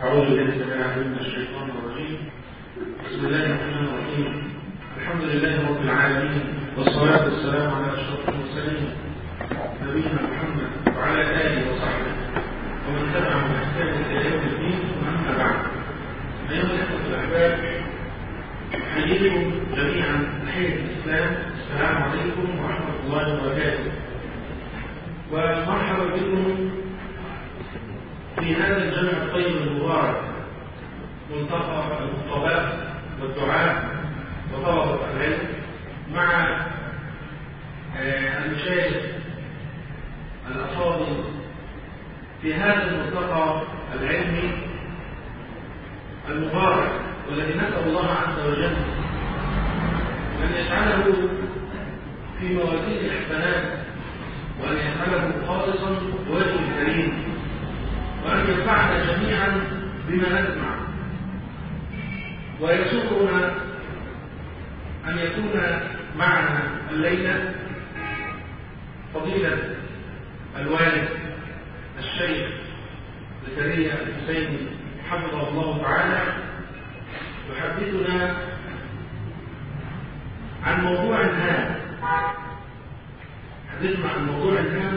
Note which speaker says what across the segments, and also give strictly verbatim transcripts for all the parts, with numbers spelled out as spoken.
Speaker 1: أعوذ بالله من الشيطان الرجيم. بسم الله الرحمن الرحيم. الحمد لله رب العالمين، والصلاة والسلام على أشرف المرسلين نبينا محمد وعلى آله وصحبه ومن تبعهم بإحسان إلى يوم الدين. وأما بعد، أيها الإخوة الأحباب، أحييكم جميعا تحية الإسلام. السلام عليكم ورحمة الله وبركاته، ومرحبا بكم في هذا الجمع الطيب المبارك، ملتقى الخطباء والدعاء وطلبة العلم مع المشايخ الأفاضل في هذا الملتقى العلمي المبارك، والذي نسأل الله عز وجل أن يجعله في موازين الحسنات، وأن يجعله خالصا بوجه الكريم، وأن ينفعنا جميعا بما نسمع. ويسوقنا أن يكون معنا الليلة فضيلة الوالد الشيخ زكريا الحسيني حفظه الله تعالى، يحدثنا عن موضوع هام. حدثنا عن موضوع هام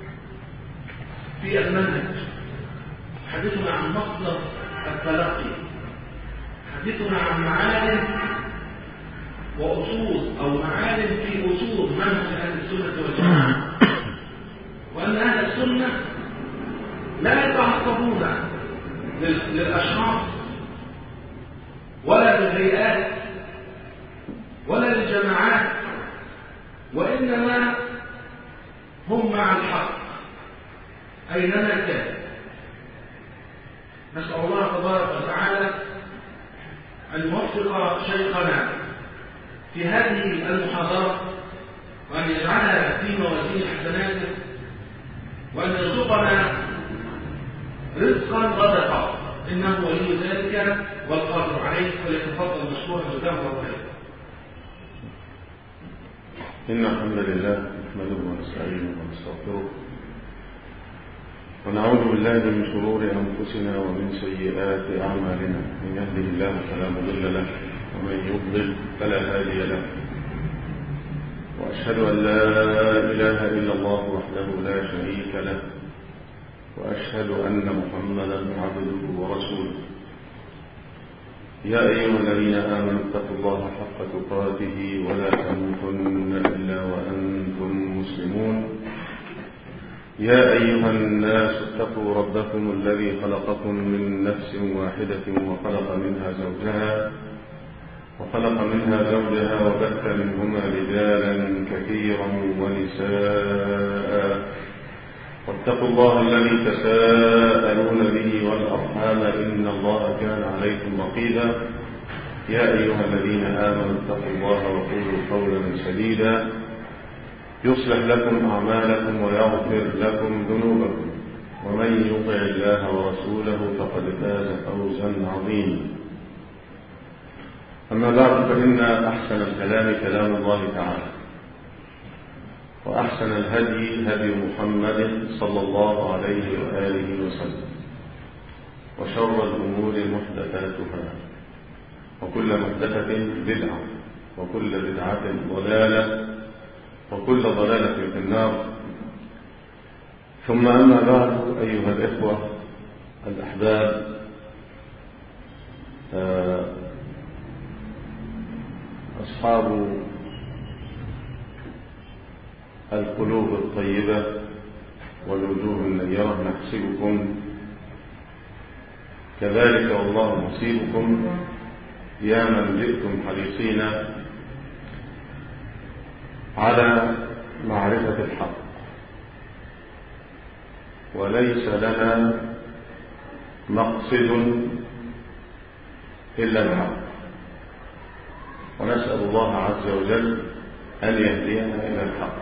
Speaker 1: في المنهج، حدثنا عن مصدر التلقي، حدثنا عن معالم وأصول أو معالم في أصول منهج أهل السنة والجماعة، وأن أهل السنة لا يتعصبون للأشخاص ولا للهيئات ولا للجماعات، وإنما هم مع الحق أينما كان. نسأل الله تبارك وتعالى أن يوفق شيخنا في هذه المحاضرة، وأن يجعلها في موازين حسناته، وأن يرزقنا رزقا غدقا، إنه ولي ذلك والقادر عليه. فليتفضل مشكورا جزاه الله خيرا.
Speaker 2: إن الحمد لله نحمده ونستعينه ونستغفره، ونعوذ بالله من شرور أنفسنا ومن سيئات أعمالنا. من يهده الله فلا مضل له، ومن يضلل فلا هادي له. وأشهد أن لا إله إلا الله وحده لا شريك له، وأشهد أن محمدا عبده ورسوله. يا أيها الذين آمنوا اتقوا الله حق تقاته ولا تموتن إلا وأنتم مسلمون. يا أيها الناس اتقوا ربكم الذي خلقكم من نفس واحدة وخلق منها زوجها وخلق منها زوجها وبث منهما رجالا كثيرا ونساء، واتقوا الله الذي تساءلون به والأرحام إن الله كان عليكم رقيبا. يا أيها الذين آمنوا اتقوا الله وقولوا قولا سديدا يصلح لكم أعمالكم ويغفر لكم ذنوبكم، ومن يطع الله ورسوله فقد فاز فوزا عظيما. أما بعد، فإن أحسن الكلام كلام الله تعالى، وأحسن الهدي هدي محمد صلى الله عليه وآله وسلم، وشر الأمور محدثاتها، وكل محدثة بدعة، وكل بدعة ضلالة، وكل ضلالة في النار. ثم أما بعد، أيها الإخوة الأحباب، أصحاب القلوب الطيبة والوجوه النيرة، نحسبكم كذلك والله نصيبكم، يا من جئتم حريصين على معرفة الحق، وليس لنا مقصد إلا الحق، ونسأل الله عز وجل أن يهدينا إلى الحق.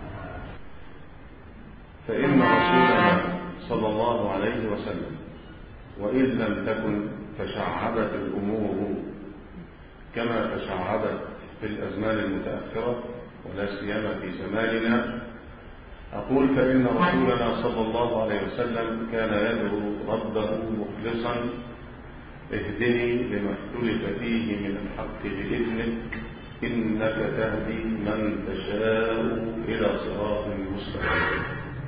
Speaker 2: فإن رسولنا صلى الله عليه وسلم، وإذ لم تكن تشعبت الأمور كما تشعبت في الأزمان المتأخرة، ولا سيما في زماننا، أقول فإن رسولنا صلى الله عليه وسلم كان يدعو ربه مخلصا: اهدني لما اختلف فيه من الحق بإذنك إنك تهدي من تشاء إلى صراط مستقيم.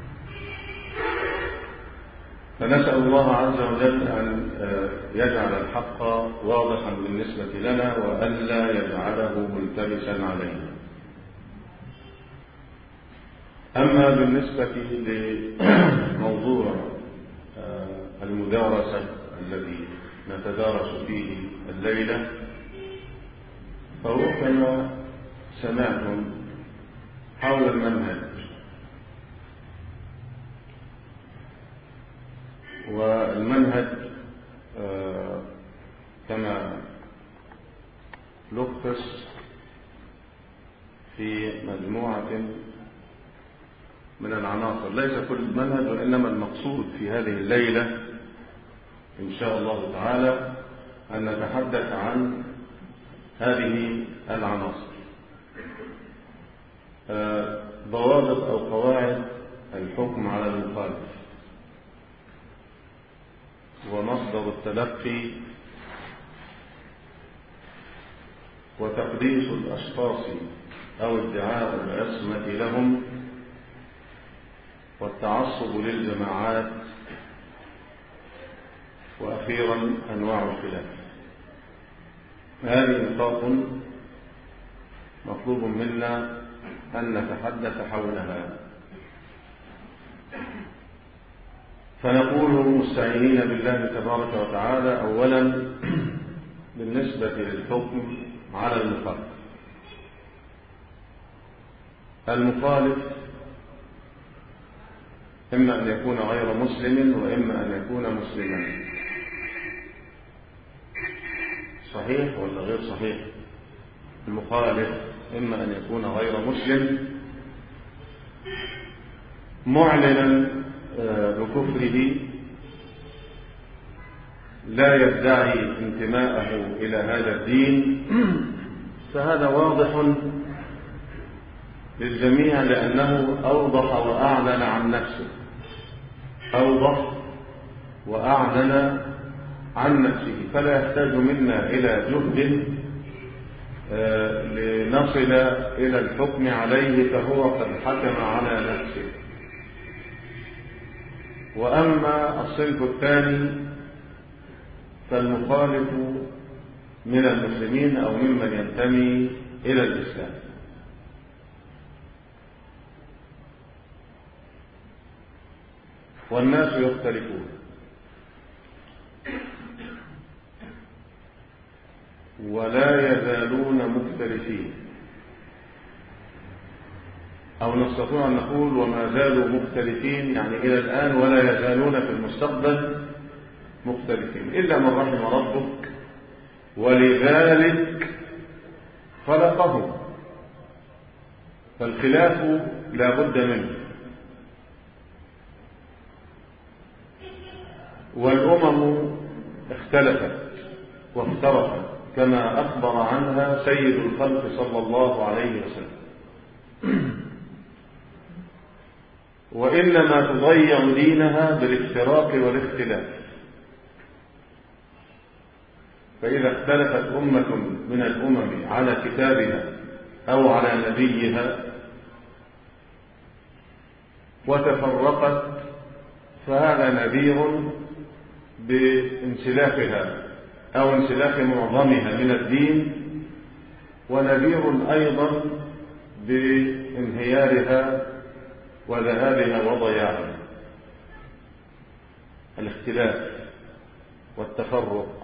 Speaker 2: فنسأل الله عز وجل أن يجعل الحق واضحا بالنسبة لنا وألا يجعله ملتبسا علينا. أما بالنسبة لموضوع المدارسة الذي نتدارس فيه الليلة، فهو كما سمعتم حول المنهج، والمنهج كما لخص في مجموعة من العناصر، ليس كل منهج وإنما المقصود في هذه الليلة إن شاء الله تعالى أن نتحدث عن هذه العناصر، ضوابط أو قواعد الحكم على المخالف، ومصدر التلقي، وتقديس الأشخاص أو ادعاء العصمة لهم، والتعصب للجماعات، وأخيرا أنواع الخلاف. هذه نقاط مطلوب منا أن نتحدث حولها. فنقول مستعينين بالله تبارك وتعالى: أولا بالنسبة للحكم على المخالف، المخالف إما أن يكون غير مسلم وإما أن يكون مسلما. صحيح ولا غير صحيح؟ المخالف إما أن يكون غير مسلم معلنا بكفره، لا يدعي انتماءه إلى هذا الدين، فهذا واضح للجميع لأنه أوضح وأعلن عن نفسه، أوضح وأعلن عن نفسه، فلا يحتاج منا إلى جهد لنصل إلى الحكم عليه، فهو قد حكم على نفسه. وأما الصنف الثاني فالمخالف من المسلمين أو ممن ينتمي إلى الإسلام. والناس يختلفون، ولا يزالون مختلفين، أو نستطيع أن نقول وما زالوا مختلفين، يعني إلى الآن ولا يزالون في المستقبل مختلفين إلا من رحم ربك، ولذلك خلقهم، فالخلاف لا بد منه. والأمم اختلفت وافترقت كما أخبر عنها سيد الخلق صلى الله عليه وسلم، وإنما تضيع دينها بالافتراق والاختلاف. فإذا اختلفت أمة من الأمم على كتابها أو على نبيها وتفرقت، فهذا نذير بانسلاخها أو انسلاخ معظمها من الدين، ونذير أيضا بانهيارها وذهابها وضياعها. الاختلاف والتفرق.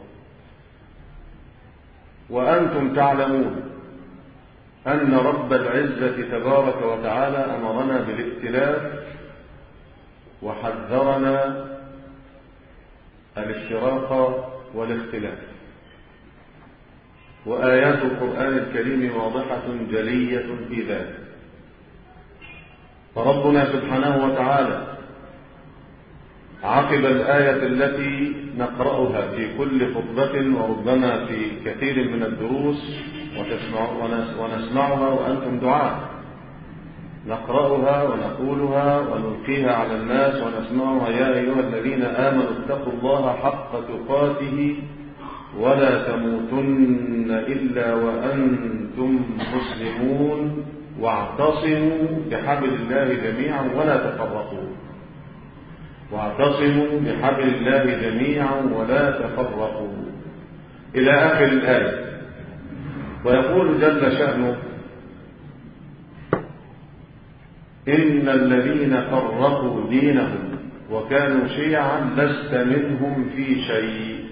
Speaker 2: وأنتم تعلمون أن رب العزة تبارك وتعالى أمرنا بالاختلاف وحذرنا الافتراق والاختلاف، وآيات القرآن الكريم واضحة جلية في ذلك. فربنا سبحانه وتعالى عقب الآية التي نقرأها في كل خطبة وربما في كثير من الدروس ونسمعها وأنتم دعاء، نقرأها ونقولها ونلقيها على الناس ونسمعها. يا أيها الذين آمنوا اتقوا الله حق تقاته ولا تموتن إلا وأنتم مسلمون واعتصموا بحبل الله جميعا ولا تفرقوا. واعتصموا بحبل الله جميعا ولا تفرقوا إلى آخر الآية. ويقول جل شأنه إن الذين فرقوا دينهم وكانوا شيعا لست منهم في شيء.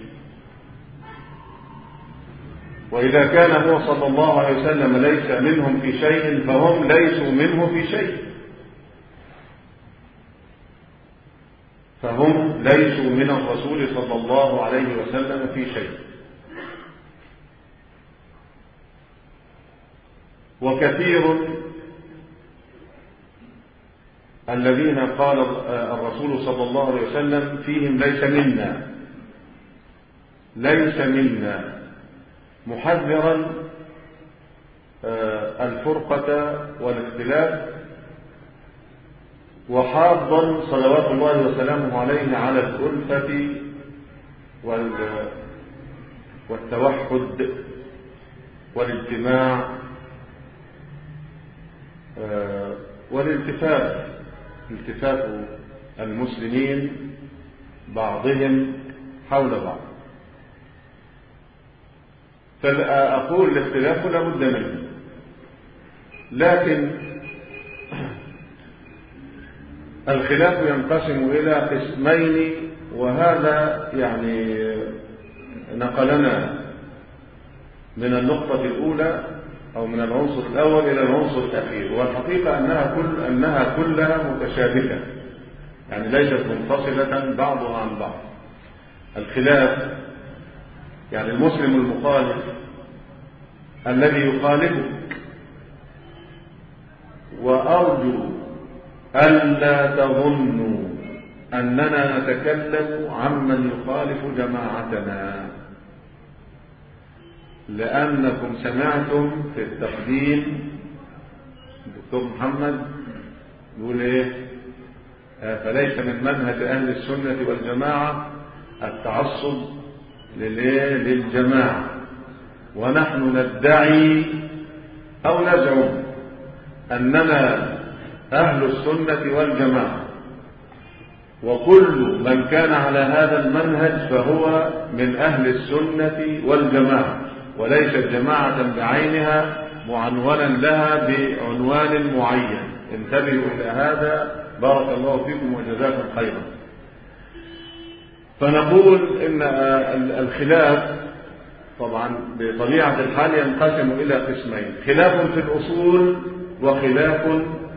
Speaker 2: وإذا كان هو صلى الله عليه وسلم ليس منهم في شيء فهم ليسوا منه في شيء، فهم ليسوا من الرسول صلى الله عليه وسلم في شيء. وكثير الذين قال الرسول صلى الله عليه وسلم فيهم ليس منا ليس منا محذرا الفرقة والاختلاف، وحاضا صلوات الله وسلامه عليه على الألفة والتوحد والاجتماع والالتفاف التفاف المسلمين بعضهم حول بعض. فأقول الاختلاف لا بد منه، لكن الخلاف ينقسم إلى قسمين، وهذا يعني نقلنا من النقطة الأولى أو من العنصر الأول إلى العنصر الأخير. والحقيقة أنها كل أنها كلها متشابكة، يعني ليست منفصلة بعضها عن بعض. الخلاف يعني المسلم المخالف الذي يخالفك، وأرجو ألا تظنوا أننا نتكلم عمن يخالف جماعتنا، لأنكم سمعتم في التقديم الدكتور محمد يقول إيه؟ فليس من منهج أهل السنة والجماعة التعصب للجماعة، ونحن ندعي أو نزعم أننا أهل السنة والجماعة، وكل من كان على هذا المنهج فهو من أهل السنة والجماعة، وليست جماعة بعينها معنونا لها بعنوان معين. انتبهوا إلى هذا، بارك الله فيكم وجزاكم خيرا. فنقول إن الخلاف طبعا بطبيعة الحال ينقسم إلى قسمين: خلاف في الأصول وخلاف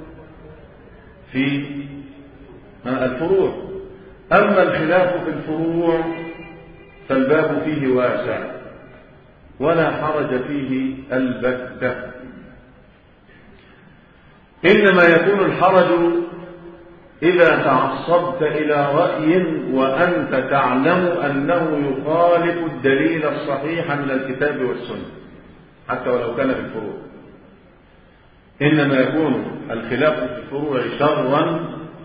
Speaker 2: في الفروع. أما الخلاف في الفروع فالباب فيه واسع ولا حرج فيه البتة، إنما يكون الحرج إذا تعصبت إلى رأي وأنت تعلم أنه يخالف الدليل الصحيح من الكتاب والسنة حتى ولو كان في الفروع. إنما يكون الخلاف في الفروع شرا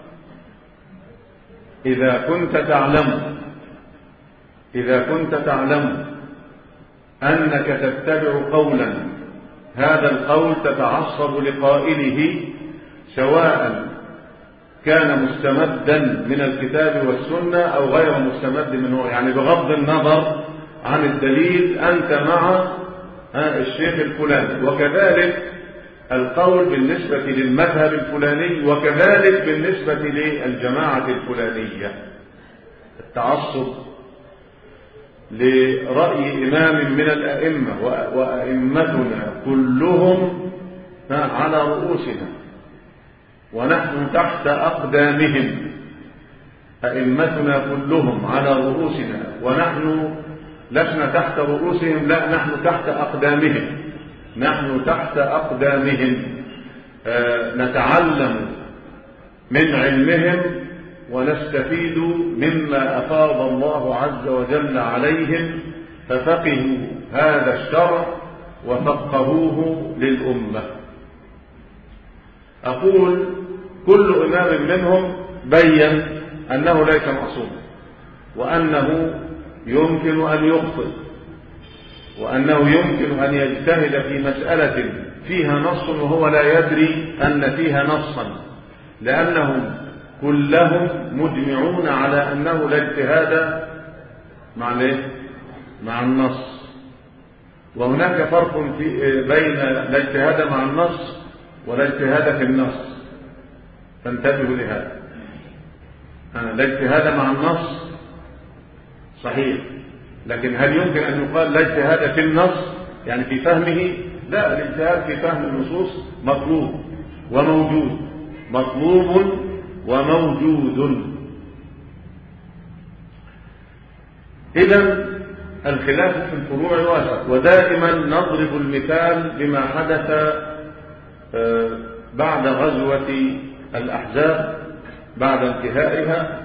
Speaker 2: إذا كنت تعلم إذا كنت تعلم أنك تتبع قولا، هذا القول تتعصب لقائله سواء كان مستمدا من الكتاب والسنة أو غير مستمد منه، يعني بغض النظر عن الدليل أنت مع الشيخ الفلاني، وكذلك القول بالنسبة للمذهب الفلاني، وكذلك بالنسبة للجماعة الفلانية. التعصب لرأي إمام من الأئمة، وأئمتنا كلهم على رؤوسنا ونحن تحت أقدامهم، أئمتنا كلهم على رؤوسنا ونحن لسنا تحت رؤوسهم، لا نحن تحت أقدامهم نحن تحت أقدامهم آه نتعلم من علمهم ونستفيد مما أفاض الله عز وجل عليهم، ففقهوا هذا الشرع وفقهوه للأمة. أقول كل إمام منهم بين أنه ليس معصوما، وأنه يمكن أن يخطئ، وأنه يمكن أن يجتهد في مسألة فيها نص وهو لا يدري أن فيها نصا، لأنهم كلهم مجمعون على أنه لا اجتهاد مع الايه؟ مع النص. وهناك فرق في بين لا اجتهاد مع النص ولا اجتهاد في النص، فانتبهوا لهذا. لا اجتهاد مع النص صحيح، لكن هل يمكن أن يقال لا اجتهاد في النص يعني في فهمه؟ لا، الاجتهاد في فهم النصوص مطلوب وموجود، مطلوب وموجود. إذن الخلاف في الفروع واسع، ودائما نضرب المثال بما حدث بعد غزوة الأحزاب. بعد انتهائها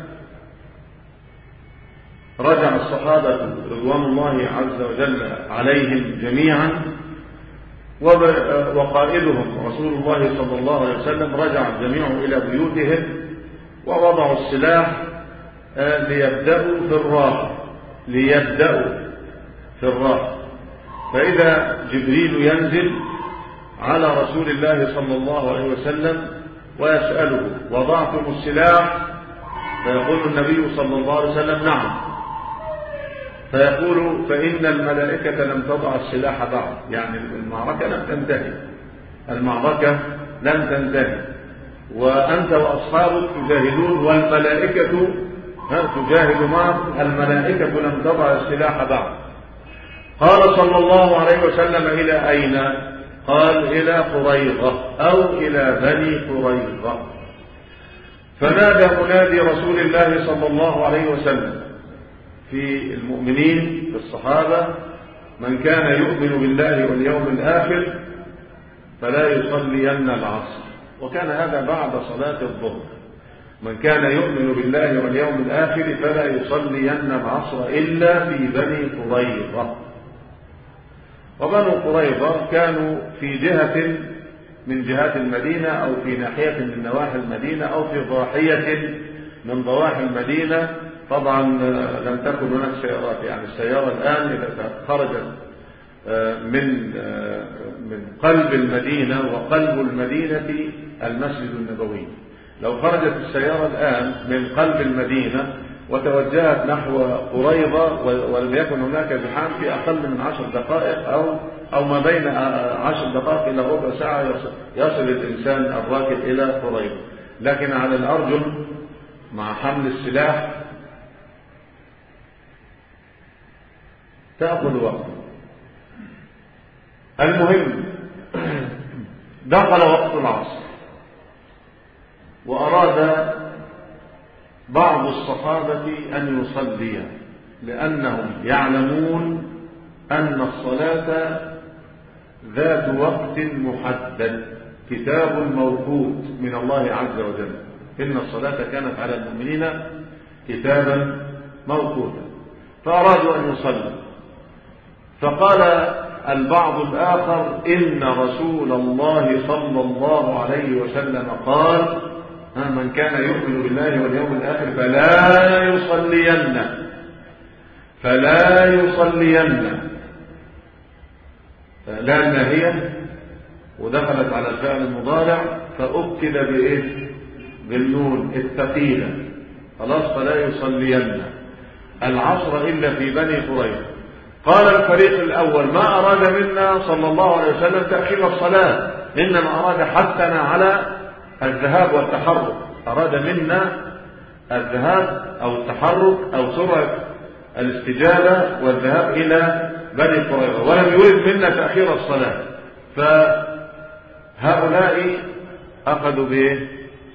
Speaker 2: رجع الصحابة رضوان الله عز وجل عليهم جميعا، وقائدهم رسول الله صلى الله عليه وسلم رجع الجميع إلى بيوتهم ووضعوا السلاح ليبدأوا في الراحة ليبدأوا في الراحة فإذا جبريل ينزل على رسول الله صلى الله عليه وسلم ويسأله: وضعتم السلاح؟ فيقول النبي صلى الله عليه وسلم: نعم. فيقول: فإن الملائكة لم تضع السلاح بعد، يعني المعركة لم تنتهي، المعركة لم تنتهي، وأنت وأصحابك تجاهدون والملائكة تجاهد معك، الملائكة لم تضع السلاح بعد. قال صلى الله عليه وسلم: إلى أين؟ قال: إلى قريظة أو إلى بني قريظة. فنادى منادي رسول الله صلى الله عليه وسلم في المؤمنين في الصحابة: من كان يؤمن بالله واليوم الآخر فلا يصلين العصر. وكان هذا بعد صلاة الظهر. من كان يؤمن بالله واليوم الآخر فلا يصلين العصر إلا في بني قريظة. وبنو قريظة كانوا في جهة من جهات المدينة، أو في ناحية من نواحي المدينة، أو في ضاحية من ضواحي المدينة. طبعا لم تكن هناك سيارات، يعني السيارة الآن إذا خرجت من من قلب المدينة، وقلب المدينة المسجد النبوي، لو خرجت السيارة الآن من قلب المدينة وتوجهت نحو قريظة ولم يكن هناك زحام، في أقل من عشر دقائق أو أو ما بين عشر دقائق إلى ربع ساعة يصل الإنسان الراكب إلى قريظة. لكن على الأرجل مع حمل السلاح تأخذ وقت. المهم دخل وقت العصر، وأراد بعض الصحابة أن يصلي، لأنهم يعلمون أن الصلاة ذات وقت محدد، كتاب موقوت من الله عز وجل. إن الصلاة كانت على المؤمنين كتابا موقوتا. فأرادوا أن يصلوا، فقال البعض الآخر: إن رسول الله صلى الله عليه وسلم قال: من كان يؤمن بالله واليوم الآخر فلا يصلين فلا يصلين لا الناهية، ودخلت على الفعل المضارع فأكد بإيه؟ بالنون الثقيلة. خلاص، فلا يصلين العصر إلا في بني قريظة. قال الفريق الأول: ما أراد منا صلى الله عليه وسلم تأخير الصلاة، إنما أراد حثنا على الذهاب والتحرك، أراد منا الذهاب أو التحرك أو سرعة الاستجابة والذهاب إلى بني قريظة، ولم يريد منا تأخير الصلاة. فهؤلاء أخذوا بإيه؟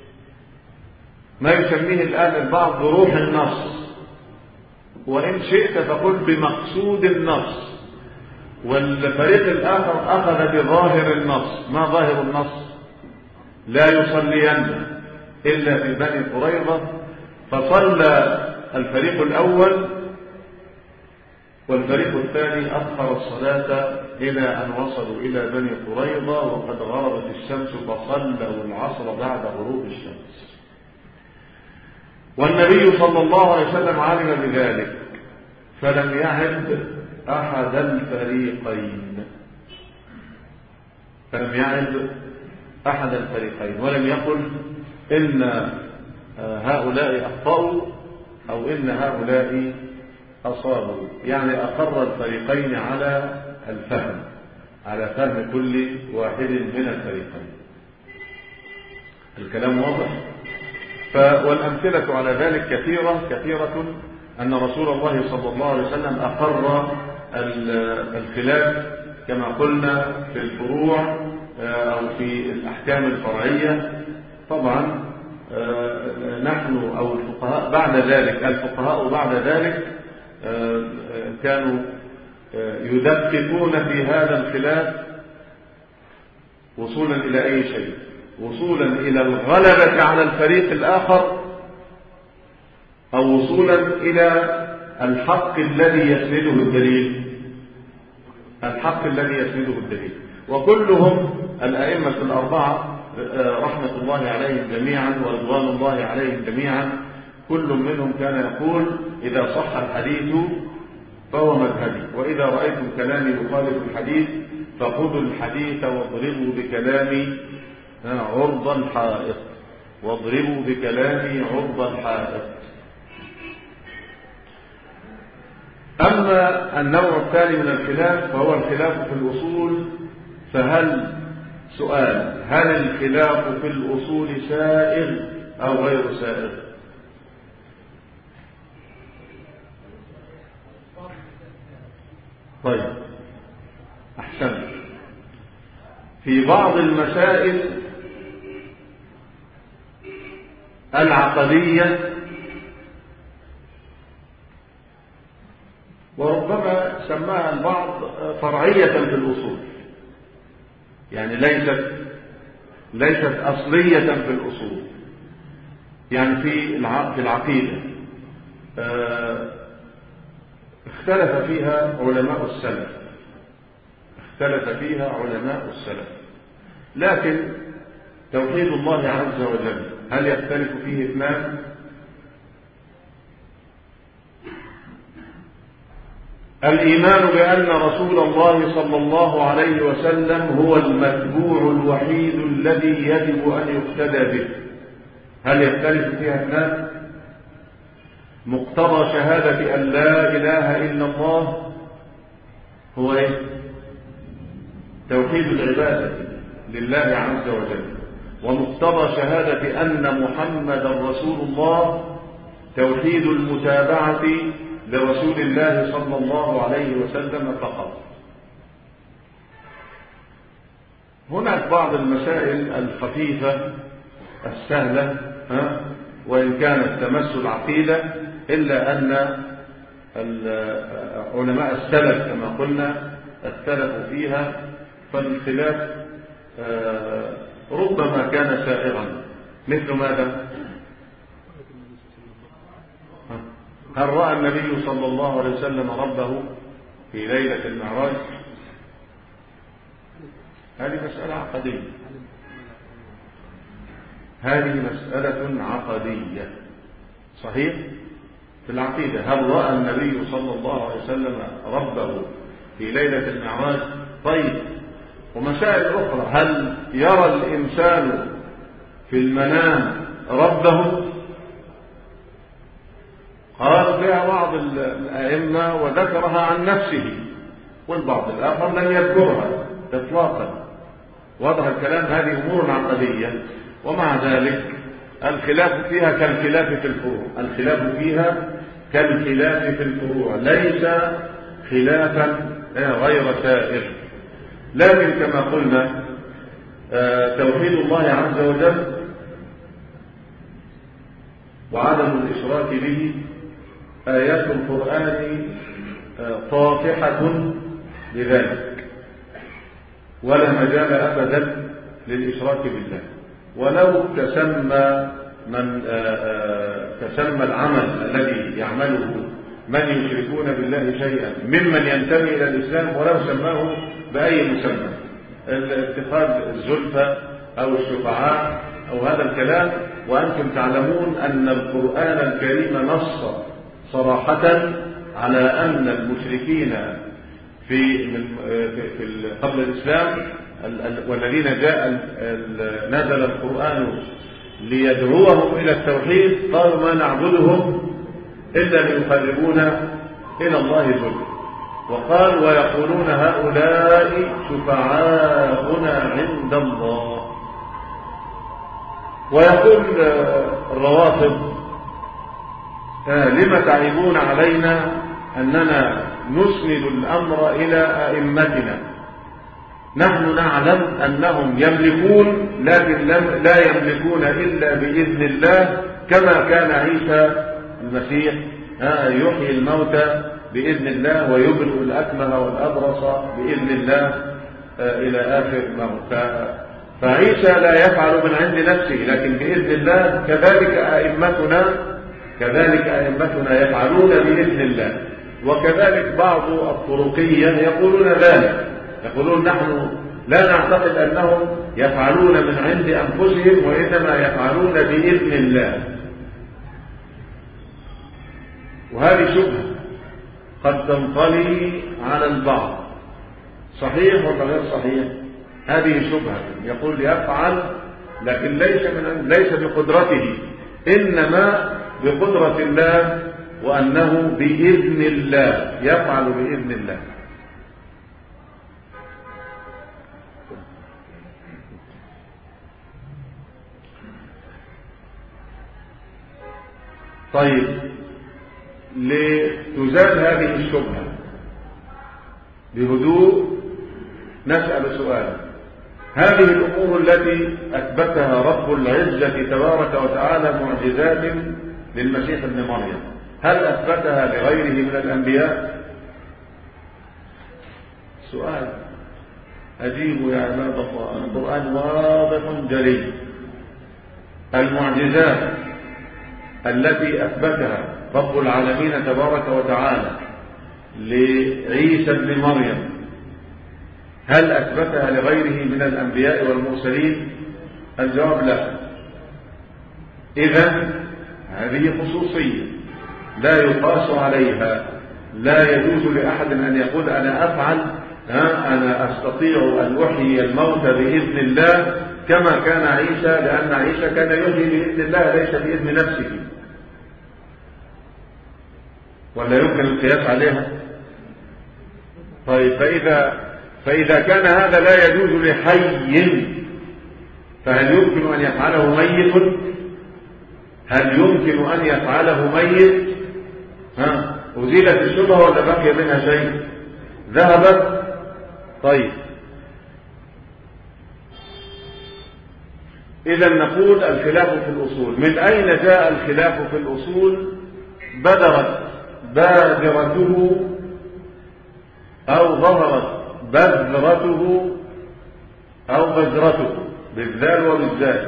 Speaker 2: ما يسميه الآن البعض بروح النص، وإن شئت فقل بمقصود النص. والفريق الآخر أخذ بظاهر النص. ما ظاهر النص؟ لا يصلين إلا في بني قريظة. فصلى الفريق الأول والفريق الثاني أخر الصلاة إلى أن وصلوا إلى بني قريظة وقد غربت الشمس فصلوا العصر بعد غروب الشمس. والنبي صلى الله عليه وسلم علم بذلك فلم يعد أحد الفريقين فلم يعد أحد الفريقين ولم يقل إن هؤلاء أخطأوا أو إن هؤلاء أصابوا، يعني أقر الفريقين على الفهم، على فهم كل واحد من الفريقين. الكلام واضح؟ والأمثلة على ذلك كثيرة كثيرة، أن رسول الله صلى الله عليه وسلم أقر الخلاف كما قلنا في الفروع أو في الأحكام الفرعية. طبعا نحن أو الفقهاء بعد ذلك الفقهاء بعد ذلك كانوا يدققون في هذا الخلاف وصولا إلى أي شيء، وصولا إلى الغلبة على الفريق الآخر أو وصولا إلى الحق الذي يسنده الدليل، الحق الذي يسنده الدليل. وكلهم الأئمة الأربعة رحمة الله عليهم جميعا ورضوان الله عليهم جميعا، كل منهم كان يقول إذا صح الحديث فهو مذهبي، وإذا رأيتم كلامي يخالف الحديث فخذوا الحديث واضربوا بكلامي عرض الحائط، واضربوا بكلامي عرض الحائط. أما النوع الثاني من الخلاف فهو الخلاف في الأصول، فهل سؤال هل الخلاف في الأصول سائغ أو غير سائغ؟ طيب أحسن. في بعض المسائل العقدية وربما سماها البعض فرعية في الأصول، يعني ليست ليست أصلية في الأصول، يعني في العقيدة اختلف فيها علماء السلف اختلف فيها علماء السلف لكن توحيد الله عز وجل هل يختلف فيه اثنان؟ الإيمان بأن رسول الله صلى الله عليه وسلم هو المتبوع الوحيد الذي يجب أن يقتدى به، هل يختلف فيها اثنان؟ مقتضى شهادة أن لا إله إلا الله هو إيه؟ توحيد العبادة لله عز وجل، ومقتضى شهادة أن محمد رسول الله توحيد المتابعة لرسول الله صلى الله عليه وسلم فقط. هناك بعض المسائل الخفيفة السهلة ها وإن كانت تمس العقيدة، إلا أن علماء السلف كما قلنا اختلفوا فيها، فالخلاف ربما كان سائغا. مثل ماذا؟ هل رأى النبي صلى الله عليه وسلم ربه في ليلة المعراج؟ هذه مسألة عقدية، هذه مسألة عقدية صحيح في العقيدة. هل رأى النبي صلى الله عليه وسلم ربه في ليلة المعراج؟ طيب، ومسائل أخرى، هل يرى الإنسان في المنام ربه؟ قال فيها بعض الأئمة وذكرها عن نفسه، والبعض الآخر لم يذكرها إطلاقا. واضح الكلام؟ هذه أمور عقدية، ومع ذلك الخلاف فيها كالخلاف في الفروع، الخلاف فيها كالخلاف في الفروع، ليس خلافا غير سائر. لكن كما قلنا توحيد الله عز وجل وعدم الإشراك به آيات القرآن طافحة لذلك، ولا مجال أبدا للإشراك بالله. ولو تسمى من تسمى العمل الذي يعمله من يشركون بالله شيئا ممن ينتمي إلى الإسلام ولو سماه بأي مسمى، اتخاذ الزلفى أو الشفعاء أو هذا الكلام، وأنتم تعلمون أن القرآن الكريم نص صراحة على أن المشركين في في قبل الإسلام والذين جاء نزل القرآن ليدعوهم إلى التوحيد قالوا ما نعبدهم إلا ليقربونا إلى الله زلفى، وقال ويقولون هؤلاء شفعاؤنا عند الله. ويقول الروافض لما تعيبون علينا أننا نسند الأمر إلى أئمتنا، نحن نعلم أنهم يملكون لكن لا يملكون إلا بإذن الله، كما كان عيسى المسيح يحيي الموتى بإذن الله ويبرئ الأكمه والأبرص بإذن الله إلى آخر موت. فعيسى لا يفعل من عند نفسه لكن بإذن الله، كذلك أئمتنا كذلك أئمتنا يفعلون بإذن الله. وكذلك بعض الطرقية يقولون ذلك، يقولون نحن لا نعتقد أنهم يفعلون من عند أنفسهم وإنما يفعلون بإذن الله. وهذه شبهة قد تنطلي على البعض، صحيح ولا غير صحيح؟ هذه شبهة، يقول يفعل لكن ليس من ليس بقدرته، إنما بقدرة الله، وأنه بإذن الله يفعل بإذن الله. طيب، لتزال هذه الشبهة بهدوء نسأل سؤال: هذه الأمور التي أثبتها رب العزة تبارك وتعالى معجزات للمسيح ابن مريم، هل أثبتها لغيره من الأنبياء؟ سؤال أجيبوا يا عباد الله، القرآن واضح جلي. المعجزات التي أثبتها رب العالمين تبارك وتعالى لعيسى ابن مريم هل أثبتها لغيره من الأنبياء والمرسلين؟ الجواب لا. إذن هذه خصوصية لا يقاس عليها، لا يجوز لأحد أن يقول أنا أفعل أنا أستطيع أن أحيي الموتى بإذن الله كما كان عيسى، لأن عيسى كان يحيي بإذن الله ليس بإذن نفسه. ولا يمكن القياس عليها؟ طيب، فإذا فإذا كان هذا لا يجوز لحي، فهل يمكن أن يفعله ميت؟ هل يمكن أن يفعله ميت؟ ها، أزيلت الشبهة ولا بقي منها شيء؟ ذهبت. طيب، إذا نقول الخلاف في الأصول. من أين جاء الخلاف في الأصول؟ بدرت بادرته أو ظهرت بذرته أو بذرته بالذال وبالذال،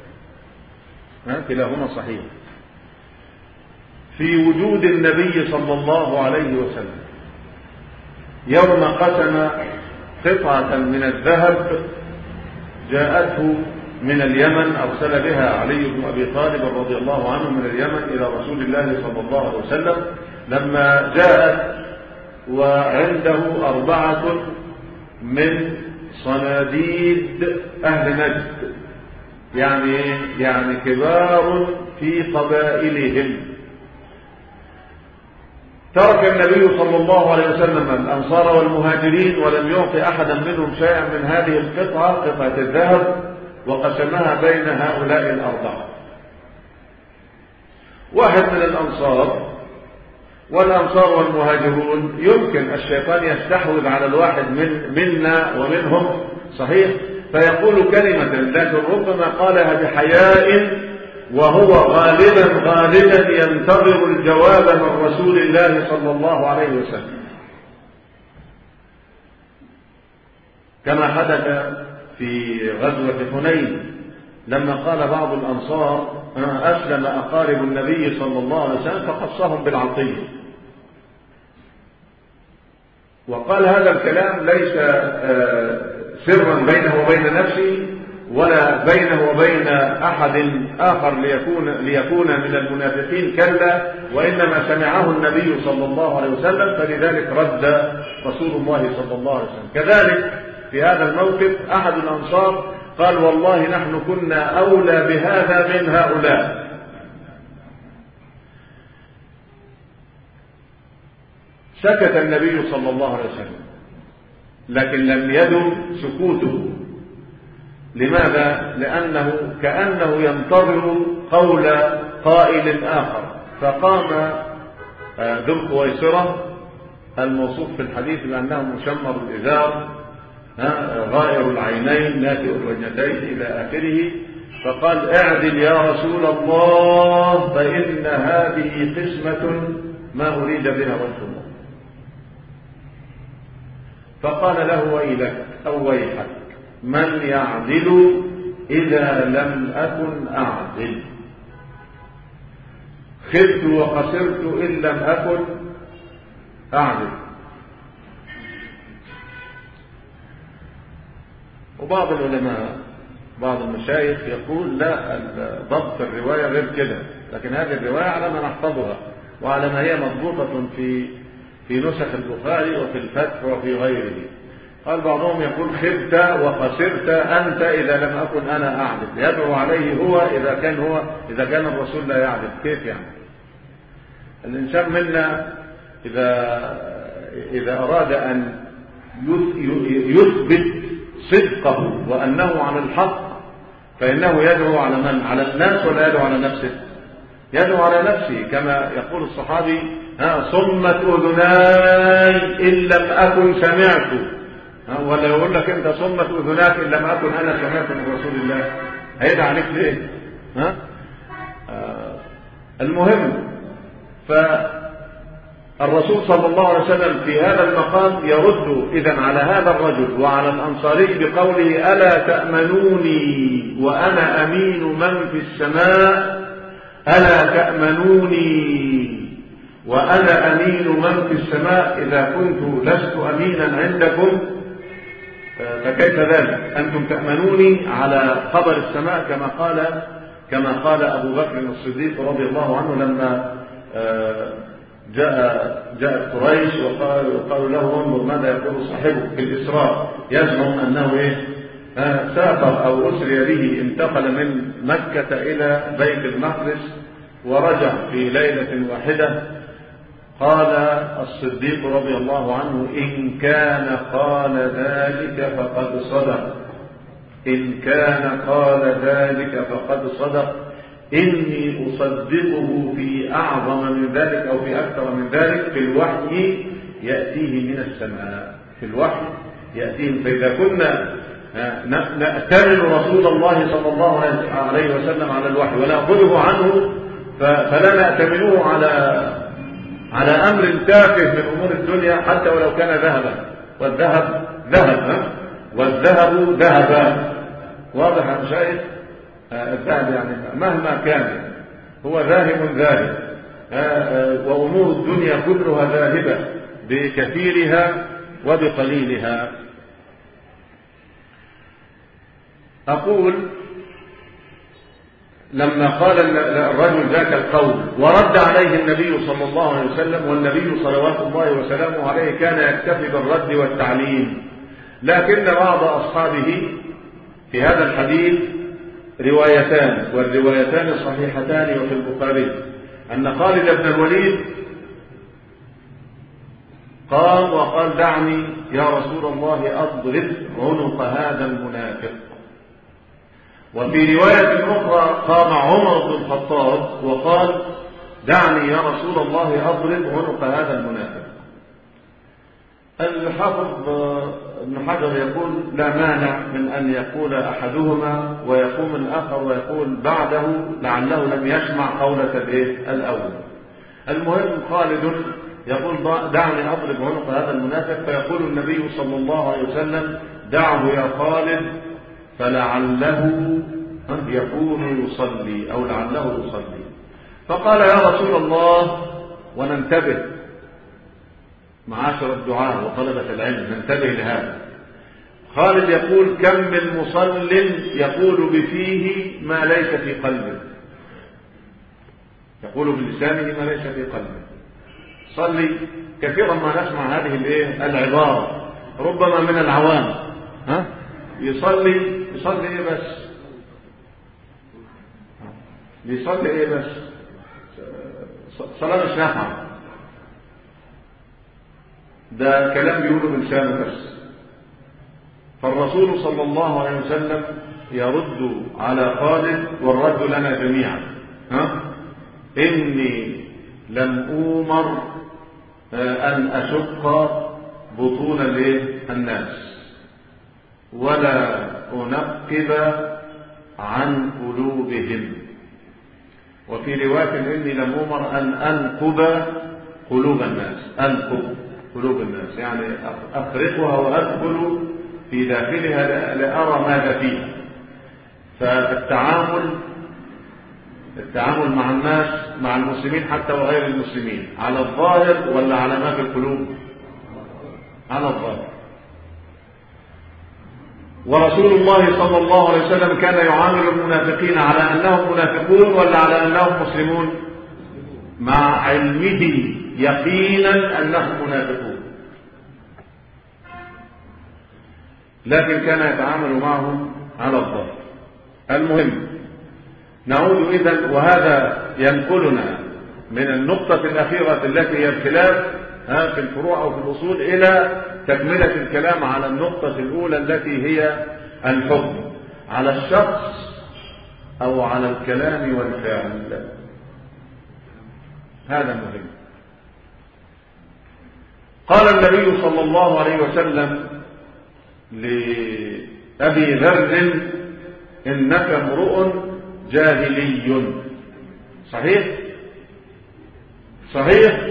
Speaker 2: كلاهما صحيح، في وجود النبي صلى الله عليه وسلم يوم قسم قطعة من الذهب جاءته من اليمن، أرسل بها علي بن أبي طالب رضي الله عنه من اليمن إلى رسول الله صلى الله عليه وسلم. لما جاءت وعنده أربعة من صناديد أهل نجد، يعني يعني كبار في قبائلهم، ترك النبي صلى الله عليه وسلم الأنصار والمهاجرين ولم يعطي أحدا منهم شيئا من هذه القطعة، قطعة الذهب، وقسمها بين هؤلاء الأربعة. واحد من الأنصار، والأنصار والمهاجرون يمكن الشيطان يستحوذ على الواحد من منا ومنهم، صحيح، فيقول كلمة لكن ربما قالها بحياء وهو غالبا غالبا ينتظر الجواب من رسول الله صلى الله عليه وسلم، كما حدث في غزوة حنين لما قال بعض الأنصار أسلم أقارب النبي صلى الله عليه وسلم فخصهم بالعطية، وقال هذا الكلام ليس سرا بينه وبين نفسه ولا بينه وبين أحد آخر ليكون, ليكون من المنافقين، كلا، وإنما سمعه النبي صلى الله عليه وسلم، فلذلك رد رسول الله صلى الله عليه وسلم. كذلك في هذا الموقف أحد الأنصار قال والله نحن كنا أولى بهذا من هؤلاء. سكت النبي صلى الله عليه وسلم، لكن لم يدم سكوته. لماذا؟ لأنه كأنه ينتظر قول قائل آخر. فقام ذو القويصرة الموصوف في الحديث بأنه مشمر الإزار غائر العينين ناتئ الوجنتين إلى آخره، فقال اعدل يا رسول الله فإن هذه قسمة ما أريد بها وجه الله. فقال له ويلك أو ويحك، من يعدل إذا لم أكن أعدل؟ خبت وخسرت إن لم أكن أعدل. وبعض العلماء بعض المشايخ يقول لا، ضبط الرواية غير كده، لكن هذه الرواية على ما نحفظها وعلى ما هي مضبوطة في في نسخ البخاري وفي الفتح وفي غيره. قال بعضهم يقول خبت وخسرت أنت إذا لم أكن أنا أعدل، يدعو عليه هو إذا كان هو إذا كان الرسول لا يعدل. كيف يعني؟ الإنسان منا إذا إذا أراد أن يثبت صدقه وأنه على الحق فإنه يدعو على من؟ على الناس ولا يدعو على نفسه؟ يدعو على نفسه، كما يقول الصحابي ها صمت أذناي إن لم أكن سمعت، ولا يقول لك أنت صمت أذناك إن لم أكن أنا سمعت من رسول الله، هيدعى عليك ليه؟ ها؟ آه المهم، فالرسول صلى الله عليه وسلم في هذا المقام يرد إذن على هذا الرجل وعلى الأنصاري بقوله ألا تأمنوني وأنا أمين من في السماء، ألا تأمنوني وأنا أمين من في السماء إذا كنت لست أمينا عندكم فكيف ذلك؟ أنتم تأمنوني على خبر السماء كما قال كما قال أبو بكر الصديق رضي الله عنه لما جاء جاءت قريش وقالوا له انظر ماذا يقول صاحبك في الإسراء، يزعم أنه إيه؟ سافر أو أسري به، انتقل من مكة إلى بيت المقدس ورجع في ليلة واحدة. قال الصديق رضي الله عنه إن كان قال ذلك فقد صدق، إن كان قال ذلك فقد صدق، إني أصدقه في أعظم من ذلك أو في أكثر من ذلك، في الوحي يأتيه من السماء، في الوحي يأتيه. فإذا كنا نأتمن رسول الله صلى الله عليه وسلم على الوحي ونأخذه عنه، فلا نأتمنه على على أمر تافه من أمور الدنيا حتى ولو كان ذهبا، والذهب ذهب والذهب ذهبا. واضح يا مشايخ؟ الذهب يعني مهما كان هو ذاهب ذاهب، وأمور الدنيا كلها ذاهبة بكثيرها وبقليلها. أقول لما قال الرجل ذاك القول ورد عليه النبي صلى الله عليه وسلم، والنبي صلوات الله وسلامه عليه كان يكتفي بالرد والتعليم، لكن بعض أصحابه في هذا الحديث روايتان، والروايتان صحيحتان وفي البخاري، أن خالد بن الوليد قام وقال دعني يا رسول الله أضرب عنق هذا المنافق. وفي رواية أخرى قام عمر بن الخطاب وقال دعني يا رسول الله أضرب عنق هذا المنافق. الحافظ ابن حجر يقول لا مانع من أن يقول أحدهما ويقوم الآخر ويقول بعده لعله لم يسمع قولة الأول. المهم خالد يقول دعني أضرب عنق هذا المنافق، فيقول النبي صلى الله عليه وسلم دعه يا خالد فلعله يكون يصلي أو لعله يصلي. فقال يا رسول الله، وننتبه معاشر الدعاء وطلبة العلم ننتبه لهذا. خالد يقول: كم من مصل يقول بفيه ما ليس في قلبه، يقول بلسانه ما ليس في قلبه. صلي كثيرا ما نسمع هذه الايه العبارة، ربما من العوام، ها يصلي يصلي ايه بس يصلي ايه بس صلاة مش نافعة، ده كلام بيقوله بلسانه بس. فالرسول صلى الله عليه وسلم يرد على خالد والرد لنا جميعا: ها إني لم أؤمر أن أشق بطون الناس ولا أنقب عن قلوبهم، وفي رواية إني لم أؤمر أن أنقب قلوب الناس. أنقب قلوب الناس يعني أخرقها وأدخل في داخلها لأرى ماذا فيها. فالتعامل التعامل مع الناس، مع المسلمين حتى وغير المسلمين، على الظاهر ولا على ما في القلوب؟ على الظاهر. ورسول الله صلى الله عليه وسلم كان يعامل المنافقين على أنهم منافقون ولا على أنهم مسلمون، مع علمه يقينا أنهم منافقون، لكن كان يتعامل معهم على الظاهر. المهم نعود إذن، وهذا ينقلنا من النقطة الأخيرة التي هي الخلاف في الفروع أو في الأصول إلى تكملة الكلام على النقطة الأولى التي هي الحكم على الشخص أو على الكلام والفعل. هذا مهم. قال النبي صلى الله عليه وسلم لأبي ذر: إنك امرؤ جاهلي. صحيح صحيح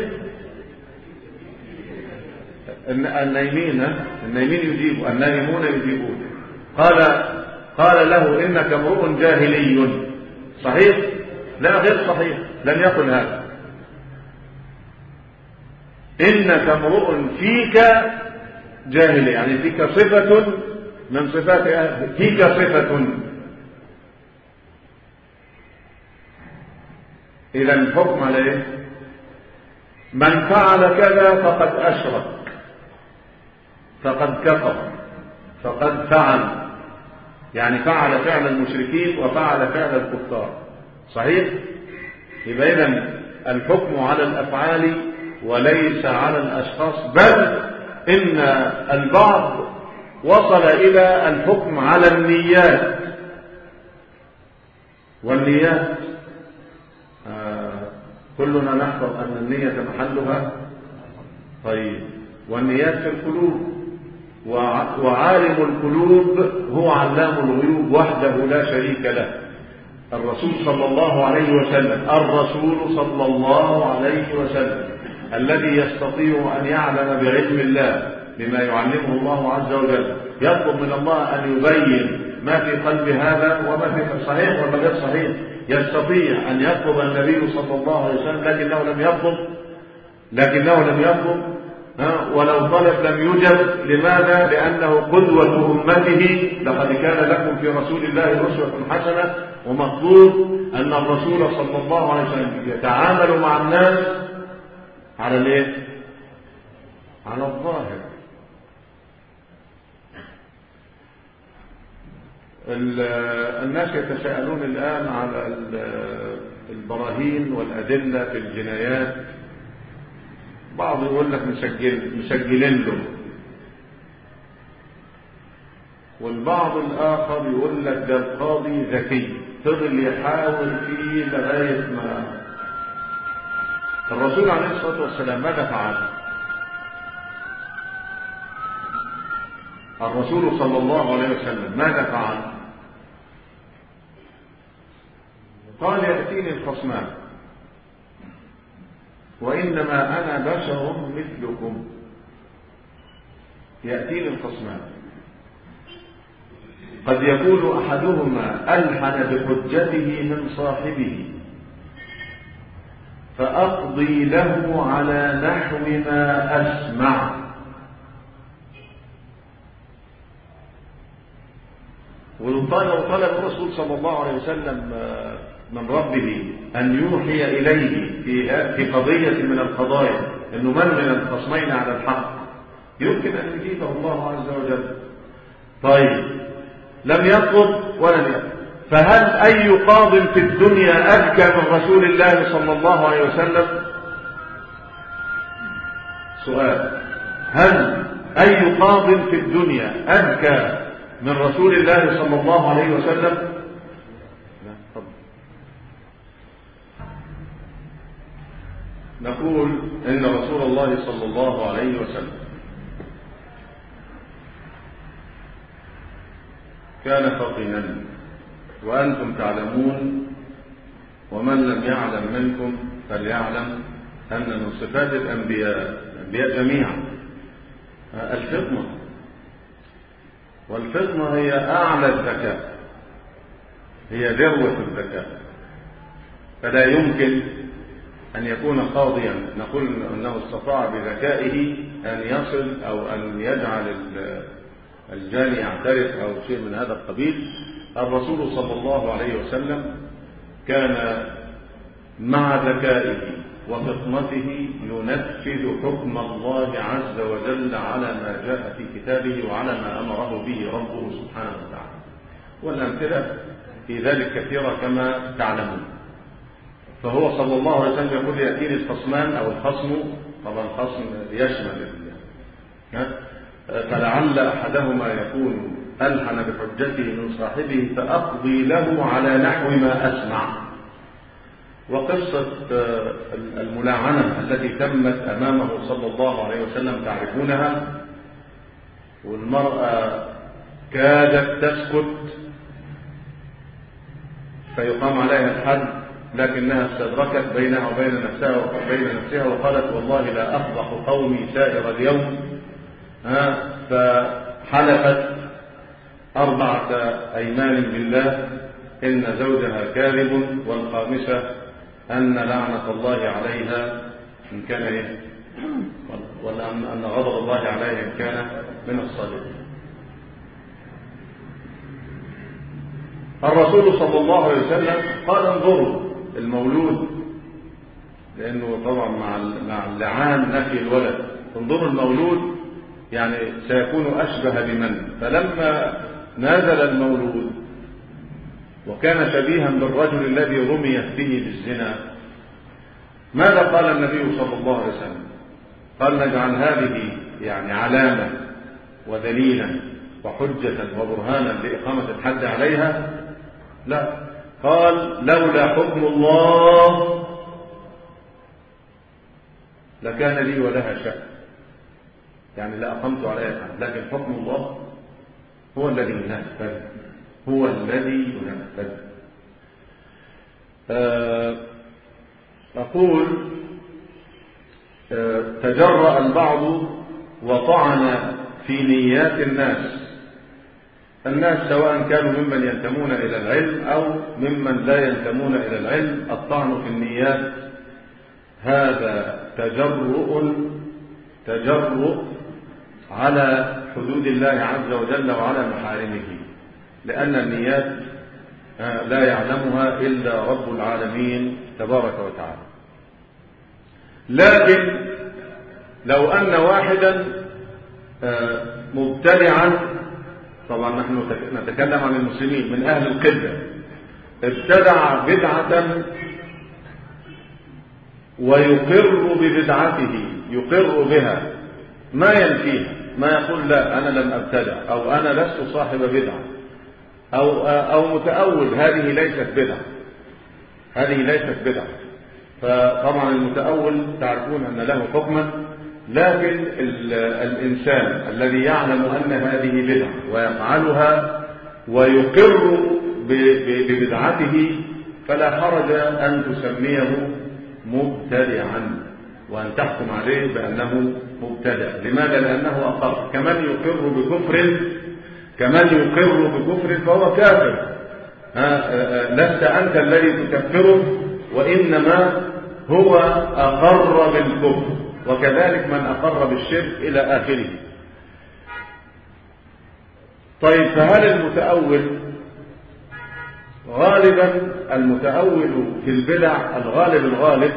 Speaker 2: النايمين النايمين يجيبوا، النائمون يجيبون. قال قال له: إنك امرؤ جاهلي. صحيح؟ لا، غير صحيح، لم يقل هذا. إنك امرؤ فيك جاهلي، يعني فيك صفة من صفات أهل، فيك صفة. إذا الحكم على إيه؟ من فعل كذا فقد أشرك، فقد كفر، فقد فعل، يعني فعل فعل المشركين وفعل فعل الكفار. صحيح؟ يبقى إذن الحكم على الأفعال وليس على الأشخاص، بل إن البعض وصل إلى الحكم على النيات. والنيات آه كلنا نحفظ أن النية محلها طيب، والنيات في القلوب، وعالم القلوب هو علام الغيوب وحده لا شريك له. الرسول صلى الله عليه وسلم الرسول صلى الله عليه وسلم الذي يستطيع أن يعلم بعلم الله بما يعلمه الله عز وجل، يطلب من الله أن يبين ما في قلب هذا وما في صحيح وما غير صحيح. يستطيع أن يطلب النبي صلى الله عليه وسلم، لكنه لم يطلب لكنه لم يطلب ولو طلب لم يجب. لماذا؟ لأنه قدوة أمته. لقد كان لكم في رسول الله أسوة حسنة. ومطلوب أن الرسول صلى الله عليه وسلم يتعامل مع الناس على الايه؟ على الظاهر. الناس يتساءلون الآن على البراهين والأدلة في الجنايات. بعض يقول لك مسجل مسجلين له، والبعض الآخر يقول لك ده القاضي ذكي فضل يحاول فيه لغاية ما. الرسول عليه الصلاة والسلام ماذا فعل؟ الرسول صلى الله عليه وسلم ماذا فعل؟ قال: يأتيني الخصمان وإنما أنا بشر مثلكم. يأتيني الخصمان، قد يكون أحدهما ألحن بحجته من صاحبه، فأقضي له على نحو ما أسمع. وطلب الرسول صلى الله عليه وسلم من ربه أن يوحي إليه في في قضية من القضايا أنه من من الخصمين على الحق يمكن أن يجيبه الله عز وجل. طيب لم يطلب ولم يطلب، فهل أي قاض في الدنيا أذكى من رسول الله صلى الله عليه وسلم؟ سؤال: هل أي قاض في الدنيا أذكى من رسول الله صلى الله عليه وسلم؟ لا. طب نقول إن رسول الله صلى الله عليه وسلم كان فطنا، وأنتم تعلمون ومن لم يعلم منكم فليعلم أن من صفات الأنبياء الأنبياء جميعا الفطنة، والفطنة هي أعلى الذكاء، هي ذروة الذكاء. فلا يمكن أن يكون قاضيا نقول أنه استطاع بذكائه أن يصل أو أن يجعل الجاني يعترف أو شيء من هذا القبيل. الرسول صلى الله عليه وسلم كان مع ذكائه وفطنته ينفذ حكم الله عز وجل على ما جاء في كتابه وعلى ما أمره به ربه سبحانه وتعالى، والأمثلة في ذلك كثيرة كما تعلمون. فهو صلى الله عليه وسلم يقول: يأتيني الخصمان أو الخصم، طبعا الخصم يشمل، فلعل أحدهما يكون ألحن بحجته من صاحبه فأقضي له على نحو ما أسمع. وقصة الملاعنة التي تمت أمامه صلى الله عليه وسلم تعرفونها، والمرأة كادت تسكت فيقام عليها الحد، لكنها استدركت بينها وبين نفسها وبين نفسها وقالت: والله لا أفضح قومي سائر اليوم. فحلفت أربعة أيمان بالله إن زوجها كاذب، والخامسة أن لعنة الله عليها إن كان إيه؟ ولا أن غضب الله عليها إن كان من الصادقين. الرسول صلى الله عليه وسلم قال: انظروا المولود، لأنه طبعا مع اللعان نفي الولد، انظروا المولود يعني سيكون أشبه بمن. فلما نازل المولود وكان شبيها بالرجل الذي رميت به بالزنا، ماذا قال النبي صلى الله عليه وسلم؟ قال: نجعل هذه يعني علامة ودليلا وحجة وبرهانا لإقامة الحد عليها؟ لا، قال: لولا حكم الله لكان لي ولها شأن، يعني لأقمت عليها الحد، لكن حكم الله هو الذي ينفذ، هو الذي ينفذ. أقول تجرأ البعض وطعن في نيات الناس الناس سواء كانوا ممن ينتمون إلى العلم أو ممن لا ينتمون إلى العلم. الطعن في النيات هذا تجرؤ تجرؤ على حدود الله عز وجل وعلى محارمه، لأن النيات لا يعلمها إلا رب العالمين تبارك وتعالى. لكن لو أن واحدا مبتدعا، طبعا نحن نتكلم عن المسلمين من أهل القبلة، ابتدع بدعة ويقر ببدعته، يقر بها ما ينفيها، ما يقول لا أنا لم أبتدع أو أنا لست صاحب بدعة أو أو متأول، هذه ليست بدعة، هذه ليست بدعة. فطبعا المتأول تعرفون أن له حكما، لكن الإنسان الذي يعلم أن هذه بدعة ويفعلها ويقر ببدعته فلا حرج أن تسميه مبتدعا وأن تحكم عليه بأنه مبتدع. لماذا؟ لأنه أقر. كمن يقر بكفر كمن يقر بكفر فهو كافر. لست أنت الذي تكفره، وإنما هو أقر بالكفر، وكذلك من أقر بالشرك إلى آخره. طيب، فهل المتأول غالبا المتأول في البدع الغالب الغالب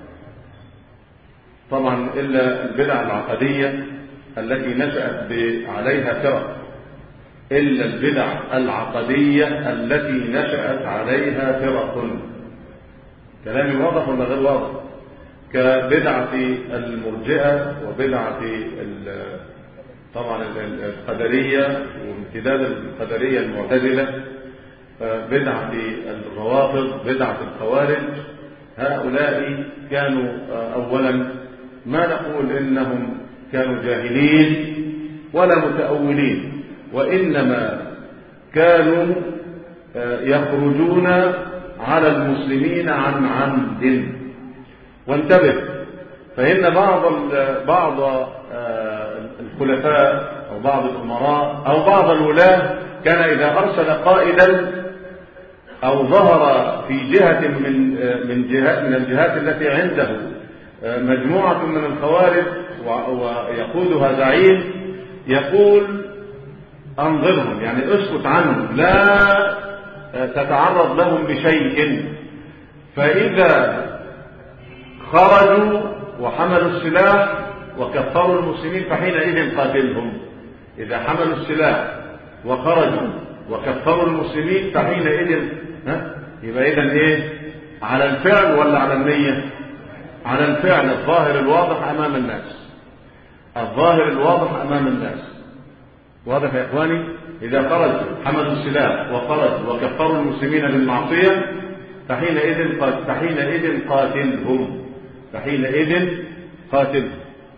Speaker 2: طبعا إلا البدع العقدية التي نشأت عليها فرق، إلا البدع العقدية التي نشأت عليها فرق. كلامي واضح ولا غير واضح؟ كبدعة المرجئة وبدعة طبعا القدرية وامتداد القدرية المعتزلة، بدعة الروافض، بدعة الخوارج. هؤلاء كانوا أولا ما نقول إنهم كانوا جاهلين ولا متأولين، وإنما كانوا يخرجون على المسلمين عن عمد. وانتبه، فإن بعض بعض الخلفاء أو بعض الأمراء أو بعض الولاة كان إذا أرسل قائدا أو ظهر في جهة من من جهات من الجهات التي عنده مجموعة من الخوارج ويقودها زعيم، يقول أنظرهم، يعني اسكت عنهم، لا تتعرض لهم بشيء. فإذا خرجوا وحملوا السلاح وكفروا المسلمين فحينئذ قاتلهم. إذا حملوا السلاح وخرجوا وكفروا المسلمين فحينئذ ها يبقى إذن إيه؟ على الفعل ولا على النية؟ على الفعل الظاهر الواضح أمام الناس، الظاهر الواضح أمام الناس. واضح يا إخواني؟ إذا خرجوا حملوا السلاح وخرجوا وكفروا المسلمين بالمعصية فحينئذ فحينئذ قاتلهم فحينئذ قاتلهم.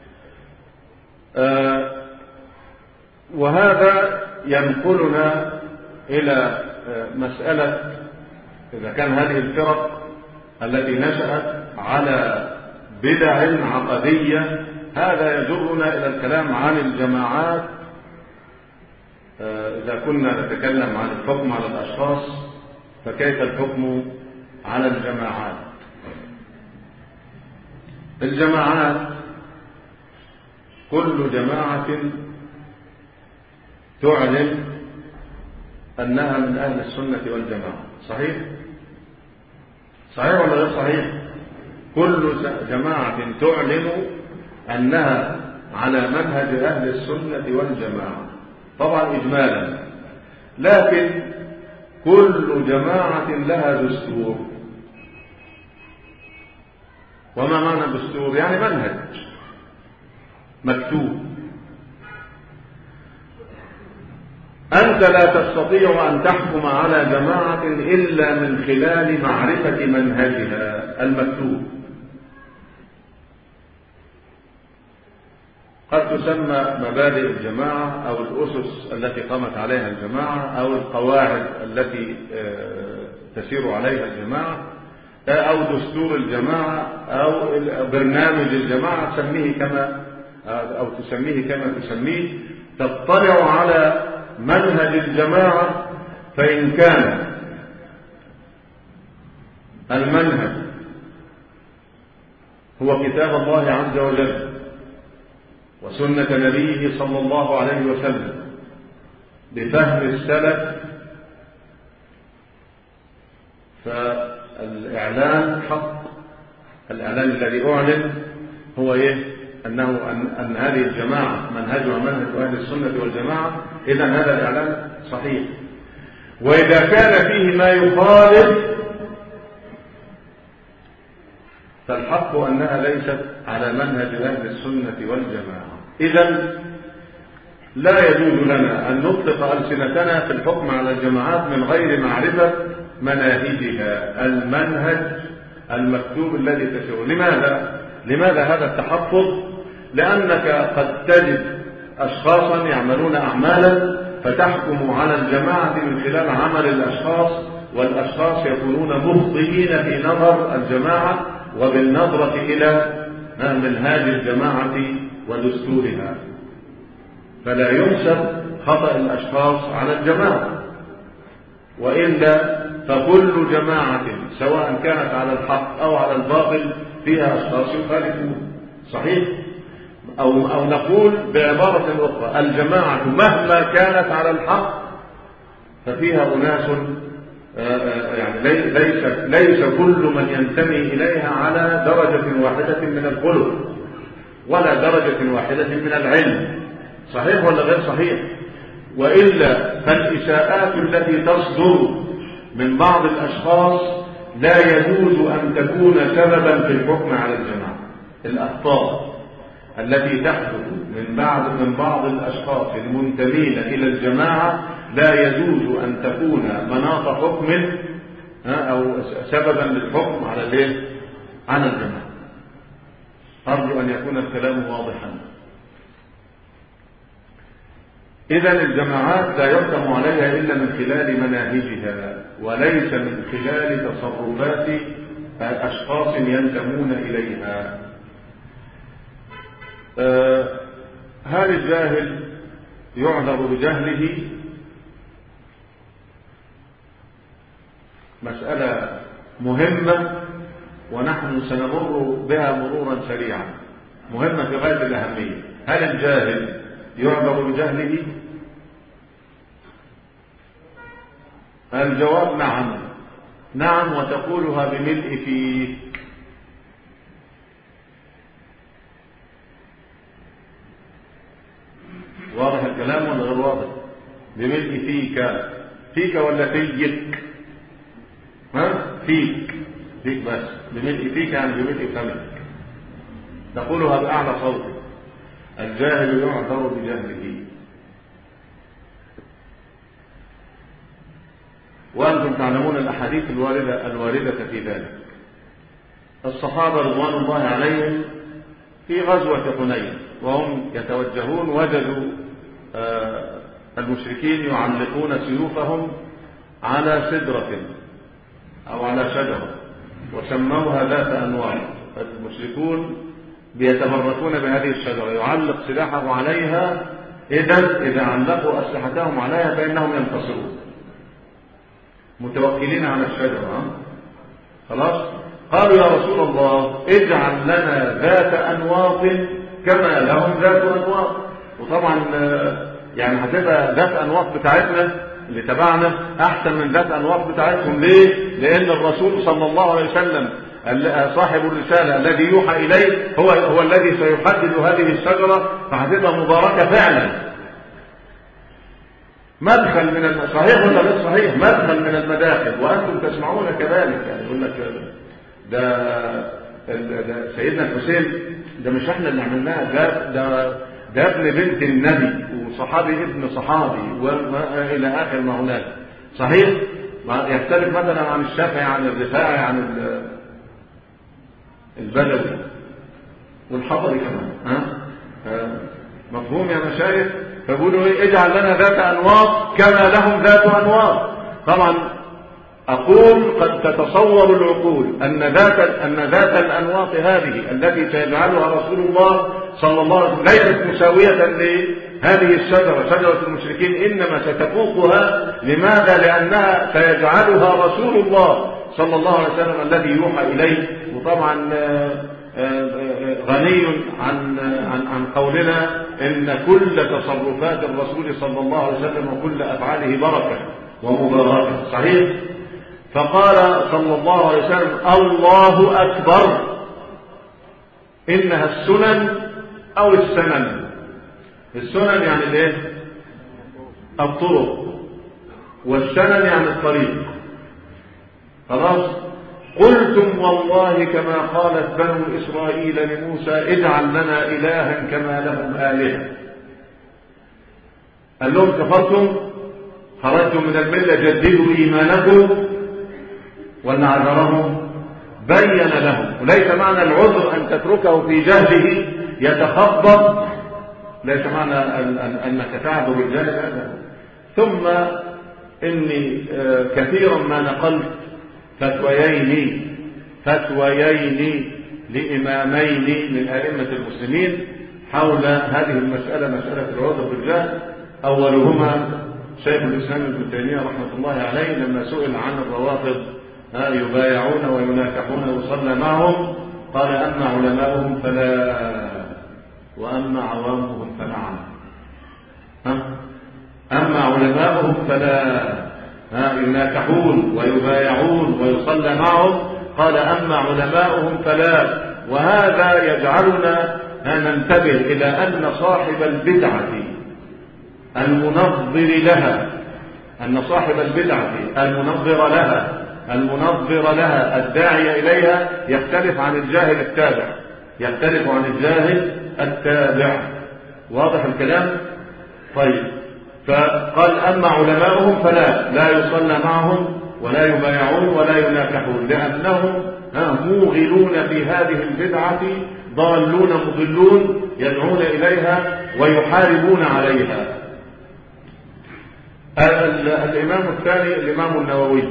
Speaker 2: آه وهذا ينقلنا إلى آه مسألة إذا كان هذه الفرق التي نشأت على بدع عقدية، هذا يجرنا إلى الكلام عن الجماعات. آه إذا كنا نتكلم عن الحكم على الأشخاص فكيف الحكم على الجماعات؟ الجماعات كل جماعة تعلن أنها من أهل السنة والجماعة. صحيح؟ صحيح ولا غير صحيح؟ كل جماعة تعلن أنها على منهج أهل السنة والجماعة، طبعا إجمالا، لكن كل جماعة لها دستور. وما معنى دستور؟ يعني منهج مكتوب. أنت لا تستطيع أن تحكم على جماعة إلا من خلال معرفة منهجها المكتوب. قد تسمى مبادئ الجماعة أو الأسس التي قامت عليها الجماعة أو القواعد التي تسير عليها الجماعة أو دستور الجماعة أو برنامج الجماعة، تسميه كما أو تسميه كما تسميه. تطلع على منهج الجماعة، فإن كان المنهج هو كتاب الله عز وجل وسنة نبيه صلى الله عليه وسلم بفهم السلف، فالإعلان حق. الإعلان الذي أعلن هو إيه؟ أنه أن, أن هذه الجماعة منهجها منهج أهل السنة والجماعة، إذن هذا الإعلان صحيح. وإذا كان فيه ما يخالف فالحق أنها ليست على منهج أهل السنة والجماعة. إذن لا يجوز لنا أن نطلق ألسنتنا في الحكم على الجماعات من غير معرفة مناهجها، المنهج المكتوب الذي تسير. لماذا؟ لماذا هذا التحفظ؟ لأنك قد تجد أشخاصا يعملون أعمالا فتحكم على الجماعة من خلال عمل الأشخاص، والأشخاص يكونون مخطئين في نظر الجماعة وبالنظرة إلى منهاج الجماعة ودستورها، فلا ينسب خطأ الأشخاص على الجماعة، وإلا فكل جماعة سواء كانت على الحق أو على الباطل فيها أشخاص يخالفون. صحيح؟ أو, أو نقول بعبارة أخرى الجماعة مهما كانت على الحق ففيها أناس يعني ليس, ليس كل من ينتمي إليها على درجة واحدة من الخلق ولا درجة واحدة من العلم. صحيح ولا غير صحيح؟ وإلا فالإساءات التي تصدر من بعض الأشخاص لا يجوز أن تكون سببا في الحكم على الجماعة. الأخطاء التي تحدث من بعض من بعض الأشخاص المنتمين إلى الجماعة لا يجوز أن تكون مناط حكم أو سببا للحكم على الايه؟ على الجماعة. أرجو أن يكون الكلام واضحا. إذن الجماعات لا يحكم عليها إلا من خلال مناهجها وليس من خلال تصرفات أشخاص ينتمون إليها. هل الجاهل يعذر بجهله؟ مسألة مهمة ونحن سنمر بها مرورا سريعا، مهمة في غاية الأهمية. هل الجاهل يعذر بجهله؟ الجواب نعم، نعم، وتقولها بملء فيك. واضح الكلام ولا غير واضح؟ بملء فيك، فيك ولا فيك؟ ها؟ فيك، فيك بس، بملء فيك يعني بملء فمك. تقولها بأعلى صوت. الجاهل يعذر بجهله. وأنتم تعلمون الأحاديث الواردة الواردة في ذلك. الصحابة رضوان الله عليهم في غزوة حنين وهم يتوجهون وجدوا المشركين يعلقون سيوفهم على سدرة أو على شجرة وسموها ذات أنواع. المشركون بيتبركون بهذه الشجرة، يعلق سلاحه عليها، إذا إذا علقوا أسلحتهم عليها فإنهم ينتصرون، متوكلين على الشجرة. خلاص؟ قالوا يا رسول الله اجعل لنا ذات أنواط كما لهم ذات أنواط. وطبعا يعني هتبقى ذات أنواط بتاعتنا اللي تبعنا أحسن من ذات أنواط بتاعتهم. ليه؟ لأن الرسول صلى الله عليه وسلم صاحب الرسالة الذي يوحى إليه هو هو الذي سيحدد هذه الشجرة، فهتبقى مباركة فعلا. مدخل من صحيح ولا غير صحيح؟ مدخل من المداخل، وأنتم تسمعون كذلك. يعني يقول لك ده, ده سيدنا الحسين، ده مش احنا اللي عملناها، ده ده ده ابن بنت النبي وصحابي ابن صحابي وإلى آخر ما هناك. صحيح؟ يختلف مثلا عن الشافعي عن الرفاعي عن البدوي والحضري كمان. ها؟ مفهوم يا مشايخ؟ فبقولوا ايه؟ اجعل لنا ذات انواط كما لهم ذات انواط. طبعا اقول قد تتصور العقول ان ذات ان ذات الانواط هذه التي سيجعلها رسول الله صلى الله عليه وسلم ليست مساويه لهذه الشجره شجره المشركين، انما ستفوقها. لماذا؟ لانها سيجعلها رسول الله صلى الله عليه وسلم الذي يوحى اليه. وطبعا غني عن عن عن قولنا ان كل تصرفات الرسول صلى الله عليه وسلم وكل افعاله بركه ومباركه. صحيح؟ فقال صلى الله عليه وسلم الله اكبر، انها السنن او السنن. السنن يعني الايه؟ الطرق، والسنن يعني الطريق. خلاص؟ قلتم والله كما قالت بنو إسرائيل لموسى اجعل لنا إلها كما لهم آلهة. قال لهم كفرتم؟ خرجتم من الملة؟ جددوا إيمانكم؟ ولا عذرهم؟ بين لهم. وليس معنى العذر أن تتركه في جهله يتخبط، ليس معنى أنك تعذر الجاهل هذا. ثم إني كثيرا ما نقلت فتويين فتويين لإمامين من أئمة المسلمين حول هذه المسألة، مسألة العذر بالجهل. أولهما شيخ الإسلام ابن تيمية رحمة الله عليه لما سئل عن الروافض يبايعون ويناكحون ويصلى معهم قال أما علماؤهم فلا وأما عوامهم فنعم. أما علماؤهم فلا يناكحون ويبايعون ويصلى معهم قال أما علماؤهم فلا. وهذا يجعلنا ننتبه إلى أن صاحب البدعة المنظر لها أن صاحب البدعة المنظر لها المنظر لها الداعي إليها يختلف عن الجاهل التابع يختلف عن الجاهل التابع. واضح الكلام؟ طيب، فقال أما علماؤهم فلا لا يصلى معهم ولا يبايعون ولا يناكحون لأنهم موغلون في هذه البدعة ضالون مضلون يدعون إليها ويحاربون عليها. الإمام الثاني الإمام النووي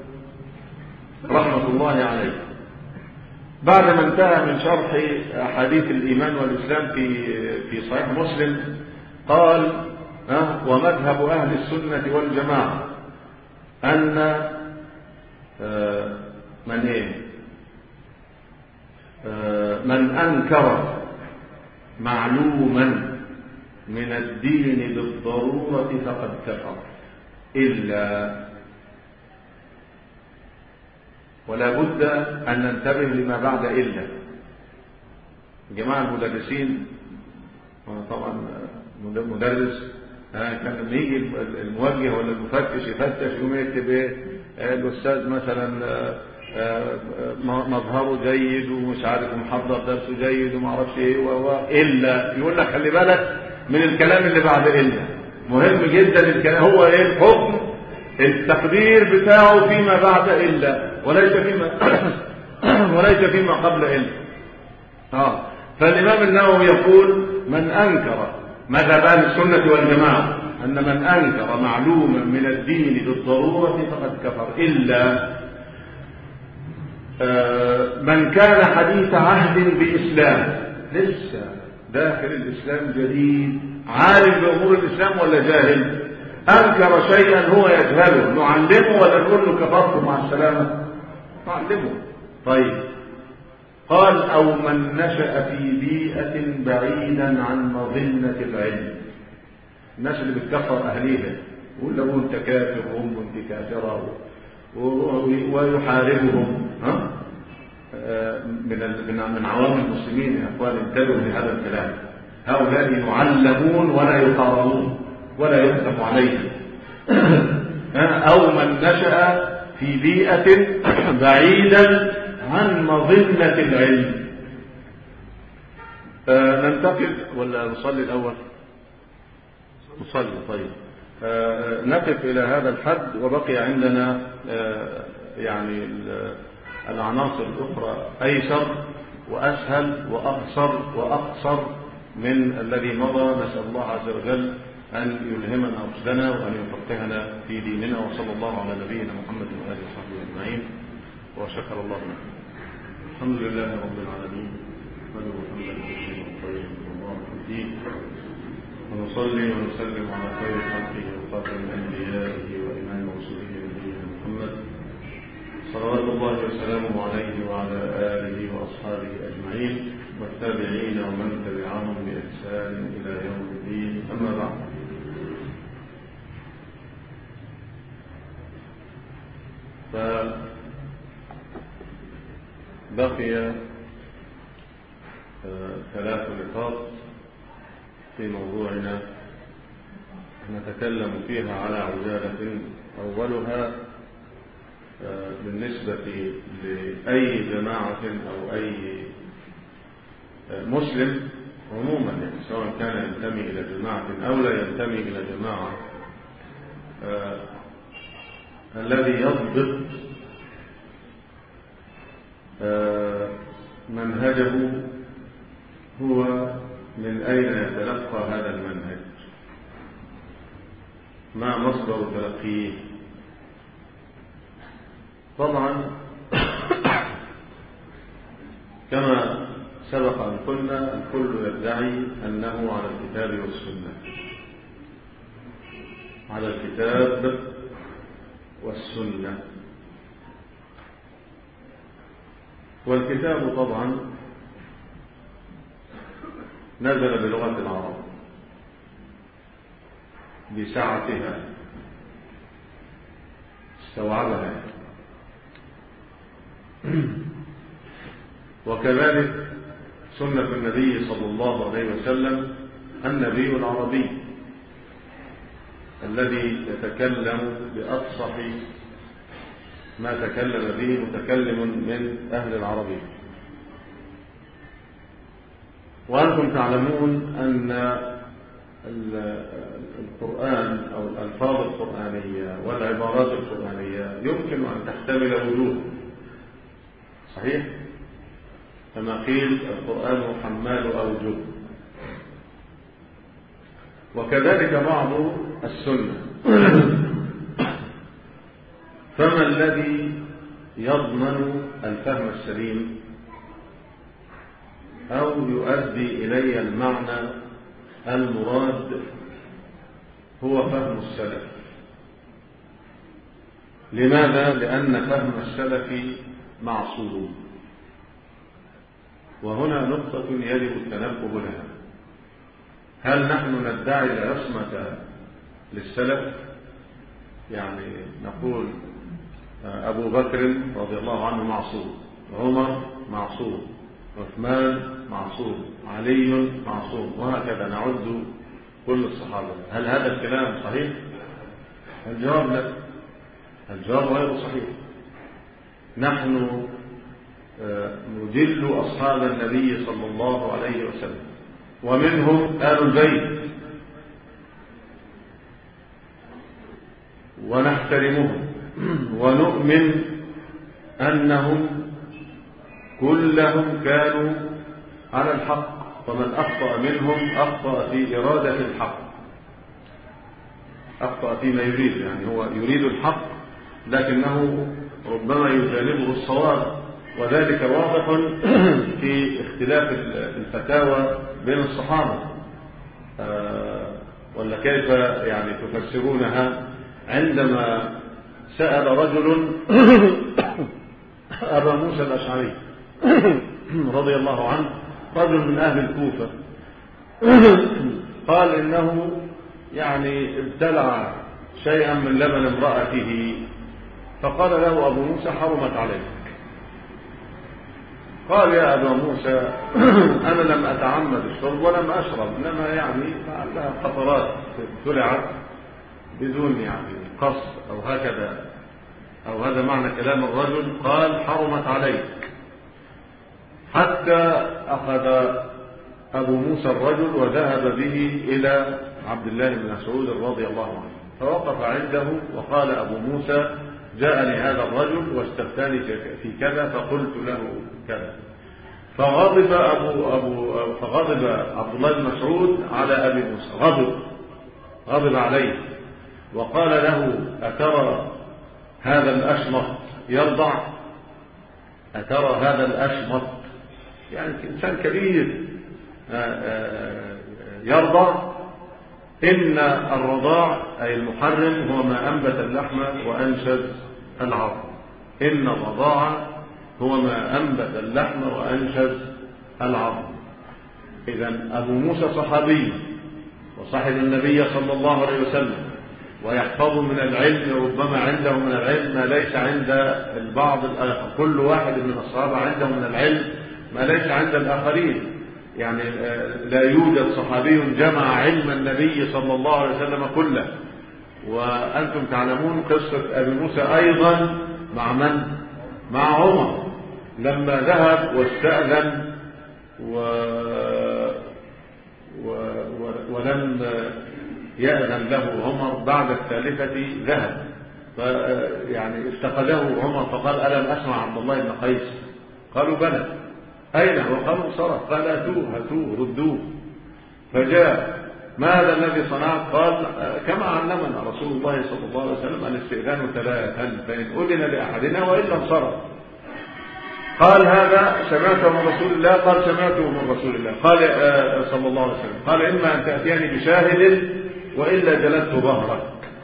Speaker 2: رحمة الله عليه بعد ما انتهى من شرح أحاديث الإيمان والإسلام في في صحيح مسلم قال أه ومذهب أهل السنة والجماعة أن أه من إيه أه من أنكر معلوما من الدين بالضرورة فقد كفر إلا. ولا بد أن ننتبه لما بعد إلا. جماعة المدرسين طبعا مدرس كان لما يجي الموجه ولا المفتش يفتش يقوم يكتب ايه الأستاذ مثلا مظهره جيد ومش عارف محضر درسه جيد وما اعرفش ايه وهو إلا يقول لك خلي بالك من الكلام اللي بعد إلا مهم جدا الكلام هو ايه الحكم التقدير بتاعه فيما بعد إلا وليس فيما وليس فيما قبل إلا. اه فالإمام النووي يقول من أنكر مذهب أهل السنة والجماعة أن من أنكر معلوما من الدين بالضرورة فقد كفر إلا آه من كان حديث عهد بإسلام لسه داخل الإسلام جديد عالم بأمور الإسلام ولا جاهل أنكر شيئا هو يجهله نعلمه ولا نقول له كفرت مع السلامة نعلمه. طيب قال أو من نشأ في بيئة بعيدا عن مظنة العلم الناس اللي بتكفر أهليها يقول له أنت كافر وهم أنت كافرة ويحاربهم ها من من عوام المسلمين يا أخوان انتبهوا لهذا الكلام. هؤلاء يعلمون ولا يحاربون ولا يحكم عليهم. أو من نشأ في بيئة بعيدا عن مظنة العلم. آه ننتقل ولا نصلي الأول؟ نصلي. طيب آه نقف إلى هذا الحد وبقي عندنا آه يعني العناصر الأخرى أيسر وأسهل وأقصر وأقصر من الذي مضى. نسأل الله عز وجل أن يلهمنا رشدنا وأن يفقهنا في ديننا وصلى الله على نبينا محمد وآله وصحبه أجمعين وشكر الله لكم. الحمد لله رب العالمين نحمده حمدا كثيرا طيبا مباركا فيه ونصلي ونسلم على خير خلقه وخاتم أنبيائه وإمام رسله نبينا محمد صلوات الله وسلامه عليه وعلى آله وأصحابه أجمعين والتابعين ومن تبعهم بإحسان إلى يوم الدين. أما بعد فبقي ثلاث نقاط في موضوعنا نتكلم فيها على عجالة. أولها بالنسبة لأي جماعة أو أي مسلم عموما يعني سواء كان ينتمي إلى جماعة أو لا ينتمي إلى جماعة آه الذي يضبط آه منهجه هو من أين يتلقى هذا المنهج ما مصدر تلقيه. طبعا كما سبق أن قلنا الكل يدعي أنه على الكتاب والسنة على الكتاب والسنة. والكتاب طبعا نزل بلغة العرب بسعتها استوعبها، وكذلك سنة النبي صلى الله عليه وسلم النبي العربي الذي يتكلم بأفصح ما تكلم به متكلم من أهل العربية. وأنتم تعلمون أن القرآن أو الألفاظ القرآنية والعبارات القرآنية يمكن أن تحتمل وجوه، صحيح؟ كما قيل القرآن حمال أوجه. وكذلك بعض السنة. فما الذي يضمن الفهم السليم أو يؤدي إلي المعنى المراد؟ هو فهم السلف. لماذا؟ لأن فهم السلف معصوم. وهنا نقطة يجب التنبه لها. هل نحن ندعي العصمة للسلف؟ يعني نقول أبو بكر رضي الله عنه معصوم، عمر معصوم، عثمان معصوم، علي معصوم، وهكذا نعد كل الصحابة. هل هذا الكلام صحيح؟ الجواب لا، الجواب غير صحيح. نحن نجل أصحاب النبي صلى الله عليه وسلم، ومنهم آل البيت، ونحترمهم ونؤمن أنهم كلهم كانوا على الحق، ومن أخطأ منهم أخطأ في إرادة الحق، أخطأ فيما يريد، يعني هو يريد الحق لكنه ربما يجانبه الصواب، وذلك واضح في اختلاف الفتاوى بين الصحابة. ولا كيف يعني تفسرونها عندما سأل رجل أبا موسى الأشعري رضي الله عنه، رجل من أهل الكوفة، قال إنه يعني ابتلع شيئا من لبن امرأته، فقال له أبو موسى حرمت عليك. قال يا أبا موسى أنا لم أتعمد الشرب ولم أشرب، إنما يعني لها قطرات ابتلعت بدون يعني قصد أو هكذا، أو هذا معنى كلام الرجل. قال حرمت عليك، حتى أخذ أبو موسى الرجل وذهب به إلى عبد الله بن مسعود رضي الله عنه، فوقف عنده وقال أبو موسى جاءني هذا الرجل واستفتاني في كذا فقلت له كذا. فغضب أبو أبو فغضب عبد الله بن مسعود على أبي موسى، غضب غضب عليه وقال له أترى هذا الأشمط يرضع؟ أترى هذا الأشمط، يعني إنسان كبير يرضع؟ إن الرضاع أي المحرم هو ما أنبت اللحم وأنشز العظم. إن الرضاع هو ما أنبت اللحم وأنشز العظم. إذن أبو موسى صحابي وصاحب النبي صلى الله عليه وسلم، ويحفظ من العلم ربما عنده من العلم ما ليس عند البعض الآخر. كل واحد من الصحابة عنده من العلم ما ليس عند الآخرين. يعني لا يوجد صحابي جمع علم النبي صلى الله عليه وسلم كله. وأنتم تعلمون قصة أبي موسى أيضا مع من؟ مع عمر، لما ذهب واستأذن و... و... و... ولم يأذن له عمر بعد الثالثة ذهب، يعني افتقده عمر فقال ألم أسمع عبد الله بن قيس؟ قالوا بلى. أين هو؟ قالوا صرف. قال هاتوه هاتوه ردوه. فجاء ما هذا الذي صنعت؟ قال كما علمنا رسول الله صلى الله عليه وسلم الاستئذان ثلاثا فإن أذن لأحدنا وإلا انصرف. قال هذا سمعته من رسول الله؟ قال سمعته من رسول الله. قال صلى الله عليه وسلم قال إما أن تأتيني بشاهد وإلا جلدت ظهرك.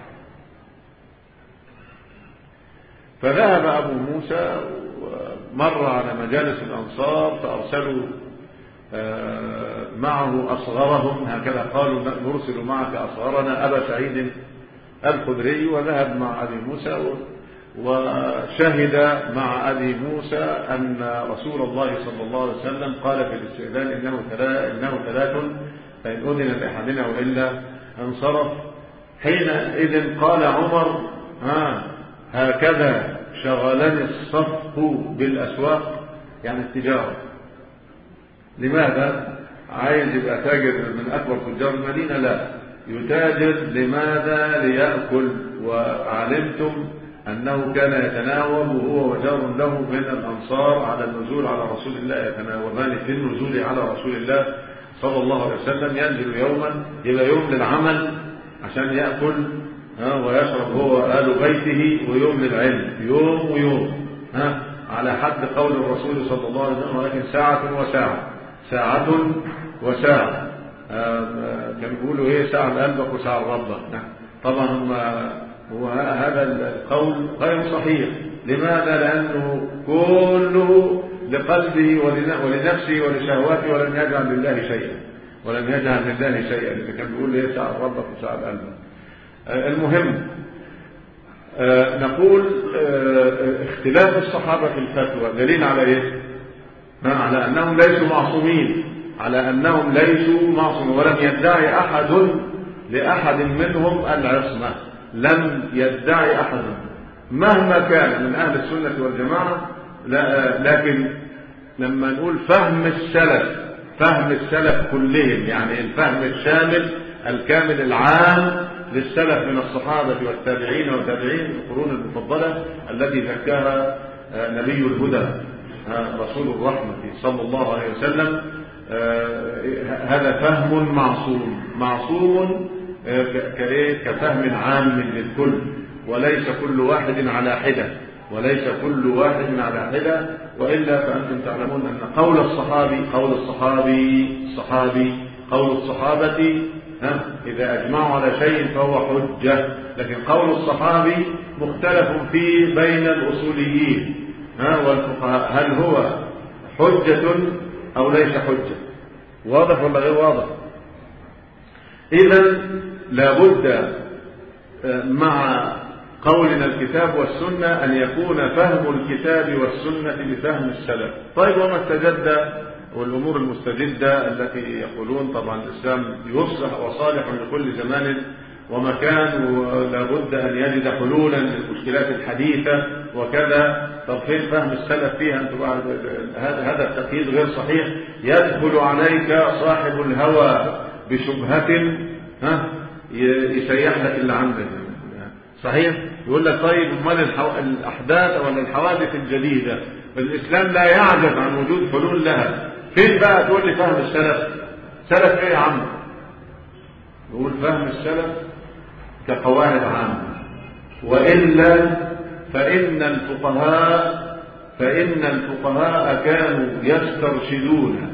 Speaker 2: فذهب أبو موسى ومر على مجالس الأنصار فأرسلوا معه أصغرهم، هكذا قالوا نرسل معك أصغرنا أبا سعيد الخدري، وذهب مع أبي موسى وشهد مع أبي موسى أن رسول الله صلى الله عليه وسلم قال في الاستئذان إنه إنه ثلاث فإن أذن لأحدنا وإلا انصرف. حينئذ قال عمر ها هكذا شغلني الصفق بالأسواق، يعني التجارة. لماذا؟ عايز يبقى تاجر من أكبر تجار المدينة؟ لا، يتاجر لماذا؟ ليأكل. وعلمتم أنه كان يتناوب وهو وجار له من الأنصار على النزول على رسول الله، يتناوبان في النزول على رسول الله صلى الله عليه وسلم. ينزل يوما، يبقى يوم للعمل عشان يأكل ها ويشرب هو وآل بيته، ويوم للعلم، يوم ويوم ها على حد قول الرسول صلى الله عليه وسلم، ولكن ساعة وساعة، ساعة وساعة. كانوا بيقولوا ايه؟ ساعة لقلبك وساعة لربك. طبعا هم هو هذا القول غير صحيح. لماذا؟ لأنه كله لقلبه ولنفسه ولشهواته، ولم يجعل لله شيئا، ولم يجعل لله شيئا. اللي كان بيقول ايه؟ ساعة لربك وساعة لقلبك. المهم نقول اختلاف الصحابة في الفتوى دليل على ايه؟ على أنهم ليسوا معصومين، على أنهم ليسوا معصومين، ولم يدعي أحد لأحد منهم العصمة، لم يدعي أحد مهما كان من أهل السنة والجماعة. لكن لما نقول فهم السلف، فهم السلف كلهم، يعني الفهم الشامل الكامل العام للسلف من الصحابة والتابعين والتابعين القرون المفضلة التي زكاها نبي الهدى رسول الرحمة صلى الله عليه وسلم، هذا فهم معصوم، معصوم كفهم عام للكل، وليس كل واحد على حدة، وليس كل واحد على حدة. وإلا فأنتم تعلمون أن قول الصحابي قول الصحابي الصحابي قول الصحابة ها إذا أجمعوا على شيء فهو حجة، لكن قول الصحابي مختلف فيه بين الأصوليين ها والفقهاء، هل هو حجة أو ليس حجة؟ واضح ولا غير واضح؟ إذن لابد مع قولنا الكتاب والسنة أن يكون فهم الكتاب والسنة بفهم السلف. طيب وما استجد والأمور المستجدة التي يقولون طبعا الإسلام يصلح وصالح لكل زمان ومكان، ولابد أن يجد حلولا للمشكلات الحديثة وكذا. طب فين فهم السلف فيها؟ أنتم هذا التقييد غير صحيح. يدخل عليك صاحب الهوى بشبهة ها يسيح لك اللي عندك صحيح، يقول لك طيب امال الأحداث ولا الحوادث الجديدة الإسلام لا يعجز عن وجود حلول لها، فين بقى تقول لي فهم السلف؟ سلف ايه يا عم؟ نقول فهم السلف كقواعد عامة، وإلا فإن الفقهاء فإن الفقهاء كانوا يسترشدون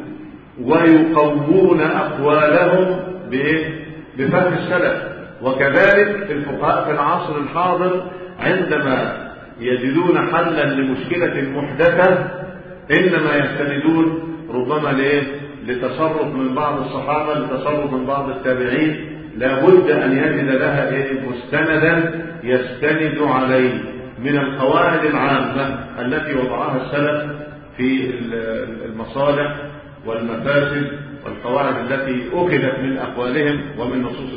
Speaker 2: ويقوون أقوالهم بفهم السلف. وكذلك الفقهاء في العصر الحاضر عندما يجدون حلا لمشكلة محدثة إنما يستندون ربما ليه؟ لتصرف من بعض الصحابة، لتصرف من بعض التابعين، لابد أن يجد لها إيه؟ مستندا يستند عليه من القواعد العامة التي وضعها السلف في المصالح والمفاسد، والقواعد التي أخذت من أقوالهم ومن نصوص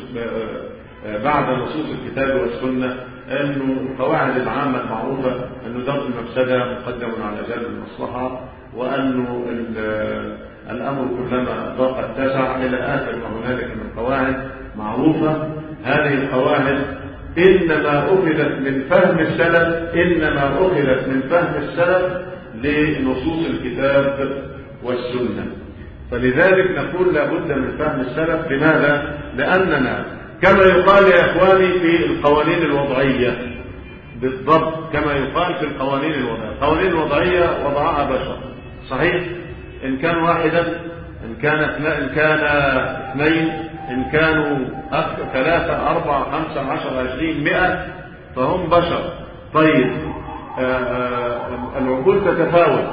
Speaker 2: بعد نصوص الكتاب والسنة، أنه القواعد العامة المعروفة أنه درء المفسدة مقدم على جلب المصلحة، وأنه الأمر كلما ضاق اتسع إلى آخر ما هنالك من قواعد معروفة. هذه القواعد إنما أخذت من فهم السلف إنما أخذت من فهم السلف لنصوص الكتاب والسنة. فلذلك نقول لابد من فهم السلف. لماذا؟ لأننا كما يقال يا إخواني في القوانين الوضعية، بالضبط كما يقال في القوانين الوضعية، القوانين الوضعية وضعها بشر صحيح، إن كان واحدا، إن كان إن كان اثنين، إن كانوا ثلاثة أربعة خمسة عشر عشرين مئة، فهم بشر. طيب العقول تتفاوت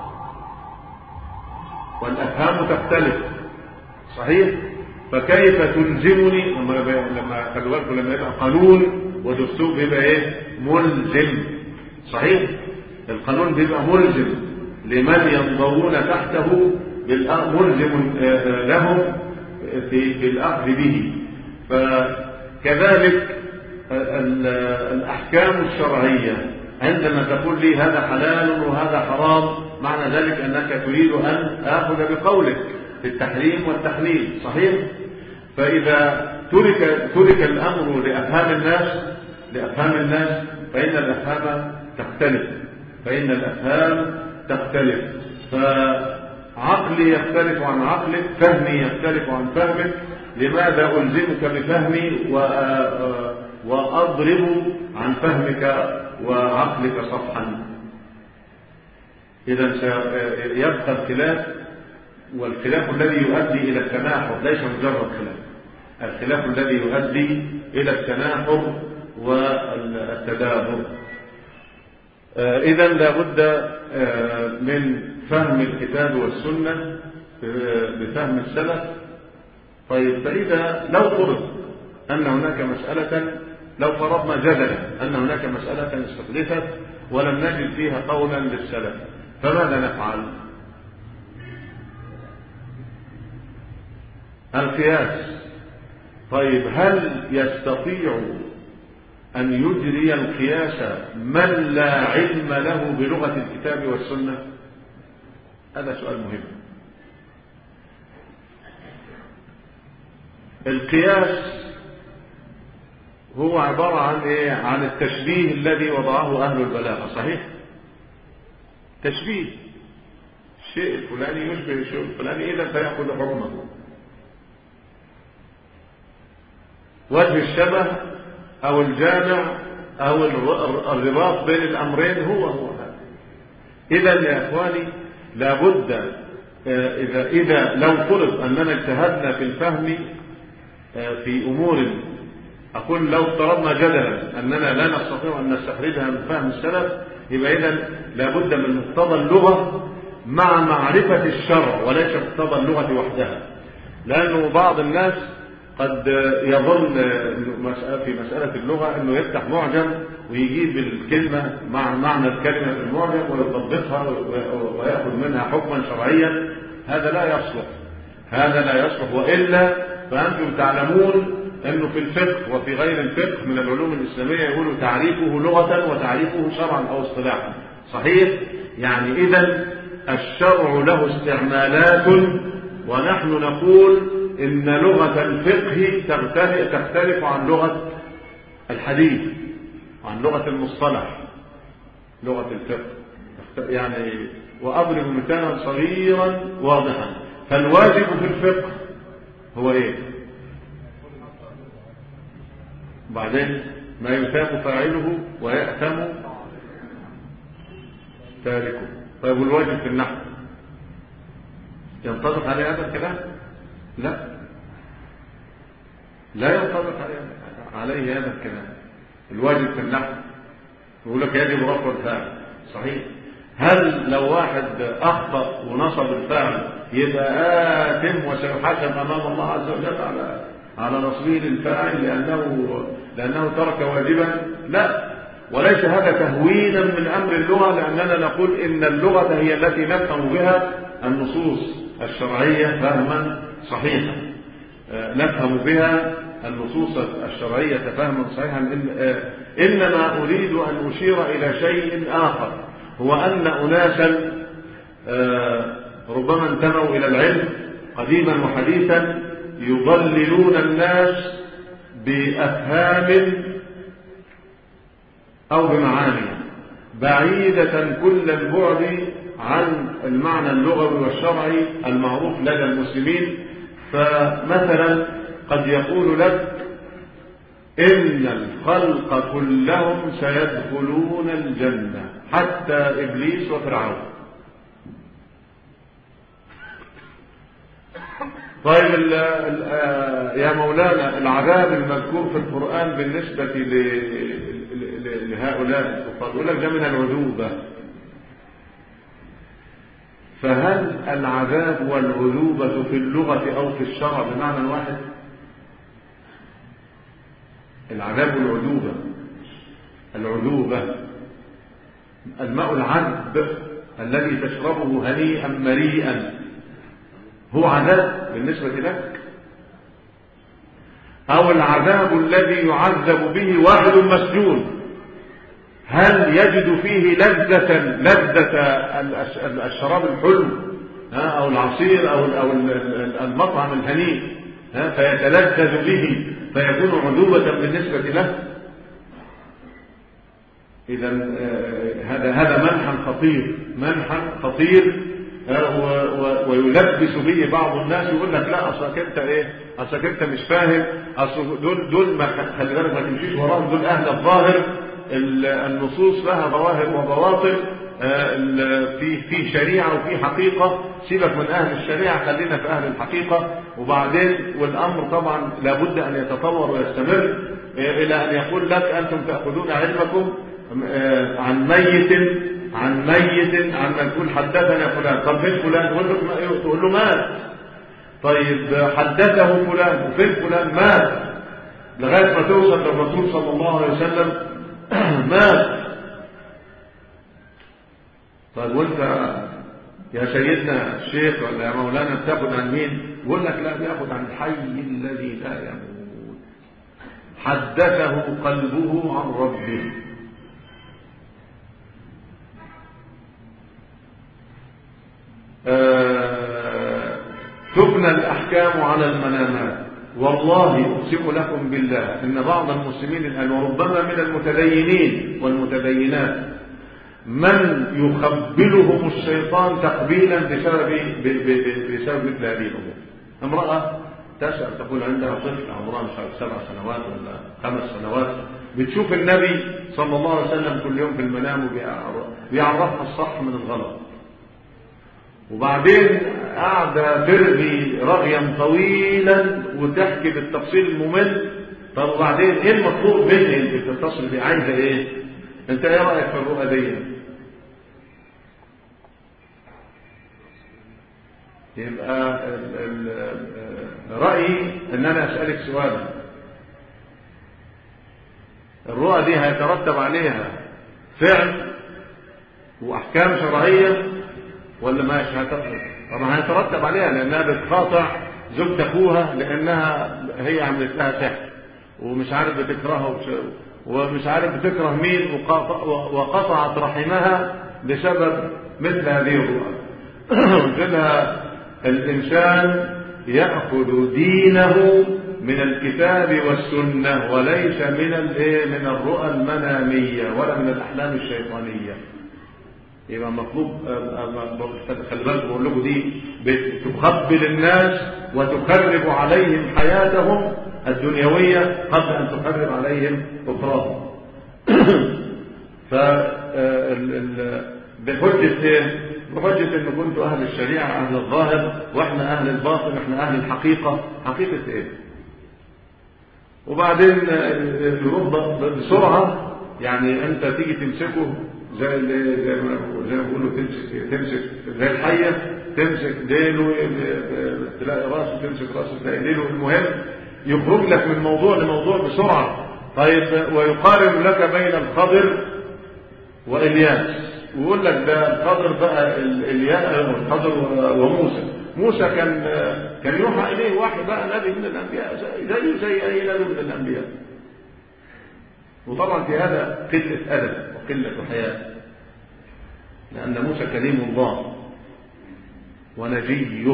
Speaker 2: والأفهام تختلف، صحيح؟ فكيف تلزمني لما لما خلوا بالكم لما يبقى قانون ودستور بيبقى ايه؟ ملزم، صحيح؟ القانون بيبقى ملزم لمن ينضوون تحته، ملزم لهم في في الأخذ به. فكذلك الأحكام الشرعية عندما تقول لي هذا حلال وهذا حرام، معنى ذلك أنك تريد أن آخذ بقولك في التحريم والتحليل، صحيح؟ فإذا ترك ترك الأمر لأفهام الناس لأفهام الناس فإن الأفهام تختلف فإن الأفهام تختلف فعقلي يختلف عن عقلك، فهمي يختلف عن فهمك. لماذا ألزمك بفهمي وأضرب عن فهمك وعقلك صفحا؟ إذا سيبقى الخلاف، والخلاف الذي يؤدي إلى التناحر ليس مجرد خلاف، الخلاف الذي يؤدي إلى التناحر والتدابر. إذا لابد من فهم الكتاب والسنة بفهم السلف. طيب، فإذا لو فرض أن هناك مسألة، لو فرضنا جدلا أن هناك مسألة استحدثت ولم نجد فيها قولا للسلف، فماذا نفعل؟ القياس. طيب، هل يستطيع أن يجري القياس من لا علم له بلغة الكتاب والسنة؟ هذا سؤال مهم. القياس هو عبارة عن إيه؟ عن التشبيه الذي وضعه أهل البلاغة، صحيح؟ تشبيه الشيء الفلاني يشبه الشيء الفلاني، إذا فيأخذ حكمه. وجه الشبه أو الجامع أو الرباط بين الأمرين هو هو هذا. إذا يا إخواني لابد إذا إذا لو فرض أننا اجتهدنا في الفهم في أمور، أقول لو افترضنا جدلا أننا لا نستطيع أن نستخرجها من فهم السلف، يبقى إذا لابد من مقتضى اللغة مع معرفة الشرع وليس مقتضى اللغة وحدها. لأنه بعض الناس قد يظن في مسألة اللغة أنه يفتح معجم ويجيب الكلمة مع معنى الكلمة في المعجم ويطبقها ويأخذ منها حكما شرعيا. هذا لا يصلح هذا لا يصلح وإلا فأنتم تعلمون أنه في الفقه وفي غير الفقه من العلوم الإسلامية يقولوا تعريفه لغة وتعريفه شرعا أو اصطلاحا، صحيح؟ يعني إذن الشرع له استعمالات، ونحن نقول إن لغة الفقه تختلف عن لغة الحديث وعن لغة المصطلح. لغة الفقه يعني، وأضرب مثالا صغيرا واضحا. فالواجب في الفقه هو إيه؟ بعدين ما يثاب فاعله ويأثم تاركه. طيب، والواجب في النحو ينطبق عليه هذا الكلام؟ لا لا ينطبق عليه هذا الكلام. الواجب في النحو يقول لك يجب رفع الفاعل، صحيح؟ هل لو واحد أخطأ ونصب الفاعل يبقى آثم وسيحاسب أمام الله عز وجل على على نصبه للفاعل لأنه لأنه ترك واجبا؟ لا، وليس هذا تهوينا من أمر اللغة، لأننا نقول إن اللغة هي التي نفهم بها النصوص الشرعية فهما صحيحا، نفهم بها النصوص الشرعية فهما صحيحا. إنما أريد أن أشير إلى شيء آخر، هو أن أناسا ربما انتموا إلى العلم قديما وحديثا يضللون الناس بأفهام أو بمعاني بعيدة كل البعد عن المعنى اللغوي والشرعي المعروف لدى المسلمين. فمثلا قد يقول لك إن الخلق كلهم سيدخلون الجنة حتى إبليس وفرعون. طيب ال ال يا مولانا، العذاب المذكور في القرآن بالنسبة لهؤلاء الكفار، يقول لك ده من العذوبة. فهل العذاب والعذوبة في اللغة أو في الشرع بمعنى واحد؟ العذاب والعذوبة، العذوبة الماء العذب الذي تشربه هنيئا مريئا هو عذاب بالنسبة لك، أو العذاب الذي يعذب به واحد مسجون هل يجد فيه لذة لذة الشراب الحلو أو العصير أو المطعم الهنيء فيتلذذ به فيكون عذوبة بالنسبة له؟ إذا هذا هذا منحا خطير، منحا خطير، ويلبس به بعض الناس يقول لك لا اصلك انت ايه، اصلك انت مش فاهم، اصل دول دول ما خلي بالك ما تمشيش وراهم، دول اهل الظاهر، النصوص لها ظواهر وبواطن، في في شريعه وفي حقيقه، سيبك من اهل الشريعه خلينا في اهل الحقيقه. وبعدين والامر طبعا لابد ان يتطور ويستمر الى ان يقول لك انتم تاخذون علمكم عن ميت عن ميت عن مجهول حدثنا فلان، طب فين فلان؟ تقول له تقول له مات. طيب حدثه فلان وفين فلان؟ مات، لغايه ما توصل للرسول صلى الله عليه وسلم مات. طيب وانت يا سيدنا الشيخ ولا يا مولانا بتاخد عن مين؟ يقول لك لا بياخد عن الحي الذي لا يموت حدثه قلبه عن ربه. آه تبنى الأحكام على المنامات. والله أقسم لكم بالله إن بعض المسلمين الآن وربما من المتدينين والمتدينات من يخبلهم الشيطان تقبيلا بسبب بسبب مثل هذه الأمور. امرأة تسأل تقول عندها طفل عمرها مش عارف سبع سنوات ولا خمس سنوات، بتشوف النبي صلى الله عليه وسلم كل يوم في المنام وبيعرفنا الصح من الغلط، وبعدين قاعدة ترغي رغيا طويلا وتحكي بالتفصيل الممل. طب وبعدين ايه المطلوب مني؟ انت تتصل بي عايزه ايه؟ انت ايه رايك في الرؤى دي؟ يبقى رايي ان انا اسالك سؤال، الرؤى دي هيترتب عليها فعل واحكام شرعيه ولا ماشي هترتب؟ طبعا هيترتب عليها لانها بتقاطع زوجة اخوها لانها هي عملت لها سحر ومش عارف بتكرهها ومش عارف بتكره مين وقطعت رحمها بسبب مثل هذه الرؤى. قلنا الانسان ياخذ دينه من الكتاب والسنه وليس من من الرؤى المناميه ولا من الاحلام الشيطانيه. يبقى مطلوب خلي بالكم بقول لكم دي بتخبل الناس وتخرب عليهم حياتهم الدنيويه قبل ان تخرب عليهم اخراهم. ف بحجه ايه؟ بحجه ان كنتوا اهل الشريعه اهل الظاهر واحنا اهل الباطن، احنا اهل الحقيقه. حقيقه ايه؟ وبعدين يرد بسرعه، يعني انت تيجي تمسكه زي اللي زي ما زي ما بيقولوا تمسك تمسك زي الحيه، تمسك ديله تلاقي راسه، تمسك راسه تلاقي ديله. المهم يخرج لك من موضوع لموضوع بسرعه. طيب ويقارن لك بين الخضر والياس ويقول لك ده الخضر بقى الياس الخضر وموسى. موسى كان كان يوحى اليه وحي بقى نبي من الانبياء زيه زي اي نبي من الانبياء. وطبعا في هذا قله ادب وقله حياء، لان موسى كليم الله ونجيه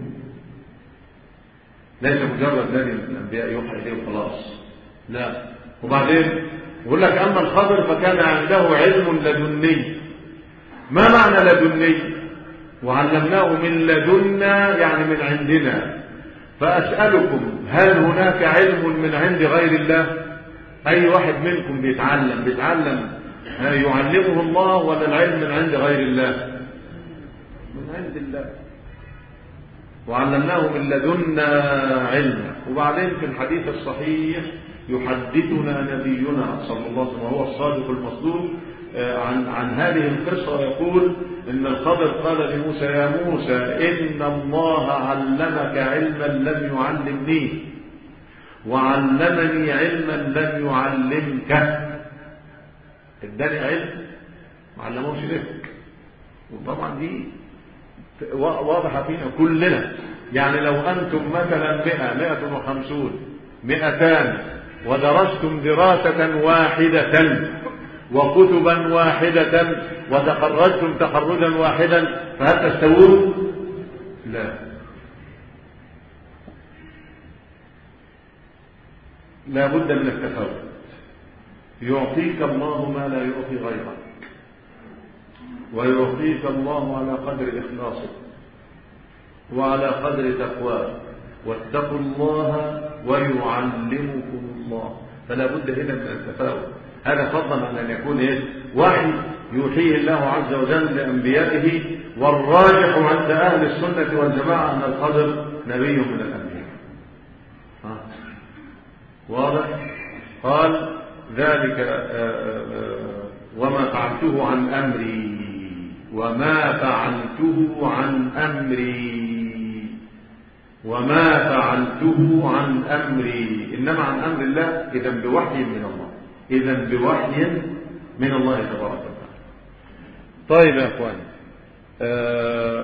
Speaker 2: ليس مجرد نبي من الانبياء يوحى اليه وخلاص، لا. وبعدين يقول لك اما الخضر فكان عنده علم لدني. ما معنى لدني؟ وعلمناه من لدنا يعني من عندنا. فاسالكم هل هناك علم من عند غير الله؟ اي واحد منكم بيتعلم بيتعلم يعلمه الله ولا العلم من عند غير الله؟ من عند الله. وعلمناه من لدنا علما. وبعدين في الحديث الصحيح يحدثنا نبينا صلى الله عليه وسلم وهو الصادق المصدوق عن عن هذه القصة ويقول إن الخضر قال لموسى: يا موسى إن الله علمك علما لم يعلمني وعلمني علما لم يعلمك. اداني علم ما علموش لك. وطبعا دي واضحة فينا كلنا. يعني لو أنتم مثلا مئة مئة وخمسون مئتان ودرستم دراسة واحدة وكتبا واحدة وتخرجتم تخرجا واحدا فهل تستوون؟ لا، لا بد من التفاوت. يعطيك الله ما لا يعطي غيرك، ويعطيك الله على قدر إخلاصك وعلى قدر تقواه. واتقوا الله ويعلمكم الله. فلا بد هنا من التفاوت. هذا فضلا عن أن يكون إيه؟ وحي يوحيه الله عز وجل لأنبيائه، والراجح عند أهل السنة والجماعة أن الخضر نبي من الأنبياء. ها. واضح؟ قال: ذلك آآ آآ وما فعلته عن أمري وما فعلته عن أمري وما فعلته عن أمري إنما عن أمر الله. إذا بوحي من الله، إذا بوحي من الله تبارك وتعالى. طيب يا أخوان، آه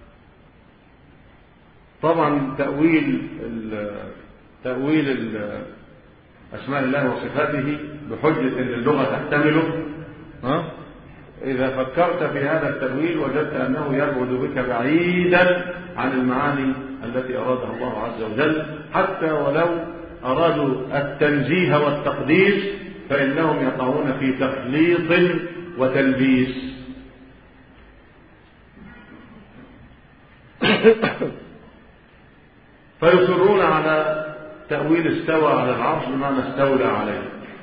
Speaker 2: طبعا تأويل ال تأويل ال أسماء الله وصفاته بحجة أن اللغة تحتمله، ها؟ إذا فكرت في هذا التأويل وجدت أنه يبعد بك بعيدا عن المعاني التي أرادها الله عز وجل. حتى ولو أرادوا التنزيه والتقديس فإنهم يقعون في تخليط وتلبيس. فيصرون على تأويل استوى على العرش بمعنى استولى عليه.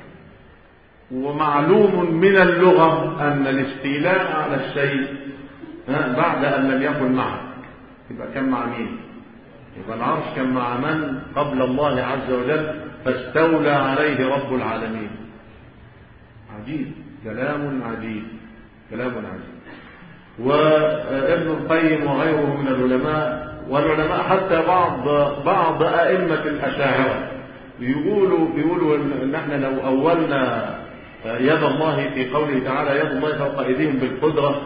Speaker 2: ومعلوم من اللغة أن الاستيلاء على الشيء بعد أن لم يكن معه يبقى كان مع مين؟ يبقى العرش كان مع من قبل الله عز وجل، فاستولى عليه رب العالمين. عجيب، كلام عجيب، كلام عجيب. وابن القيم وغيره من العلماء، والعلماء حتى بعض بعض أئمة الأشاعرة بيقولوا بيقولوا إن احنا لو أولنا يد الله في قوله تعالى يد الله فوق أيديهم بالقدرة،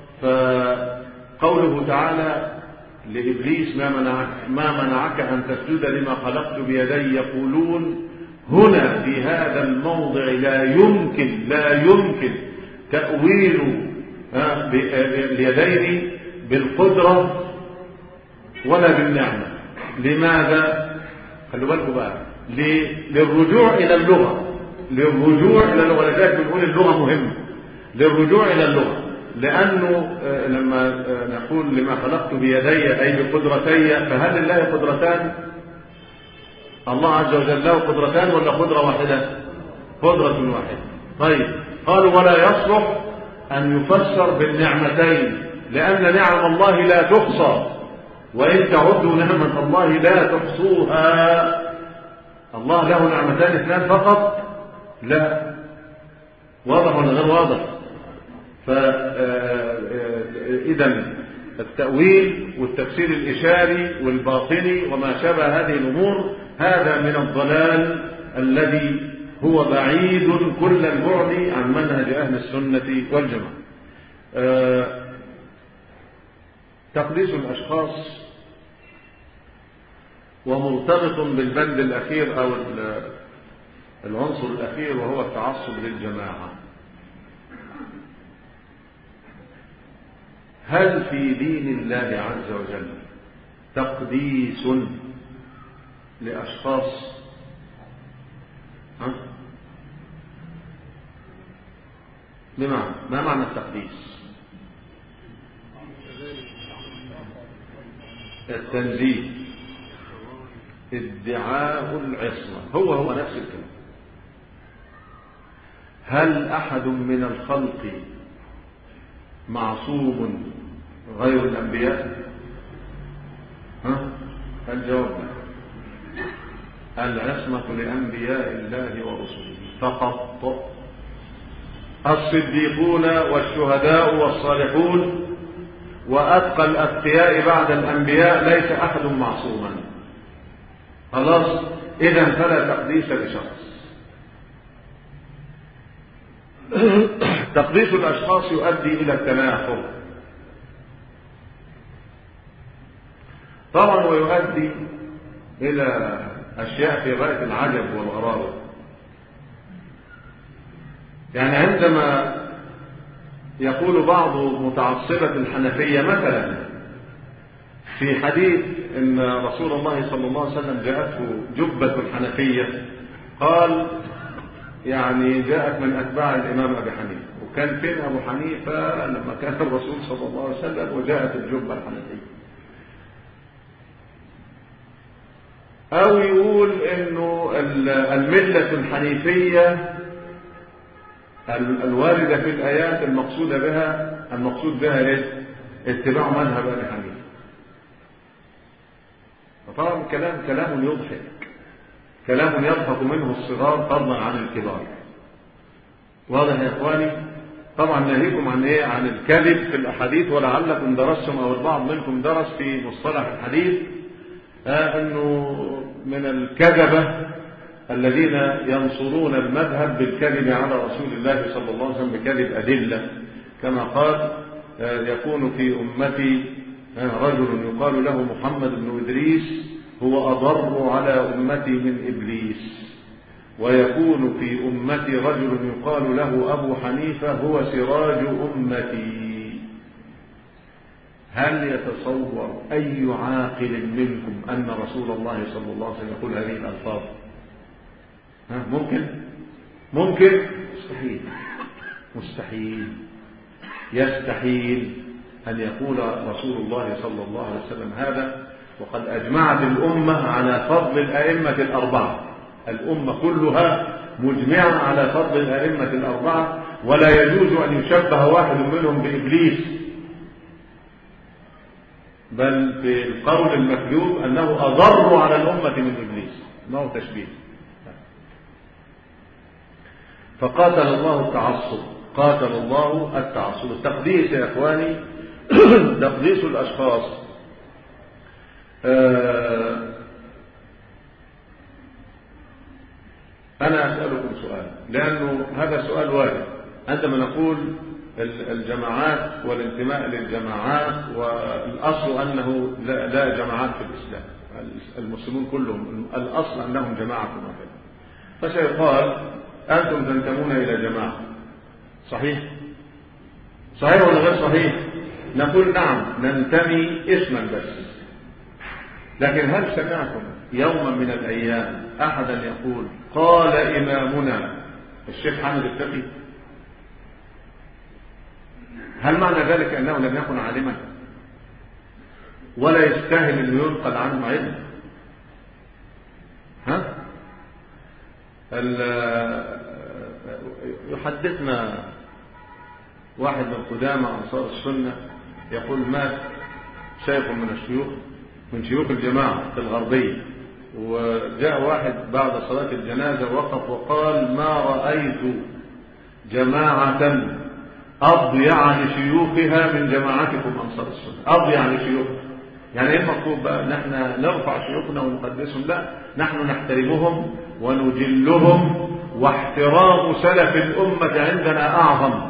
Speaker 2: فقوله تعالى لإبليس ما منعك, ما منعك أن تسجد لما خلقت بيدي، يقولون هنا في هذا الموضع لا يمكن لا يمكن تأويل اليدين بالقدرة ولا بالنعمة. لماذا؟ خلوا بالكم بقى، للرجوع إلى اللغة للرجوع إلى اللغة لذلك بنقول اللغة مهمة، للرجوع إلى اللغة. لأنه لما نقول لما خلقت بيدي أي بقدرتي، فهل لله قدرتان؟ الله عز وجل له قدرتان ولا قدرة واحدة؟ قدرة واحدة. طيب، قالوا ولا يصلح أن يفسر بالنعمتين، لأن نعم الله لا تحصى، وإن تعدوا نعمة الله لا تحصوها. الله له نعمتان اثنان فقط؟ لا. واضح ولا غير واضح؟ فإذا التأويل والتفسير الإشاري والباطني وما شابه هذه الأمور هذا من الضلال الذي هو بعيد كل البعد عن منهج أهل السنة والجماعة. تقديس الأشخاص ومرتبط بالبند الأخير أو العنصر الأخير وهو التعصب للجماعة. هل في دين الله عز وجل تقديس لأشخاص؟ ها؟ بمعنى ما معنى التقديس؟ التنزيه، ادعاء العصمة، هو هو نفس الكلام. هل أحد من الخلق معصوم غير الأنبياء؟ ها؟ الجواب لا. العصمة لأنبياء الله ورسله فقط. الصديقون والشهداء والصالحون وأتقى الأتقياء بعد الأنبياء ليس أحد معصوما. خلاص، إذن فلا تقديس لشخص. تقديس الأشخاص يؤدي إلى التنافر طبعا، ويؤدي إلى أشياء في غاية العجب والغرابة. يعني عندما يقول بعض متعصبة الحنفية مثلا في حديث إن رسول الله صلى الله عليه وسلم جاءته جبة الحنفية، قال يعني جاءت من أتباع الإمام أبي حنيفة، وكان فين أبو حنيفة لما كان الرسول صلى الله عليه وسلم وجاءت الجبة الحنفية. أو يقول إنه الملة الحنيفية الواردة في الآيات المقصود بها المقصود بها إيه؟ اتباع مذهب أبي حنيفة. طبعا كلام كلام يضحك، كلام يضحك منه الصغار فضلا عن الكبار. واضح يا إخواني؟ طبعا ناهيكم عن إيه؟ عن الكذب في الأحاديث، ولعلكم درستم أو البعض منكم درس في مصطلح الحديث آه أنه من الكذبة الذين ينصرون المذهب بالكذب على رسول الله صلى الله عليه وسلم بكذب أدلة، كما قال آه يكون في أمتي آه رجل يقال له محمد بن إدريس هو أضر على أمتي من إبليس، ويكون في أمتي رجل يقال له أبو حنيفة هو سراج أمتي. هل يتصور أي عاقل منكم أن رسول الله صلى الله عليه وسلم يقول هذه الألفاظ؟ ها ممكن؟ ممكن؟ مستحيل مستحيل يستحيل أن يقول رسول الله صلى الله عليه وسلم هذا، وقد أجمعت الأمة على فضل الأئمة الأربعة. الأمة كلها مجمعة على فضل الأئمة الأربعة، ولا يجوز أن يشبه واحد منهم بإبليس، بل في القول المكذوب أنه أضر على الأمة من إبليس، ما هو تشبيه. فقاتل الله التعصب، قاتل الله التعصب. التقديس يا إخواني تقديس الأشخاص. آه أنا أسألكم سؤال، لأنه هذا سؤال وارد عندما نقول الجماعات والانتماء للجماعات، والأصل أنه لا جماعات في الإسلام، المسلمون كلهم الأصل أنهم جماعة واحدة. فسيقال أنتم تنتمون إلى جماعة، صحيح؟ صحيح ولا غير صحيح؟ نقول نعم ننتمي اسما بس، لكن هل سمعتم يوما من الأيام أحدا يقول قال إمامنا الشيخ حامد الفقي؟ هل معنى ذلك أنه لم يكن عالما ولا يستاهل أن ينقل عنه علم؟ ها؟ يحدثنا واحد من قدامى أنصار السنة يقول مات شيخ من الشيوخ من شيوخ الجماعة في الغربية، وجاء واحد بعد صلاة الجنازة وقف وقال ما رأيت جماعة أضيع لشيوخها من جماعتكم أنصار السنة. أضيع لشيوخها يعني إيه المطلوب بقى؟ نحن نرفع شيوخنا ونقدسهم؟ لا، نحن نحترمهم ونجلهم، واحترام سلف الأمة عندنا أعظم.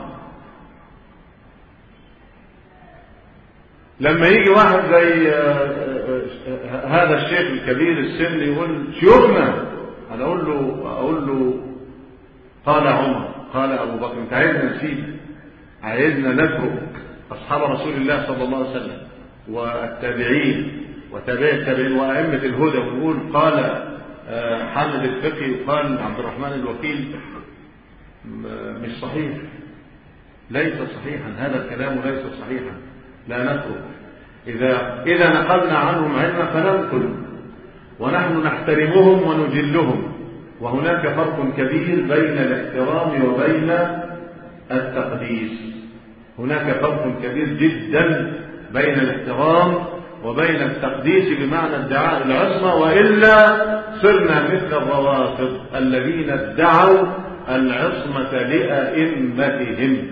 Speaker 2: لما يجي واحد زي هذا الشيخ الكبير السن يقول شيوخنا، أنا أقول له أقول له قال عمر قال أبو بكر. أنت عايزنا نسيب؟ عايزنا نترك أصحاب رسول الله صلى الله عليه وسلم والتابعين وتابعي التابعين وأئمة الهدى ونقول قال حامد الفقي وقال عبد الرحمن الوكيل؟ مش صحيح، ليس صحيحا، هذا الكلام ليس صحيحا، لا نترك. إذا إذا نقلنا عنهم علما فننقل، ونحن نحترمهم ونجلهم، وهناك فرق كبير بين الاحترام وبين التقديس. هناك فرق كبير جدا بين الاحترام وبين التقديس بمعنى ادعاء العصمة، وإلا صرنا مثل الروافض الذين ادعوا العصمة لأئمتهم.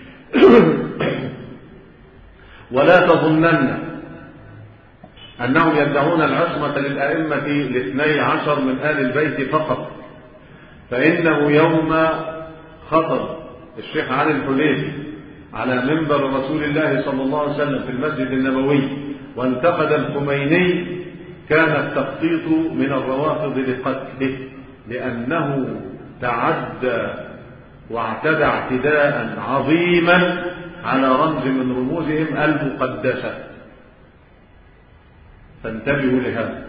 Speaker 2: ولا تظنن أنهم يدعون العصمة للأئمة الاثني عشر من آل البيت فقط، فإنه يوم خطب الشيخ علي الحليفي على منبر رسول الله صلى الله عليه وسلم في المسجد النبوي وانتقد الخميني كان التخطيط من الروافض لقتله، لأنه تعدى واعتدى اعتداء عظيما على رمز من رموزهم المقدسة. فانتبهوا لهذا.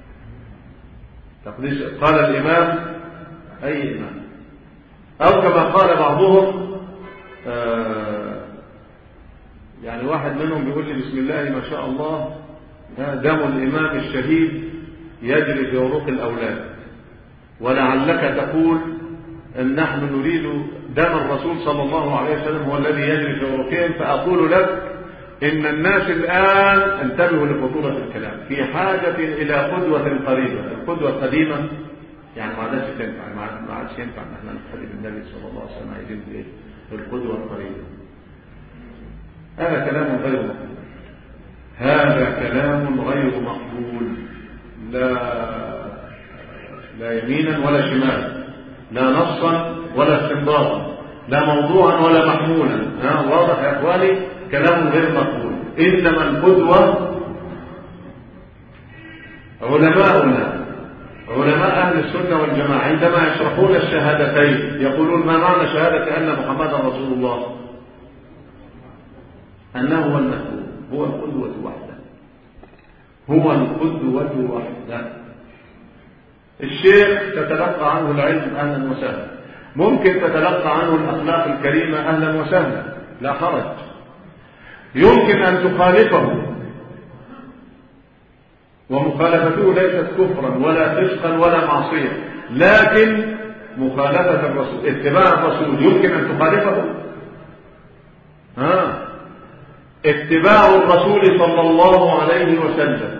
Speaker 2: قال الإمام أي إمام، أو كما قال بعضهم آه يعني واحد منهم بيقول لي بسم الله ما شاء الله دم الإمام الشهيد يجري في عروق الأولاد، ولعلك تقول أن نحن نريد دم الرسول صلى الله عليه وسلم هو الذي يجري في عروقهم. فأقول لك إن الناس الآن انتبهوا لخطورة الكلام، في حاجة إلى قدوة قريبة. القدوة القديمة يعني ما عادش تنفع، ما عادش ينفع ان احنا نقتدي بالنبي صلى الله عليه وسلم. عايزين ايه؟ القدوة القريبة. هذا كلام غير مقبول، هذا كلام غير مقبول، لا لا يمينا ولا شمالا، لا نصا ولا استنباطا، لا موضوعا ولا محمولا. ها واضح يا اخواني؟ كلام غير مقبول. انما القدوة علماؤنا، علماء أهل السنة والجماعة عندما يشرحون الشهادتين يقولون ما معنى شهادة أن محمدا رسول الله؟ أنه هو المسؤول، هو القدوة وحده، هو القدوة وحده. الشيخ تتلقى عنه العلم أهلا وسهلا، ممكن تتلقى عنه الأخلاق الكريمة أهلا وسهلا، لا حرج. يمكن أن تخالفه، ومخالفته ليست كفرا ولا فسقا ولا معصية، لكن مخالفة الرسول، اتباع الرسول يمكن أن تخالفه. ها اتباع الرسول صلى الله عليه وسلم،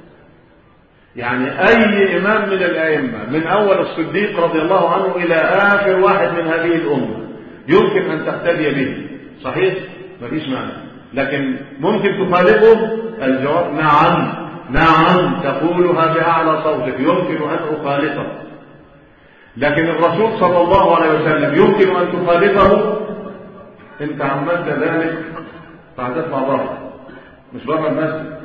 Speaker 2: يعني أي إمام من الأئمة من أول الصديق رضي الله عنه إلى آخر واحد من هذه الأمة يمكن أن تقتدي به، صحيح؟ مفيش معنى. لكن ممكن تخالفه؟ الجواب نعم، نعم تقولها بأعلى صوتك، يمكن أن أخالفه. لكن الرسول صلى الله عليه وسلم يمكن أن تخالفه؟ انت عملت ذلك فهتطلع بره، مش بره المسجد.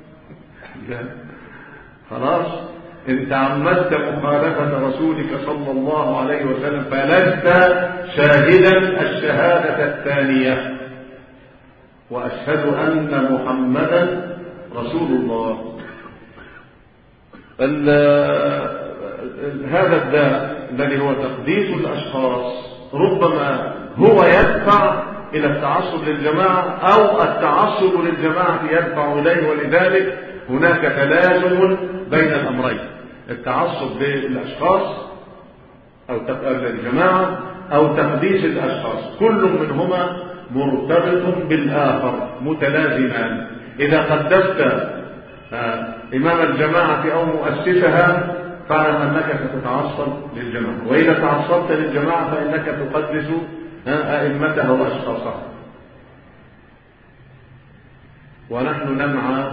Speaker 2: خلاص انت عمدت مخالفة رسولك صلى الله عليه وسلم فلست شاهدا الشهادة الثانية، وأشهد أن محمدا رسول الله. هذا الداء الذي هو تقديس الأشخاص ربما هو يدفع إلى التعصب للجماعة، أو التعصب للجماعة يدفع إليه، ولذلك هناك تلازم بين الأمرين، التعصب للأشخاص أو الجماعة أو تقديس الأشخاص، كل منهما مرتبط بالآخر، متلازمان. إذا قدست إمام الجماعة أو مؤسسها فاعلم أنك ستتعصب للجماعة، وإذا تعصبت للجماعة فإنك تقدس أئمتها وأشخاصها. ونحن نمعى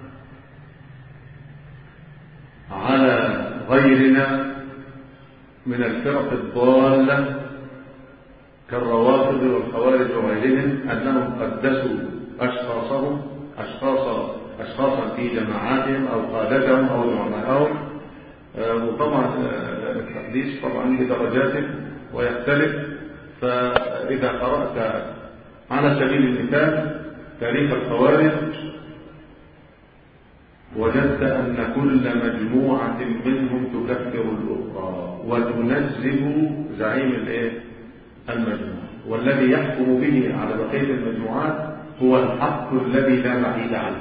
Speaker 2: على غيرنا من الفرق الضالة كالروافض والخوارج وغيرهم أنهم قدسوا أشخاصهم أشخاص أشخاصا في جماعاتهم أو قادتهم أو زعمائهم. وطبعا التقديس طبعا بدرجات ويختلف. فإذا قرأت على سبيل المثال تاريخ الخوارج وجدت أن كل مجموعة منهم تكفر الأخرى وتنزل زعيم المجموعة، والذي يحكم به على بقية المجموعات هو الحق الذي لا بعيد عنه.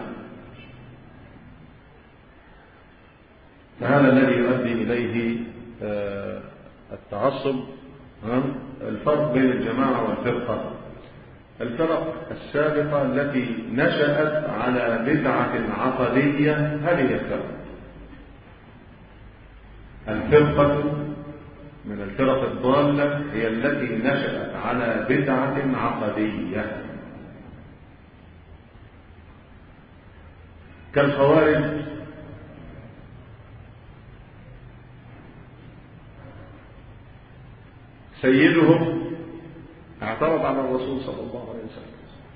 Speaker 2: فهذا الذي يؤدي إليه التعصب. الفرق بين الجماعة والفرقة، الفرق السابقة التي نشأت على بدعة عقدية هذه الفرق، الفرقة من الفرق الضالة هي التي نشأت على بدعة عقدية كالخوارج سيدهم اعترض على الرسول صلى الله عليه وسلم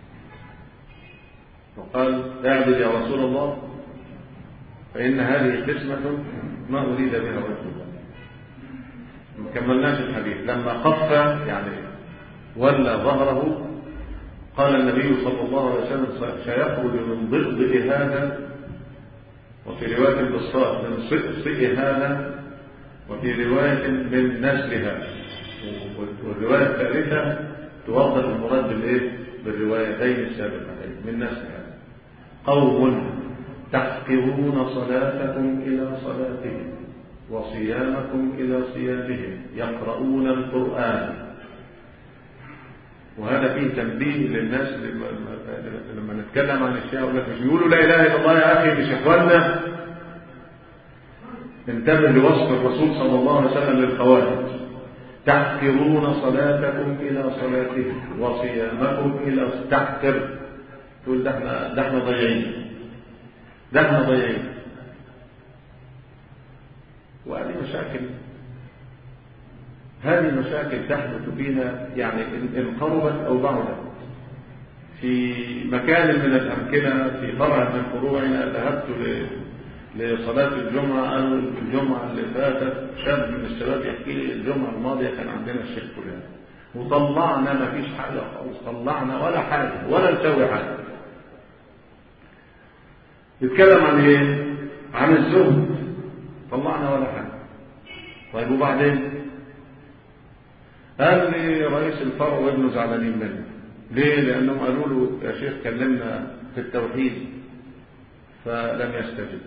Speaker 2: وقال اعبد يا رسول الله فإن هذه قسمة ما أريد بها وجه الله. ما كملناش الحديث. لما خف يعني ولى ظهره قال النبي صلى الله عليه وسلم سيخرج من ضئضئ هذا، وفي رواية بالصاد من صئصئ هذا، وفي رواية من نسل هذا، والرواية الثالثة توضح المراد بالايه بالروايتين السابقتين من نسل هذا. قوم تحقرون صلاتكم إلى صلاتهم وصيامكم إلى صيامهم يقرؤون القرآن. وهذا فيه تنبيه للناس لما نتكلم عن الشيء يقول لك مش بيقولوا لا إله إلا الله يا أخي مش إخواننا. انتبه لوصف الرسول صلى الله عليه وسلم للخوارج تحقرون صلاتكم إلى صلاتهم وصيامكم إلى تحقر. تقول ده احنا ده احنا ضيعين ده احنا ضيعين. وهذه مشاكل هذه مشاكل تحدث فينا يعني إن قربت أو بعدت. في مكان من الأمكنة في فرع من فروعنا ذهبت لصلاة الجمعة. قالوا الجمعة اللي فاتت شاب من الشباب يحكي لي الجمعة الماضية كان عندنا الشيخ فلان وطلعنا ما فيش حاجة خالص، طلعنا ولا حاجة ولا نسوي حاجة. يتكلم عن ايه؟ عن الزهد، طلعنا ولا حاجة. طيب وبعدين؟ قال لي رئيس الفرع وابنه زعلانين منه. ليه؟ لأنهم قالوا له يا شيخ كلمنا في التوحيد فلم يستجب.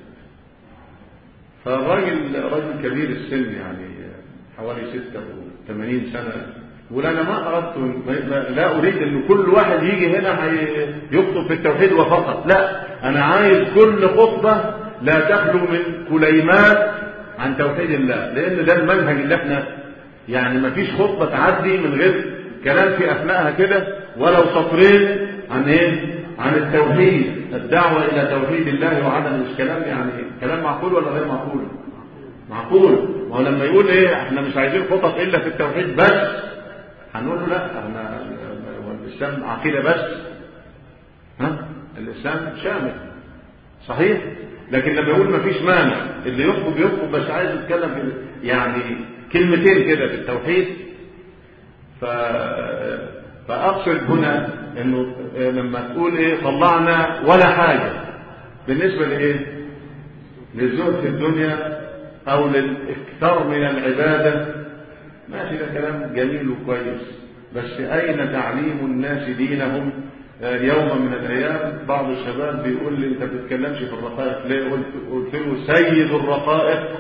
Speaker 2: فالراجل راجل كبير السن يعني حوالي ستة وثمانين سنة، ولا أنا ما أردت لا أريد أن كل واحد يجي هنا يخطب في التوحيد وفقط، لا أنا عايز كل خطبة لا تخلو من كليمات عن توحيد الله، لأن ده المنهج اللي احنا يعني ما فيش خطبة تعدي من غير كلام في أثناءها كده ولو سطرين عن إيه؟ عن التوحيد، الدعوة إلى توحيد الله وعدم الكلام. يعني كلام معقول ولا غير معقول؟ معقول. وهو لما يقول إيه احنا مش عايزين خطط إلا في التوحيد بس، هنقول له لا احنا الإسلام عقيدة بس، ها الإسلام شامل صحيح. لكن لما يقول ما فيش مانع اللي يخطب يخطب بس عايز يتكلم في يعني كلمتين كده في التوحيد. ف... فأقصد هنا انه لما تقول ايه طلعنا ولا حاجة بالنسبة لايه للزهد في الدنيا او للاكثار من العبادة، ماشي ده كلام جميل وكويس، بس اين تعليم الناس دينهم؟ يوم من الايام بعض الشباب بيقول لي انت بتتكلمش في الرقائق ليه؟ قلت قلت له سيد الرقائق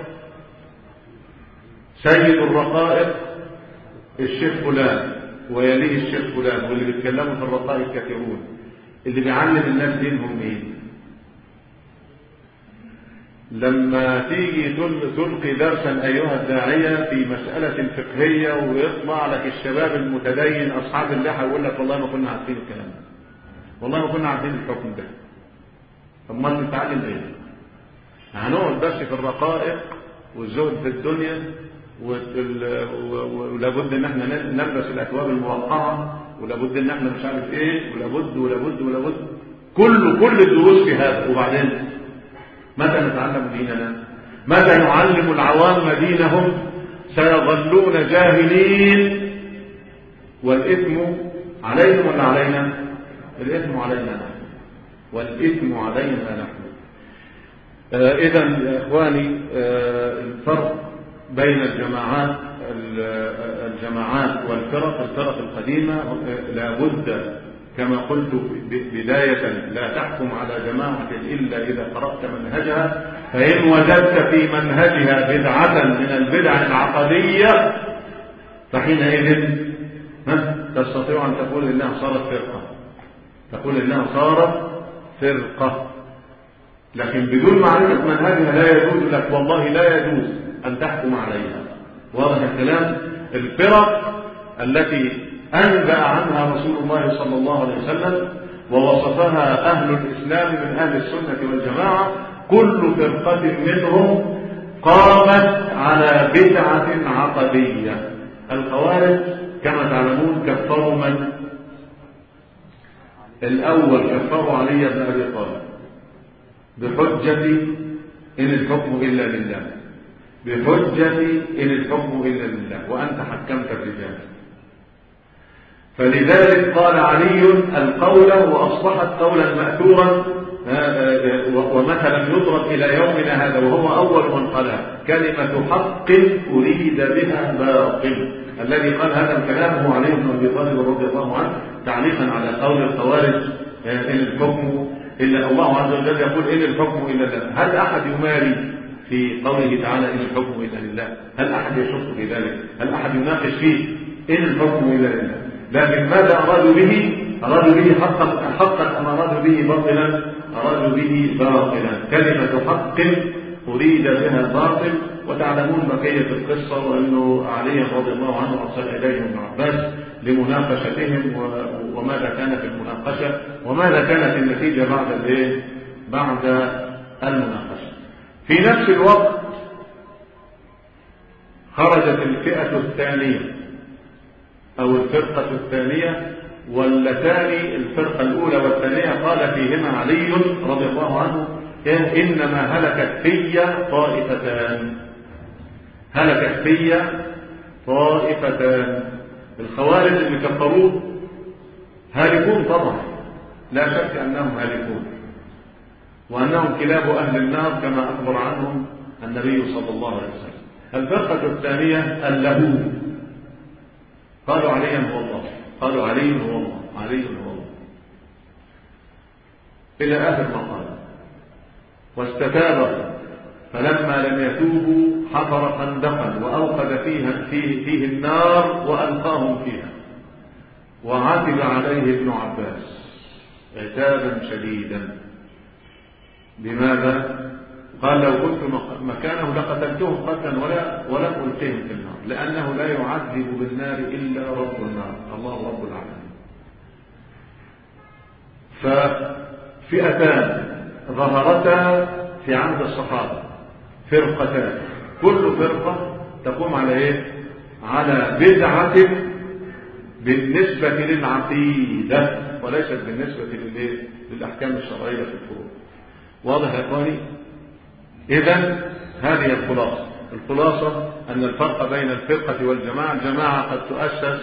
Speaker 2: سيد الرقائق الشيخ فلان ويليه الشيخ فلان، واللي بيتكلموا في الرقائق كثيرون. اللي بيعلم الناس دينهم مين؟ لما تيجي تلقي درسا ايها الداعيه في مساله فقهيه ويطلع لك الشباب المتدين اصحاب اللحى ويقول لك والله ما كنا عارفين الكلام ده، والله ما كنا عارفين الحكم ده. طب ما نتعلم ايه؟ هنقعد بس في الرقائق والزهد في الدنيا، ولابد ان احنا نلبس الاثواب الموقعه، ولابد ان احنا مش عارف ايه، ولابد ولابد ولابد كل كل الدروس في هذا. وبعدين متى نتعلم ديننا؟ متى نعلم العوام دينهم؟ سيظلون جاهلين والاثم عليهم ولا علينا؟ الاثم علينا نحن والاثم علينا نحن. آه اذا يا اخواني آه الفرق بين الجماعات الجماعات والفرق الفرق القديمة لا بد كما قلت بداية لا تحكم على جماعة إلا إذا قرأت منهجها، فإن وجدت في منهجها بدعة من البدع العقدية فحينئذ تستطيع أن تقول إنها صارت فرقة تقول إنها صارت فرقة لكن بدون معرفة منهجها لا يجوز لك، والله لا يجوز أن تحكم عليها. واضح الكلام؟ الفرق التي أنبأ عنها رسول الله صلى الله عليه وسلم ووصفها أهل الإسلام من أهل السنة والجماعة، كل فرقة منهم قامت على بدعة عقدية. الخوارج كما تعلمون كفروا من؟ الأول كفروا علي بن أبي طالب بحجة إن الحكم إلا لله، بحجة إن الحكم إلا لله وأنت حكمت الرجال. فلذلك قال علي القول وأصبحت قولا مأثورا ومثلا يضرب إلى يومنا هذا، وهو أول من قالها، كلمة حق أريد بها باطل. الذي قال هذا الكلام هو علي بن أبي طالب رضي الله عنه تعليقا على قول الخوارج إن الحكم إلا الله عز وجل يقول إن الحكم إلا لله. هل أحد يماري في قوله تعالى إن الحكم إلا لله؟ هل أحد يشك في ذلك؟ هل أحد يناقش فيه إن الحكم إلا لله؟ لكن ماذا أرادوا به؟ أرادوا به حقا حقا أم أرادوا به باطلا؟ أرادوا به باطلا. كلمة حق أريد بها باطل. وتعلمون بقية القصة، وأنه علي رضي الله عنه أرسل إليهم ابن عباس لمناقشتهم وماذا كان في المناقشة وماذا كانت النتيجة بعد الايه؟ بعد المناقشة. في نفس الوقت خرجت الفئة الثانية أو الفرقة الثانية، واللتان الفرقة الأولى والثانية قال فيهما علي رضي الله عنه إنما هلكت في طائفتان، هلكت في طائفتان. الخوارج اللي كفروه هالكون طبعا، لا شك أنهم هالكون، وأنهم كلاب أهل النار كما أخبر عنهم النبي صلى الله عليه وسلم. الفرقة الثانية اللهون، قالوا علي هو الله، قالوا علي هو الله، علي هو الله، إلى آخر ما قال. واستتاب فلما لم يتوبوا حفر خندقا وأوقد فيها فيه, فيه النار وألقاهم فيها. وعتب عليه ابن عباس عتابا شديدا. لماذا؟ قال لو كنت مكانه لقتلتهم قتلا ولا ولم ألقيهم في النار، لأنه لا يعذب بالنار إلا رب النار، الله رب العالمين. ففئتان ظهرتا في عهد الصحابة، فرقتان، كل فرقة تقوم على ايه؟ على بدعة بالنسبة للعقيدة وليست بالنسبة للأحكام الشرعية في الفروع. واضح يا اخواني؟ إذن هذه الخلاصة. الخلاصة أن الفرق بين الفرقة والجماعة، الجماعة قد تؤسس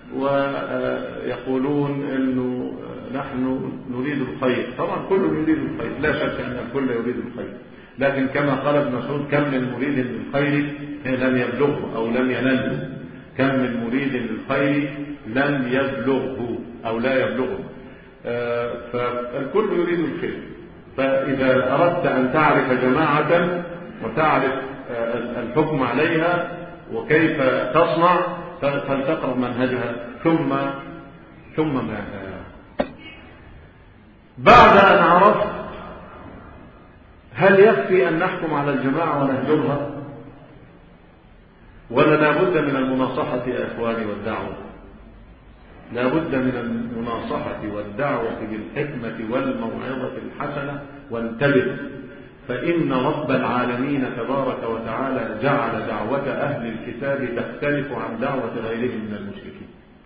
Speaker 2: ويقولون أنه نحن نريد الخير، طبعا كل يريد الخير، لا شك أن الكل يريد الخير، لكن كما قال ابن مسعود كم من مريد للخير لم يبلغه أو لم ينله، كم من مريد للخير لم يبلغه أو لا يبلغه. فالكل يريد الخير. فإذا أردت أن تعرف جماعة وتعرف الحكم عليها وكيف تصنع فلتقرأ منهجها ثم ثم ما بعد أن عرفت هل يكفي أن نحكم على الجماعة ونهجرها ولا لابد من المناصحة يا إخواني والدعوة؟ لابد من المناصحة والدعوة بالحكمة والموعظة الحسنة. وانتبه، فإن رب العالمين تبارك وتعالى جعل دعوة أهل الكتاب تختلف عن دعوة غيرهم من المشركين،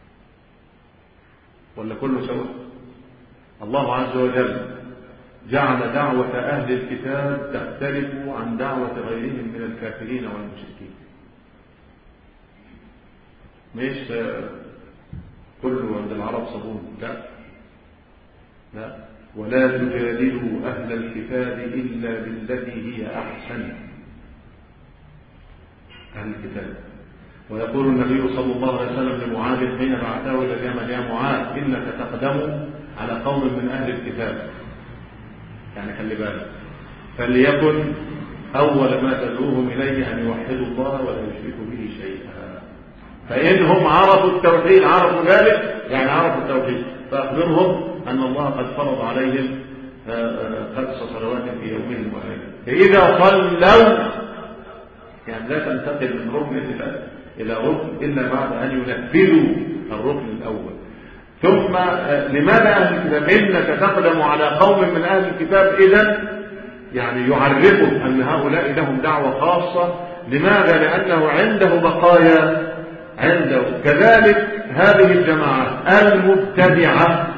Speaker 2: ولا كله سواء؟ الله عز وجل جعل دعوة أهل الكتاب تختلف عن دعوة غيرهم من الكافرين والمشركين. مش كله عند العرب صابون، لا لا، ولا تجادلوا أهل الكتاب إلا بالتي هي أحسن. أهل الكتاب. ويقول النبي صلى الله عليه وسلم لمعاذ حين بعثه إلى اليمن يا معاذ إنك تقدم على قوم من أهل الكتاب، يعني خلي بالك، فليكن أول ما تدعوهم إليه أن يوحدوا الله ولا يشركوا به شيئا. فإنهم عرفوا التوحيد، عرفوا ذلك يعني عرفوا التوحيد، فأخبرهم أن الله قد فرض عليهم خمس صلوات في يومهم وليلة، فإذا صلوا يعني لا تنتقل من ركن إلى إلى ركن إلا بعد أن ينفذوا الركن الأول. ثم لماذا أهل الكتاب؟ إنك تقدم على قوم من أهل الكتاب، إذن يعني يعرفوا أن هؤلاء لهم دعوة خاصة. لماذا؟ لأنه عنده بقايا عنده. كذلك هذه الجماعة المبتدعة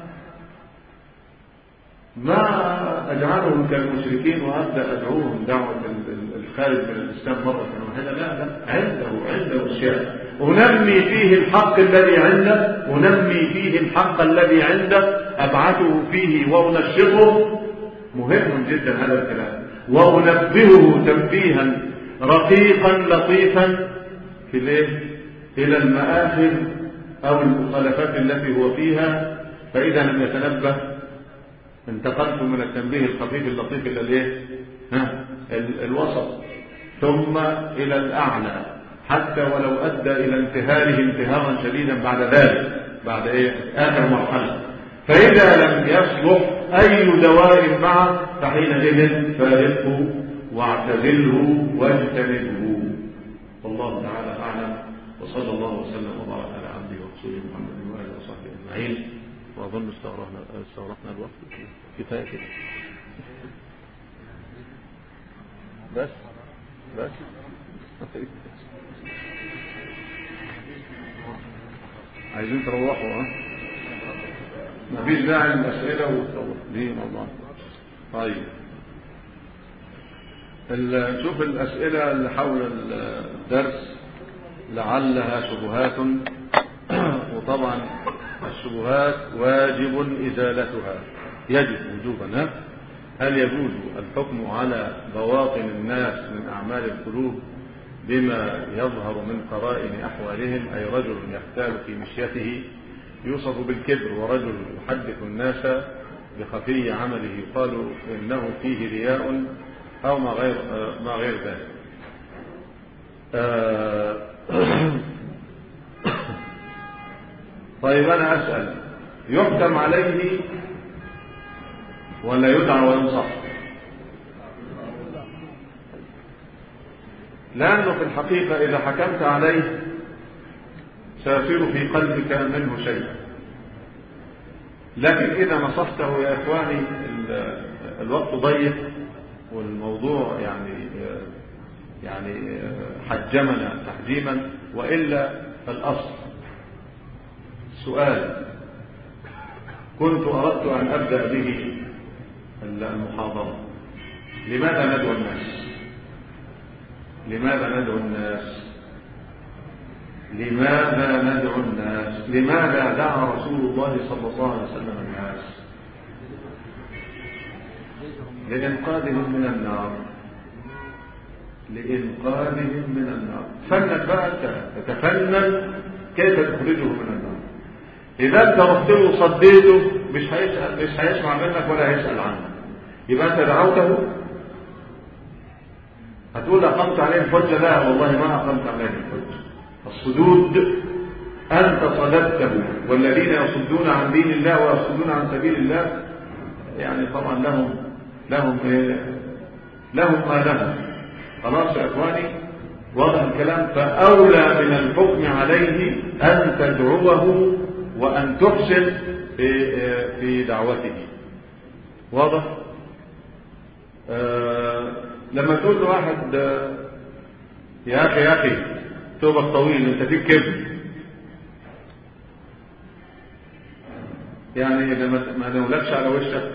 Speaker 2: ما أجعلهم كالمشركين وأبدأ أدعوهم دعوة الخارج من الإسلام مرة واحدة. لا لا، عنده عنده أشياء أنمي فيه الحق الذي عنده، أنمي فيه الحق الذي عنده، أبعثه فيه وأنشطه. مهم جدا هذا الكلام. وأنبهه تنبيها رقيقا لطيفا في الايه إلى المآخذ أو المخالفات التي هو فيها. فإذا لم يتنبه انتقلت من التنبيه الخفيف اللطيف إلى الايه ها الوسط ثم إلى الأعلى، حتى ولو أدى إلى انتهاره انتهارا شديدا بعد ذلك، بعد إيه آخر مرحلة. فإذا لم يصلح أي دواء معه فحينئذ فارقه واعتزله واجتنبه. والله تعالى أعلم، وصلى الله وسلم وبارك على عبده ورسوله محمد وآله وصحبه أجمعين. وأظن استغرقنا استغرقنا الوقت كفاية كده. بس بس عايزين تروحوا ها؟ مفيش داعي للأسئلة وتروح دي والله. طيب نشوف الأسئلة اللي حول الدرس لعلها شبهات، وطبعا الشبهات واجب إزالتها، يجب وجوبا. هل يجوز الحكم على بواطن الناس من أعمال القلوب بما يظهر من قرائن أحوالهم؟ أي رجل يختال في مشيته يوصف بالكبر، ورجل يحدث الناس بخفي عمله يقال إنه فيه رياء أو ما غير, ما غير ذلك. طيب أنا أسأل، يحكم عليه ولا يدعى وينصح؟ لأنه في الحقيقة إذا حكمت عليه سيصير في قلبك منه شيء، لكن إذا نصحته يا إخواني الوقت ضيق والموضوع يعني يعني حجمنا تحجيما، وإلا فالأصل سؤال كنت أردت أن أبدأ به المحاضرة: لماذا ندعو الناس؟ لماذا ندعو الناس؟ لماذا ندعو الناس؟ لماذا دعا رسول الله صلى الله عليه وسلم الناس؟ لإنقاذهم من النار، لإنقاذهم من النار. فنك بقى أنت تتفنن كيف تخرجه من النار. إذا أنت رحت له وصديته مش هيسأل، مش هيسمع منك ولا هيسأل عنك، يبقى أنت دعوته. هتقول أقمت عليه الحجة؟ لا والله ما أقمت عليه الحجة. الصدود أنت صددته، والذين يصدون عن دين الله ويصدون عن سبيل الله يعني طبعا لهم لهم إيه؟ لهم ما لهم. خلاص يا إخواني، واضح الكلام. فأولى من الحكم عليه أن تدعوه وأن تحسن في في دعوته. واضح؟ آه لما تقول له واحد يا أخي يا أخي ثوبك طويل أنت فيك كبر، يعني إذا ما نولكش على وشك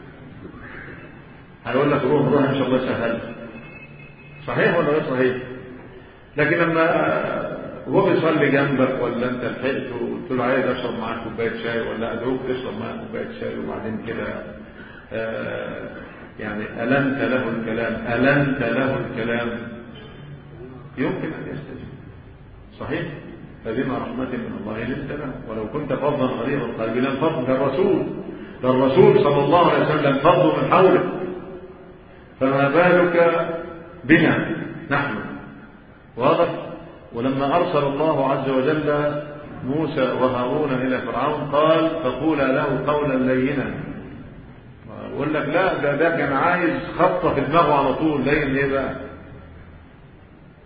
Speaker 2: هيقول لك روح روح إن شاء الله سهل. صحيح ولا غير صحيح؟ لكن لما هو بيصلي جنبك ولا أنت لحقت وقلت له عايز أشرب معاك كوباية شاي، ولا أدعوك تشرب معاك كوباية شاي، وبعدين كده آه يعني ألنت له الكلام ألنت له الكلام يمكن أن يستجيب. صحيح؟ فبما رحمة من الله لنت له، ولو كنت فظا غليظ القلب لانفضوا. ده الرسول ده الرسول صلى الله عليه وسلم انفضوا من حولك، فما بالك بنا نحن. واضح؟ ولما أرسل الله عز وجل موسى وهارون إلى فرعون قال فقولا له قولا لينا. يقول لك لا ده ده كان عايز خطة في دماغه على طول. لين ايه بقى؟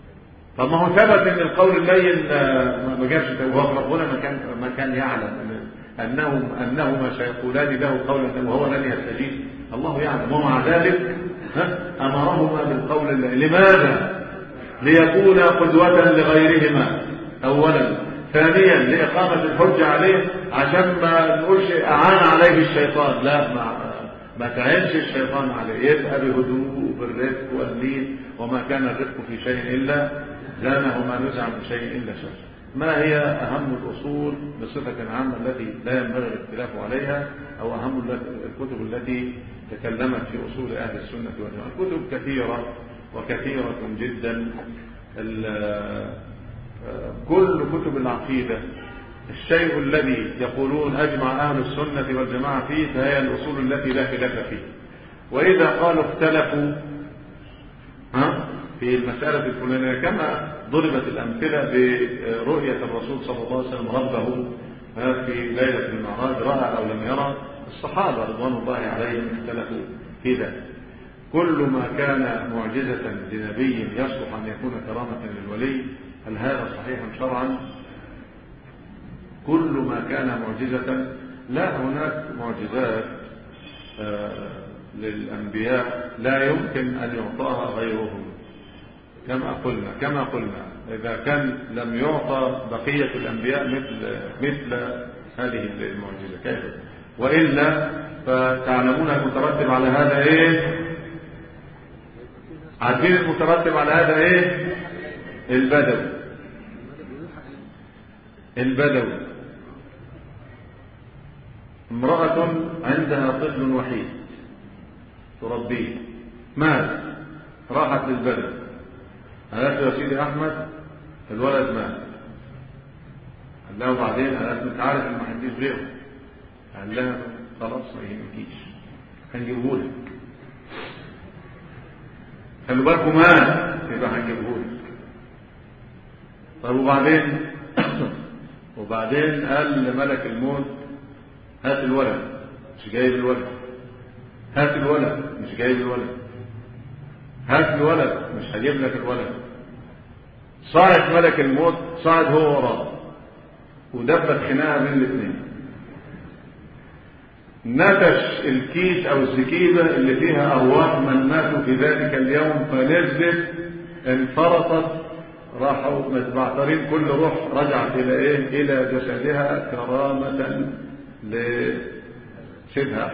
Speaker 3: طب ما هو ثبت ان القول اللين ما جابش توبه، ربنا ما كان ما كان يعلم انهم انهما سيقولان له قولا وهو لن يستجيب؟ الله يعلم. ومع ذلك امرهما بالقول اللين. لماذا؟ ليكون قدوة لغيرهما اولا، ثانيا لاقامة الحجة عليه، عشان ما نقولش اعان عليه الشيطان، لا ما ما تعينش الشيطان عليه، يبقى بهدوء بالرفق واللين. وما كان الرفق في شيء الا زانه، وما نزع من شيء الا شر. ما هي اهم الاصول بصفة عامة التي لا ينبغي الاختلاف عليها، او اهم الكتب التي تكلمت في اصول اهل السنة والجماعة؟ الكتب كثيرة وكثيرة جدا. كل كتب العقيدة الشيء الذي يقولون أجمع أهل السنة والجماعة فيه فهي الأصول التي لا خلاف فيه. وإذا قالوا اختلفوا ها في المسألة الفلانية، كما ضربت الأمثلة برؤية الرسول صلى الله عليه وسلم ربه في ليلة المعراج، رأى أو لم يرى، الصحابة رضوان الله عليهم اختلفوا في ذلك. كل ما كان معجزة لنبي يصلح أن يكون كرامة للولي، هل هذا صحيحا شرعا؟ كل ما كان معجزة، لا، هناك معجزات آه للأنبياء لا يمكن أن يعطاها غيرهم، كما قلنا كما قلنا إذا كان لم يعطى بقية الأنبياء مثل مثل هذه المعجزة كيف؟ وإلا فتعلمون المترتب على هذا إيه؟ عارفين المترتب على هذا إيه؟ البدوي البدوي امرأة عندها طفل وحيد تربيه، مات، راحت للبدو، قالت له يا سيدي أحمد الولد مات. قال له بعدين، قالت له انت عارف ان ما حدش غيره؟ قال لها خلاص ما يهمكيش هنجيبه لك، خلوا بالكم مات يبقى هنجيبه لك. طب وبعدين وبعدين قال لملك الموت هات الولد، مش جايب الولد. هات الولد، مش جايب الولد. هات الولد، مش هجيب لك الولد. صعد ملك الموت، صعد هو وراه، ودبت خناقه بين الاثنين. نتش الكيس او الزكيبه اللي فيها ارواح من ماتوا في ذلك اليوم، فنزلت انفرطت، راحوا متبعترين، كل روح رجعت الى ايه؟ الى جسدها كرامه لسيدها.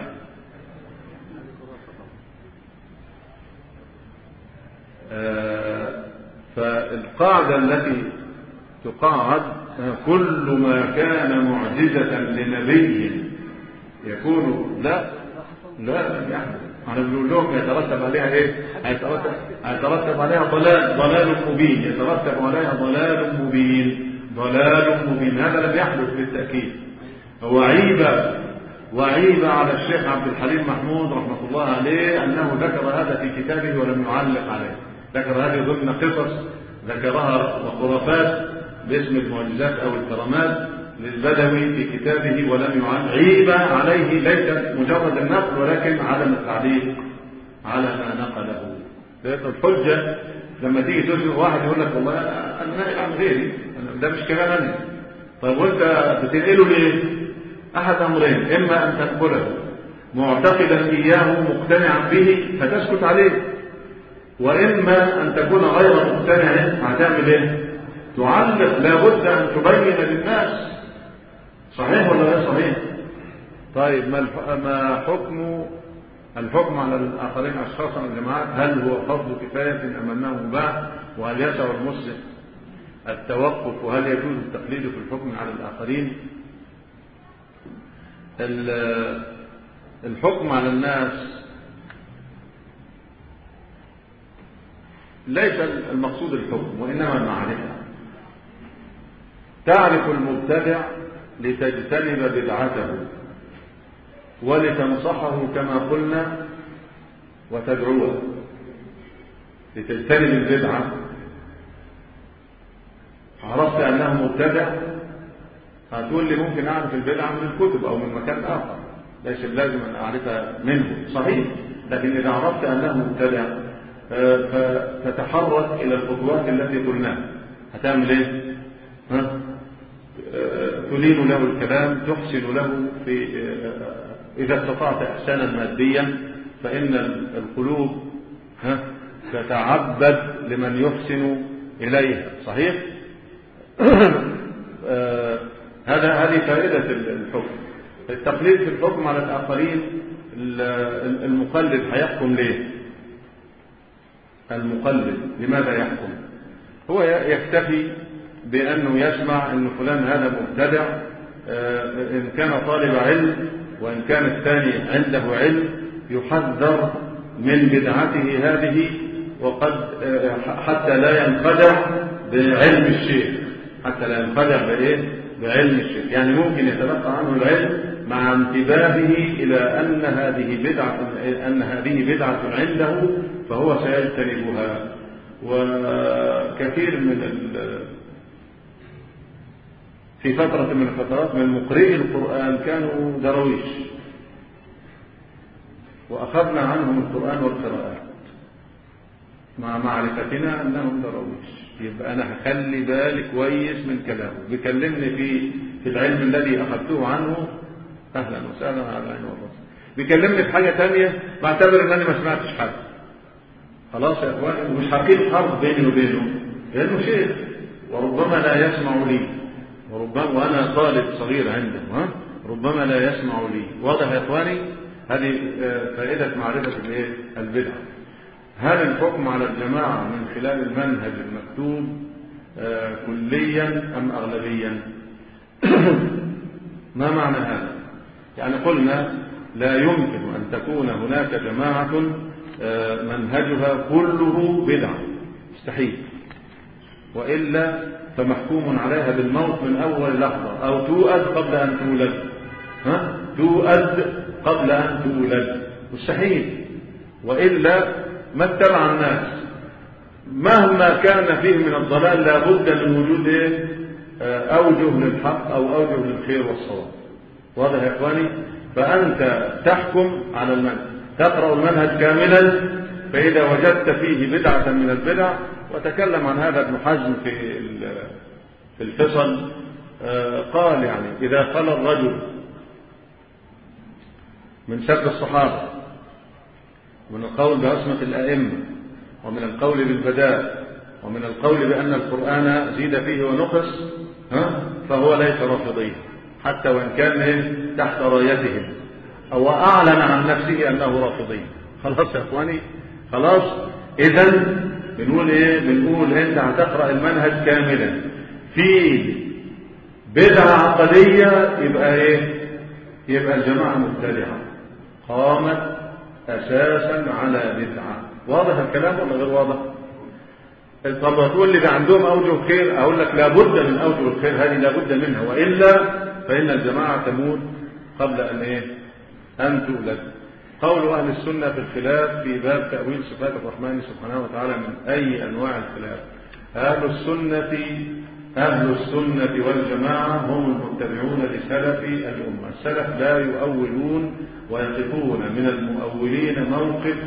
Speaker 3: آه فالقاعدة التي تقاعد كل ما كان معجزة لنبي يكون لا لا لم يحدث. احنا بنقول لهم يترتب عليها ايه؟ هيترتب هيترتب عليها ضلال ضلال مبين، يترتب عليها ضلال مبين ضلال مبين. هذا لم يحدث بالتأكيد. وعيب وعيب على الشيخ عبد الحليم محمود رحمة الله عليه أنه ذكر هذا في كتابه ولم يعلق عليه. ذكر هذه ضمن قصص ذكرها وخرافات باسم المعجزات أو الكرامات للبدوي في كتابه ولم يعلق. عيب عليه ليس مجرد النقل ولكن عدم التعليق على ما نقله. لأن الحجة لما تيجي تسأل واحد يقول لك والله أنا ناقل عن غيري، ده مش كلام أنا. طيب وأنت بتنقله ليه؟ أحد أمرين: إما أن تنقله معتقدا إياه مقتنعا به فتسكت عليه، وإما أن تكون غير مقتنع هتعمل إيه؟ تعلق. لابد أن تبين للناس صحيح ولا غير صحيح. طيب ما حكم الحكم على الآخرين أشخاصا والجماعات؟ هل هو فرض كفاية أم أنه مباح؟ وهل يسع المسلم التوقف؟ وهل يجوز التقليد في الحكم على الآخرين؟ الحكم على الناس ليس المقصود الحكم وإنما المعرفة. تعرف المبتدع لتجتنب بدعته ولتنصحه كما قلنا وتدعوه. لتجتنب البدعة، عرفت أنه مبتدع، هتقول لي ممكن أعرف البدعة من الكتب أو من مكان آخر، ليس لازم أن أعرفها منه، صحيح. لكن إذا عرفت أنه مبتدع فتتحرك إلى الخطوات التي قلناها. هتعمل ايه؟ ها؟ تلين له الكلام، تحسن له في إذا استطعت إحسانا ماديا، فإن القلوب ها تتعبد لمن يحسن إليها. صحيح؟ هذا هذه فائدة الحكم. التقليد في الحكم على الآخرين، المقلد هيحكم ليه؟ المقلد لماذا يحكم؟ هو يكتفي بأنه يسمع أن فلان هذا مبتدع، إن كان طالب علم وإن كان الثاني عنده علم يحذر من بدعته هذه، وقد حتى لا ينخدع بعلم الشيخ، حتى لا ينخدع بإيه؟ بعلم الشيخ. يعني ممكن يتلقى عنه العلم مع انتباهه إلى أن هذه بدعة أن هذه بدعة عنده، فهو سيجتنبها. وكثير من في فترة من الفترات من مقرئي القرآن كانوا درويش، وأخذنا عنهم القرآن والقراءات مع معرفتنا أنهم درويش. يبقى أنا هخلي بالي كويس من كلامه. بيكلمني في في العلم الذي أخذته عنه، أهلا وسهلا على العين والرأس. بيكلمني في حاجة تانية، بعتبر أن أنا ما سمعتش حاجة. خلاص يا إخواني، مش حقيقة حرب بيني وبينه، لأنه شيخ وربما لا يسمع لي، وربما وأنا طالب صغير عنده، ها ربما لا يسمع لي. واضح يا إخواني؟ هذه فائدة معرفة البدعة. هل الحكم على الجماعة من خلال المنهج المكتوب كليا أم أغلبيا؟ ما معنى هذا؟ يعني قلنا لا يمكن أن تكون هناك جماعة منهجها كله بدعة، مستحيل، وإلا فمحكوم عليها بالموت من أول لحظة، أو تؤد قبل أن تولد. ها؟ تؤد قبل أن تولد، مستحيل، وإلا ما اتبع الناس مهما كان فيه من الضلال لا بد من وجود أوجه للحق أو أوجه للخير والصواب. واضح يا إخواني؟ فأنت تحكم على المنهج، تقرأ المنهج كاملا، فإذا وجدت فيه بدعة من البدع، وتكلم عن هذا ابن حزم في في الفصل، قال يعني إذا خلى الرجل من سب الصحابة، ومن القول بعصمة الأئمة، ومن القول بالبداء، ومن القول بأن القرآن زيد فيه ونقص، ها فهو ليس رافضي، حتى وإن كان تحت رايتهم أو أعلن عن نفسه أنه رافضي. خلاص يا إخواني، خلاص. إذن بنقول إيه؟ بنقول أنت هتقرأ المنهج كاملا، في بدعة عقدية يبقى إيه؟ يبقى الجماعة مبتدعة قامت أساسا على بدعة. واضح الكلام ولا غير واضح؟ طب تقول لي ده عندهم أوجه خير، أقول لك لابد من أوجه الخير، هذه لابد منها، وإلا فإن الجماعة تموت قبل أن إيه؟ أن تولد. قول أهل السنة في الخلاف في باب تأويل صفات الرحمن سبحانه وتعالى من أي أنواع الخلاف. أهل السنة أهل السنة والجماعة هم المتبعون لسلف الأمة. السلف لا يؤولون ويقفون من المؤولين موقف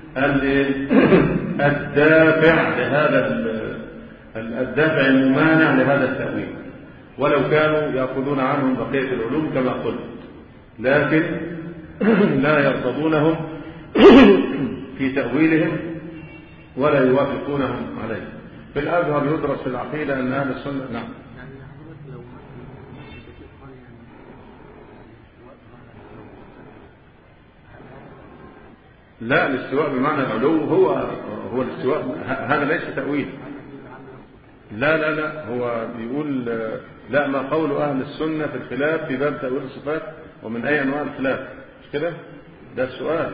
Speaker 3: الدافع لهذا الدافع الممانع لهذا التأويل، ولو كانوا يأخذون عنهم بقية العلوم كما قلت، لكن لا يرتضونهم في تأويلهم ولا يوافقونهم عليه. في الأزهر يدرس في العقيدة أن أهل السنة نعم لا، الاستواء بمعنى العلو هو هو الاستواء، هذا ليس تأويل. لا لا لا، هو بيقول لا، ما قول أهل السنة في الخلاف في باب تأويل الصفات ومن أي أنواع الخلاف، مش كده؟ ده السؤال.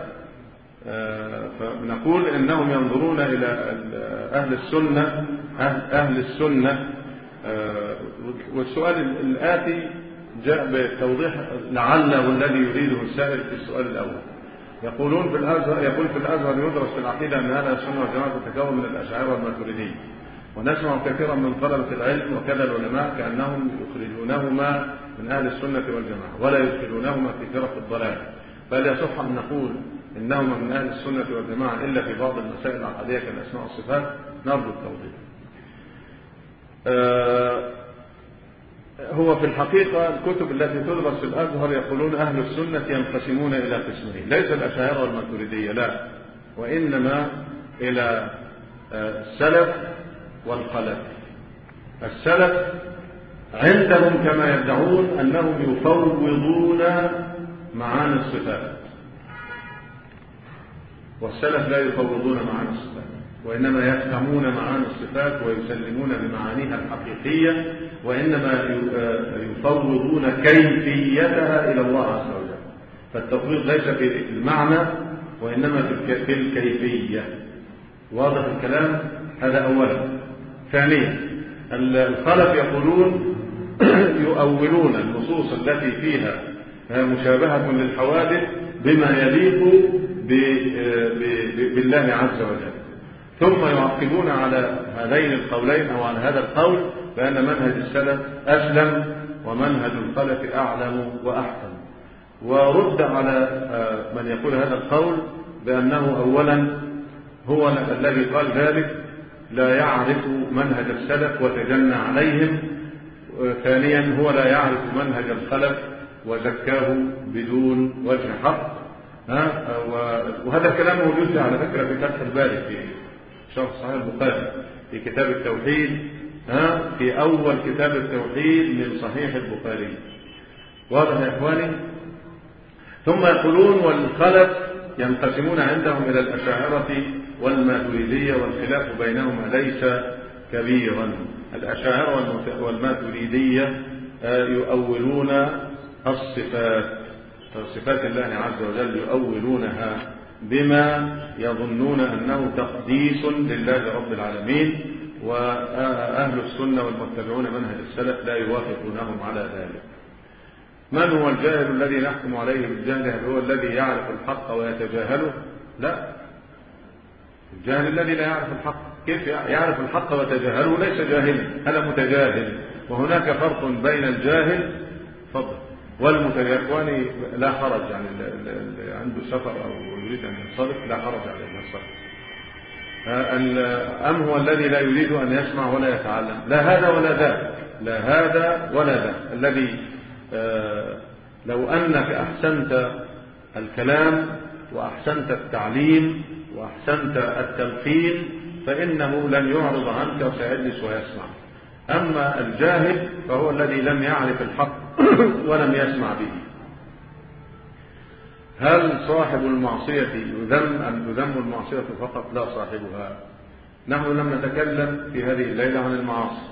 Speaker 3: فنقول إنهم ينظرون إلى أهل السنة أهل, أهل السنة والسؤال الآتي جاء بتوضيح لعله الذي يريده السائل في السؤال الأول. يقولون في الأزهر يقول في الأزهر يدرس في العقيدة أن أهل السنة والجماعة تتكون من الأشاعرة والماتريدية، ونسمع كثيرا من طلبة العلم وكذا العلماء كأنهم يخرجونهما من أهل السنة والجماعة ولا يدخلونهما في فرق الضلال، فهل يصح أن نقول إنهما من أهل السنة والجماعة إلا في بعض المسائل العقدية كالأسماء والصفات؟ نرجو التوضيح. هو في الحقيقة الكتب التي تدرس في الأزهر يقولون أهل السنة ينقسمون إلى قسمين، ليس الأشاعرة والماتريدية لا، وإنما إلى السلف والخلف. السلف عندهم كما يدعون أنهم يفوضون معاني الصفات، والسلف لا يفوضون معاني الصفات، وإنما يفهمون معاني الصفات ويسلمون بمعانيها الحقيقية، وإنما يفوضون كيفيتها إلى الله عز وجل. فالتفويض ليس في المعنى وإنما في الكيفية. واضح الكلام؟ هذا أولا. ثانيا الخلف يقولون يؤولون النصوص التي فيها مشابهة للحوادث بما يليق بالله عز وجل، ثم يعقبون على هذين القولين أو على هذا القول بأن منهج السلف أسلم ومنهج الخلف أعلم وأحكم. ورد على من يقول هذا القول بأنه أولا هو الذي قال ذلك لا يعرف منهج السلف وتجنى عليهم، ثانيا هو لا يعرف منهج الخلف وزكاه بدون وجه حق. وهذا الكلام موجود على فكرة في فتح الباري في شرح صحيح البخاري في كتاب التوحيد، في أول كتاب التوحيد من صحيح البخاري. واضح يا إخواني؟ ثم يقولون والخلف ينقسمون عندهم إلى الأشاعرة والماتريدية والخلاف بينهما ليس كبيرا. الأشاعرة والماتريدية يؤولون الصفات، صفات الله عز وجل يؤولونها بما يظنون أنه تقديس لله رب العالمين، وأهل السنة والمتبعون منهج السلف لا يوافقونهم على ذلك. من هو الجاهل الذي نحكم عليه بالجهل؟ هل هو الذي يعرف الحق ويتجاهله؟ لا، الجاهل الذي لا يعرف الحق. كيف يعرف الحق ويتجاهله؟ ليس جاهلا، هذا متجاهل. وهناك فرق بين الجاهل فضل والمتجاهل. لا حرج، يعني اللي عنده سفر أو يريد أن ينصرف لا حرج عليه أن ينصرف. أم هو الذي لا يريد أن يسمع ولا يتعلم؟ لا هذا ولا ذاك، لا هذا ولا ذاك. الذي آه لو أنك أحسنت الكلام وأحسنت التعليم وأحسنت التلقين فإنه لن يعرض عنك وسيجلس ويسمع. أما الجاهل فهو الذي لم يعرف الحق ولم يسمع به. هل صاحب المعصية يذم أم تذم المعصية فقط؟ لا، صاحبها. نحن لم نتكلم في هذه الليلة عن المعاصي،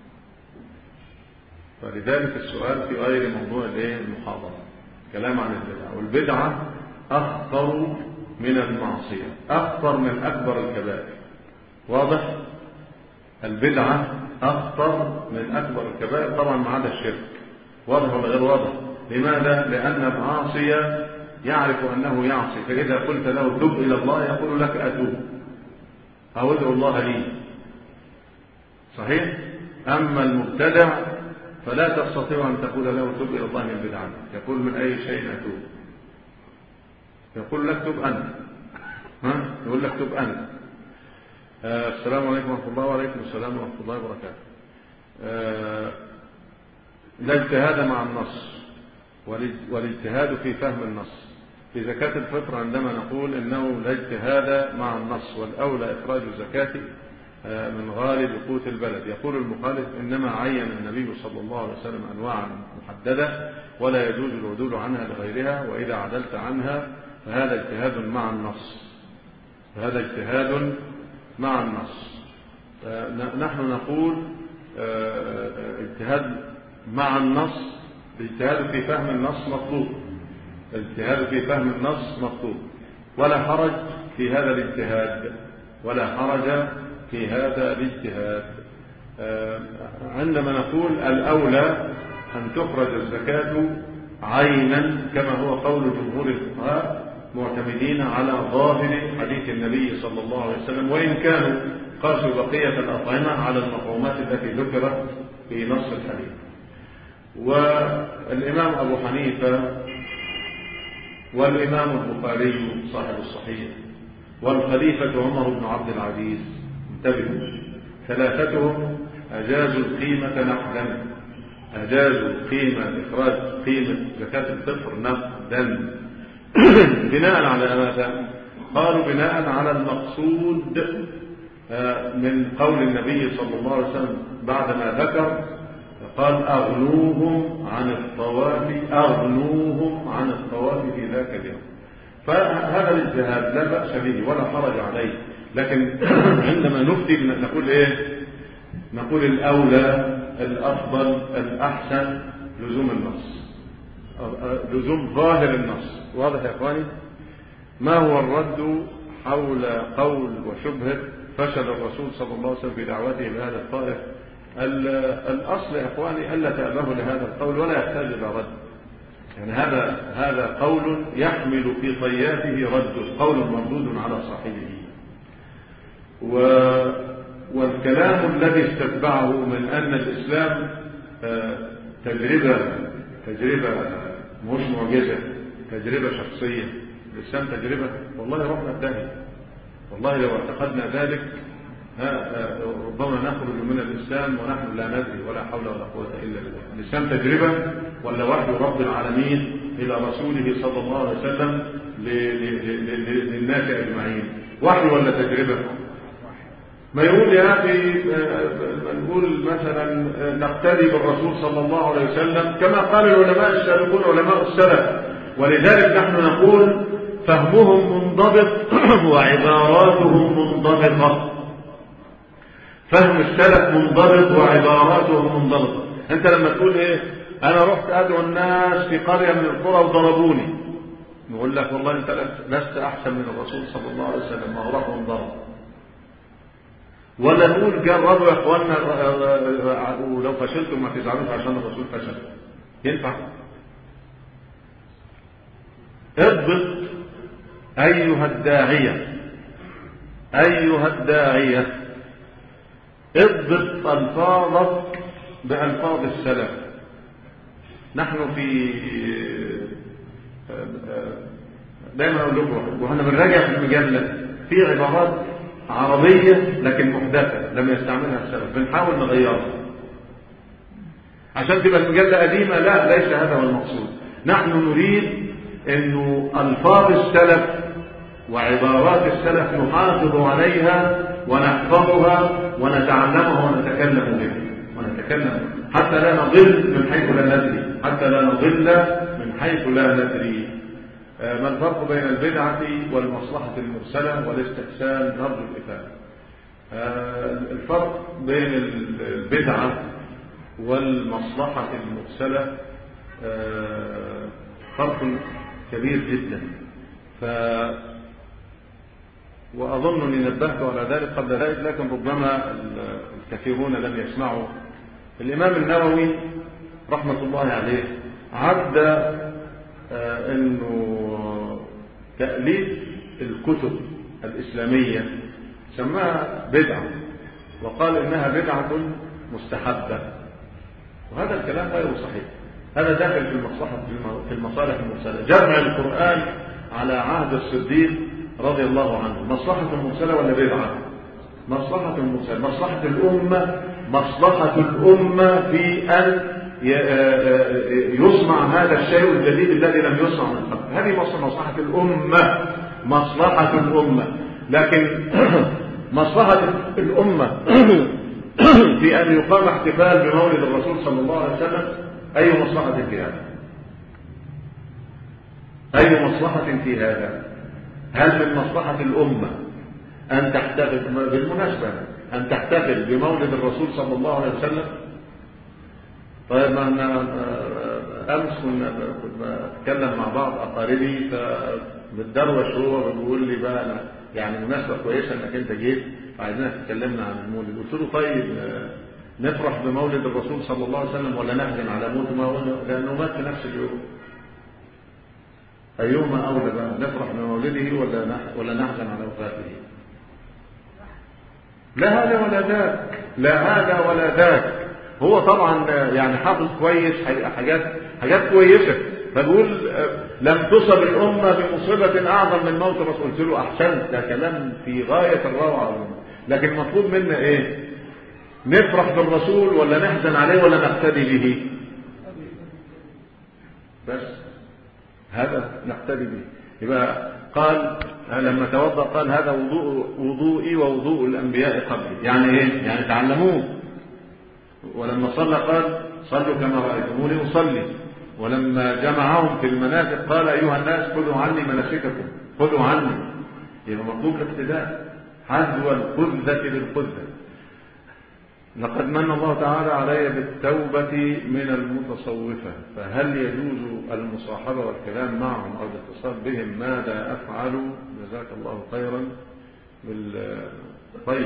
Speaker 3: فلذلك السؤال في غير موضوع المحاضرة، كلام عن البدعة. والبدعة أخطر من المعصية، أخطر من أكبر الكبائر. واضح؟ البدعة أخطر من أكبر الكبائر طبعا ما عدا الشرك. واضح ولا غير واضح؟ لماذا؟ لأن العاصية يعرف أنه يعصي، فإذا قلت له تب إلى الله يقول لك أتوب أو ادعو الله لي. صحيح؟ أما المبتدع فلا تستطيع أن تقول له تب إلى الله من بدعة، يقول من أي شيء أتوب، يقول لك تب أنت، ها؟ يقول لك تب أنت. آه السلام عليكم ورحمة الله. وعليكم السلام ورحمة الله وبركاته. آه لا اجتهاد مع النص، والاجتهاد في فهم النص. في زكاة الفطر عندما نقول إنه لا اجتهاد مع النص والأولى إخراج الزكاة من غالب قوت البلد، يقول المخالف إنما عين النبي صلى الله عليه وسلم أنواعا محددة ولا يجوز العدول عنها لغيرها، وإذا عدلت عنها فهذا اجتهاد مع النص، فهذا اجتهاد مع النص. نحن نقول اجتهاد مع النص، الاجتهاد في فهم النص مطلوب، الاجتهاد في فهم النص مطلوب، ولا حرج في هذا الاجتهاد، ولا حرج في هذا الاجتهاد. عندما نقول الأولى أن تخرج الزكاة عينا كما هو قول جمهور الفقهاء معتمدين على ظاهر حديث النبي صلى الله عليه وسلم، وإن كانوا قاسوا بقية الأطعمة على المطعومات التي ذكرت في نص الحديث. والإمام أبو حنيفة والإمام البخاري صاحب الصحيح والخليفة عمر بن عبد العزيز، انتبهوا، ثلاثتهم أجازوا القيمة نقدا، أجازوا قيمة إخراج قيمة زكاة الفطر نقدا بناء على ماذا؟ قالوا بناء على المقصود من قول النبي صلى الله عليه وسلم بعدما ذكر قال أغنوهم عن الطواف أغنوهم عن الطواف في ذاك اليوم. فهذا الاجتهاد لا بأس به ولا حرج عليه، لكن عندما نفتي نقول إيه؟ نقول الأولى الأفضل الأحسن لزوم النص، لزوم ظاهر النص. واضح يا إخواني؟ ما هو الرد حول قول وشبهة فشل الرسول صلى الله عليه وسلم في دعوته لهذا الطائف؟ الأصل يا إخواني ألا تأبه لهذا القول ولا يحتاج إلى رد. يعني هذا هذا قول يحمل في طياته رد، قول مردود على صاحبه. و والكلام الذي استتبعه من أن الإسلام تجربة تجربة مش معجزة، تجربة شخصية. الإسلام تجربة، والله رحنا الداهية. والله لو اعتقدنا ذلك ربما نخرج من الإسلام ونحن لا ندري ولا حول ولا قوة إلا بالله. الإسلام تجربة ولا وحي رب العالمين إلى رسوله صلى الله عليه وسلم للناس أجمعين؟ وحي ولا تجربة؟ ما يقول يا أخي نقول مثلا نقتدي بالرسول صلى الله عليه وسلم كما قال العلماء السابقون علماء السلف، ولذلك نحن نقول فهمهم منضبط وعباراتهم منضبطة. فهم السلف منضبط وعباراتهم منضبطة. أنت لما تقول إيه أنا رحت أدعو الناس في قرية من القرى وضربوني، نقول لك والله أنت لست أحسن من الرسول صلى الله عليه وسلم، ما هو راح وانضرب. ولا نقول جربوا يا اخوانا ولو فشلتم ما تزعلوش عشان الرسول فشل. ينفع؟ اضبط ايها الداعية، ايها الداعية اضبط الفاظك بألفاظ السلف. نحن في دائما اقول لكم واحنا بنراجع في المجلة في عبارات عربية لكن محدثة لم يستعملها السلف، بنحاول نغيرها عشان تبقى المجلة قديمة. لا، ليس هذا هو المقصود. نحن نريد انه الفاظ السلف وعبارات السلف نحافظ عليها ونحفظها ونتعلمها ونتكلم بها ونتكلم حتى لا نضل من حيث لا ندري، حتى لا نضل من حيث لا ندري. ما الفرق بين البدعة والمصلحة المرسلة والاستحسان نرجو الإفادة؟ الفرق بين البدعة والمصلحة المرسلة فرق كبير جدا. ف وأظنني نبهت على ذلك قبل ذلك، لكن ربما الكثيرون لم يسمعوا. الإمام النووي رحمة الله عليه عد أنه تأليف الكتب الإسلامية سماها بدعة، وقال إنها بدعة مستحبة، وهذا الكلام غير صحيح. هذا داخل في المصلحة في المصالح المرسلة. جمع القرآن على عهد الصديق رضي الله عنه مصلحة مرسلة ولا بدعة؟ مصلحة مرسلة. مصلحة الأمة، مصلحة الأمة في أن يصنع هذا الشيء الجديد الذي لم يصنع من قبل. هذه مصلحة الأمة، مصلحة الأمة. لكن مصلحة الأمة في أن يقام احتفال بمولد الرسول صلى الله عليه وسلم، أي مصلحة في هذا؟ أي مصلحة في هذا؟ هل من مصلحة الأمة أن تحتفل بالمناسبة أن تحتفل بمولد الرسول صلى الله عليه وسلم؟ طيب ما أنا أمس كنا بتكلم مع بعض أقاربي فبتدروش هو بيقول لي بقى أنا يعني مناسبة كويسة إنك أنت جيت عايزينك تكلمنا عن المولد. قلت له طيب نفرح بمولد الرسول صلى الله عليه وسلم ولا نحزن على موته؟ ما هو لأنه مات في نفس اليوم. أيهما أولى بقى، نفرح بمولده ولا ولا نحزن على وفاته؟ لا هذا ولا ذاك، لا هذا ولا ذاك. هو طبعا يعني حافظ كويس حاجات حاجات كويسة، فبقول لم تصب الأمة بمصيبة أعظم من موت الرسول. قلت له أحسنت، ده كلام في غاية الروعة، لكن المطلوب منا إيه؟ نفرح بالرسول ولا نحزن عليه ولا نقتدي به؟ بس هذا نقتدي به. يبقى قال لما توضأ قال هذا وضوء وضوئي ووضوء الأنبياء قبلي. يعني إيه؟ يعني تعلموه. ولما صلى قال صلوا كما رأيتموني أصلي. ولما جمعهم في المناسك قال أيها الناس خذوا عني مناسككم، خذوا عني. يبقى مطلوب الاقتداء، حذو القذة بالقذة. لقد من الله تعالى علي بالتوبة من المتصوفة، فهل يجوز المصاحبة والكلام معهم أو الاتصال بهم؟ ماذا أفعل؟ جزاك الله خيرا. طيب،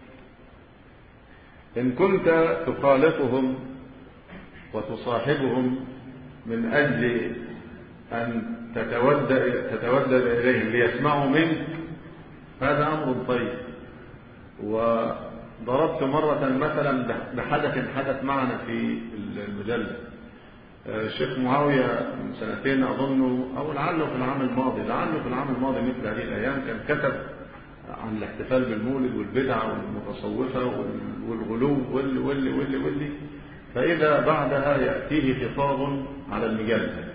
Speaker 3: إن كنت تخالطهم وتصاحبهم من أجل أن تتودد, تتودد إليهم ليسمعوا منك هذا أمر طيب. وضربت مرة مثلا بحدث حدث معنا في المجلة. الشيخ معاوية من سنتين أظن أو لعله في العام الماضي لعله في العام الماضي مثل هذه الأيام كان كتب عن الاحتفال بالمولد والبدعة والمتصوفة والغلو واللي واللي واللي واللي فإذا بعدها يأتيه خطاب على المجلة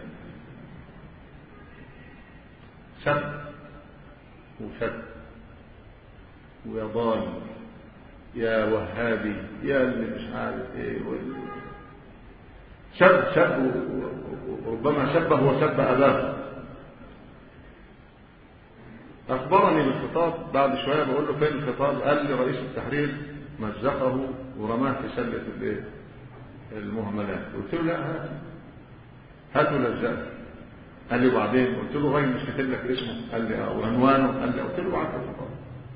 Speaker 3: سب وشد ويا ضال يا وهابي يا اللي مش عارف ايه شب شب وربما شبه وشب أباه. أخبرني بالخطاب بعد شوية بقول له فين الخطاب؟ قال لي رئيس التحرير مزقه ورماه في سلة المهملات. قلت له لا هات هاتوا لزقه. قال لي وبعدين؟ قلت له غير مش كاتب لك اسمه؟ قال لي اه وعنوانه؟ قال لي. قلت له بعت الخطاب.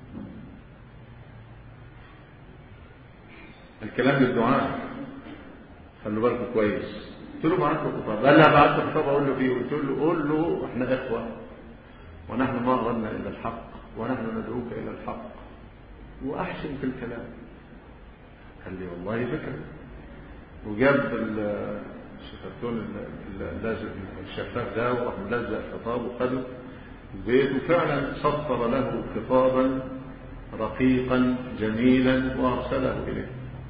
Speaker 3: الكلام للدعاء خلوا بالكم كويس. قلت له بعت له خطاب. قال لي بعت له خطاب اقول له فيه. قلت له قول له احنا اخوه ونحن ما غنى إلى الحق ونحن ندعوك إلى الحق وأحسن في الكلام. قال لي والله فكرة. وجاب الشفتون اللازق الشفاف ده وراح ملزق خطاب وخده البيت وفعلا سطر له خطابا رقيقا جميلا وأرسله إليه.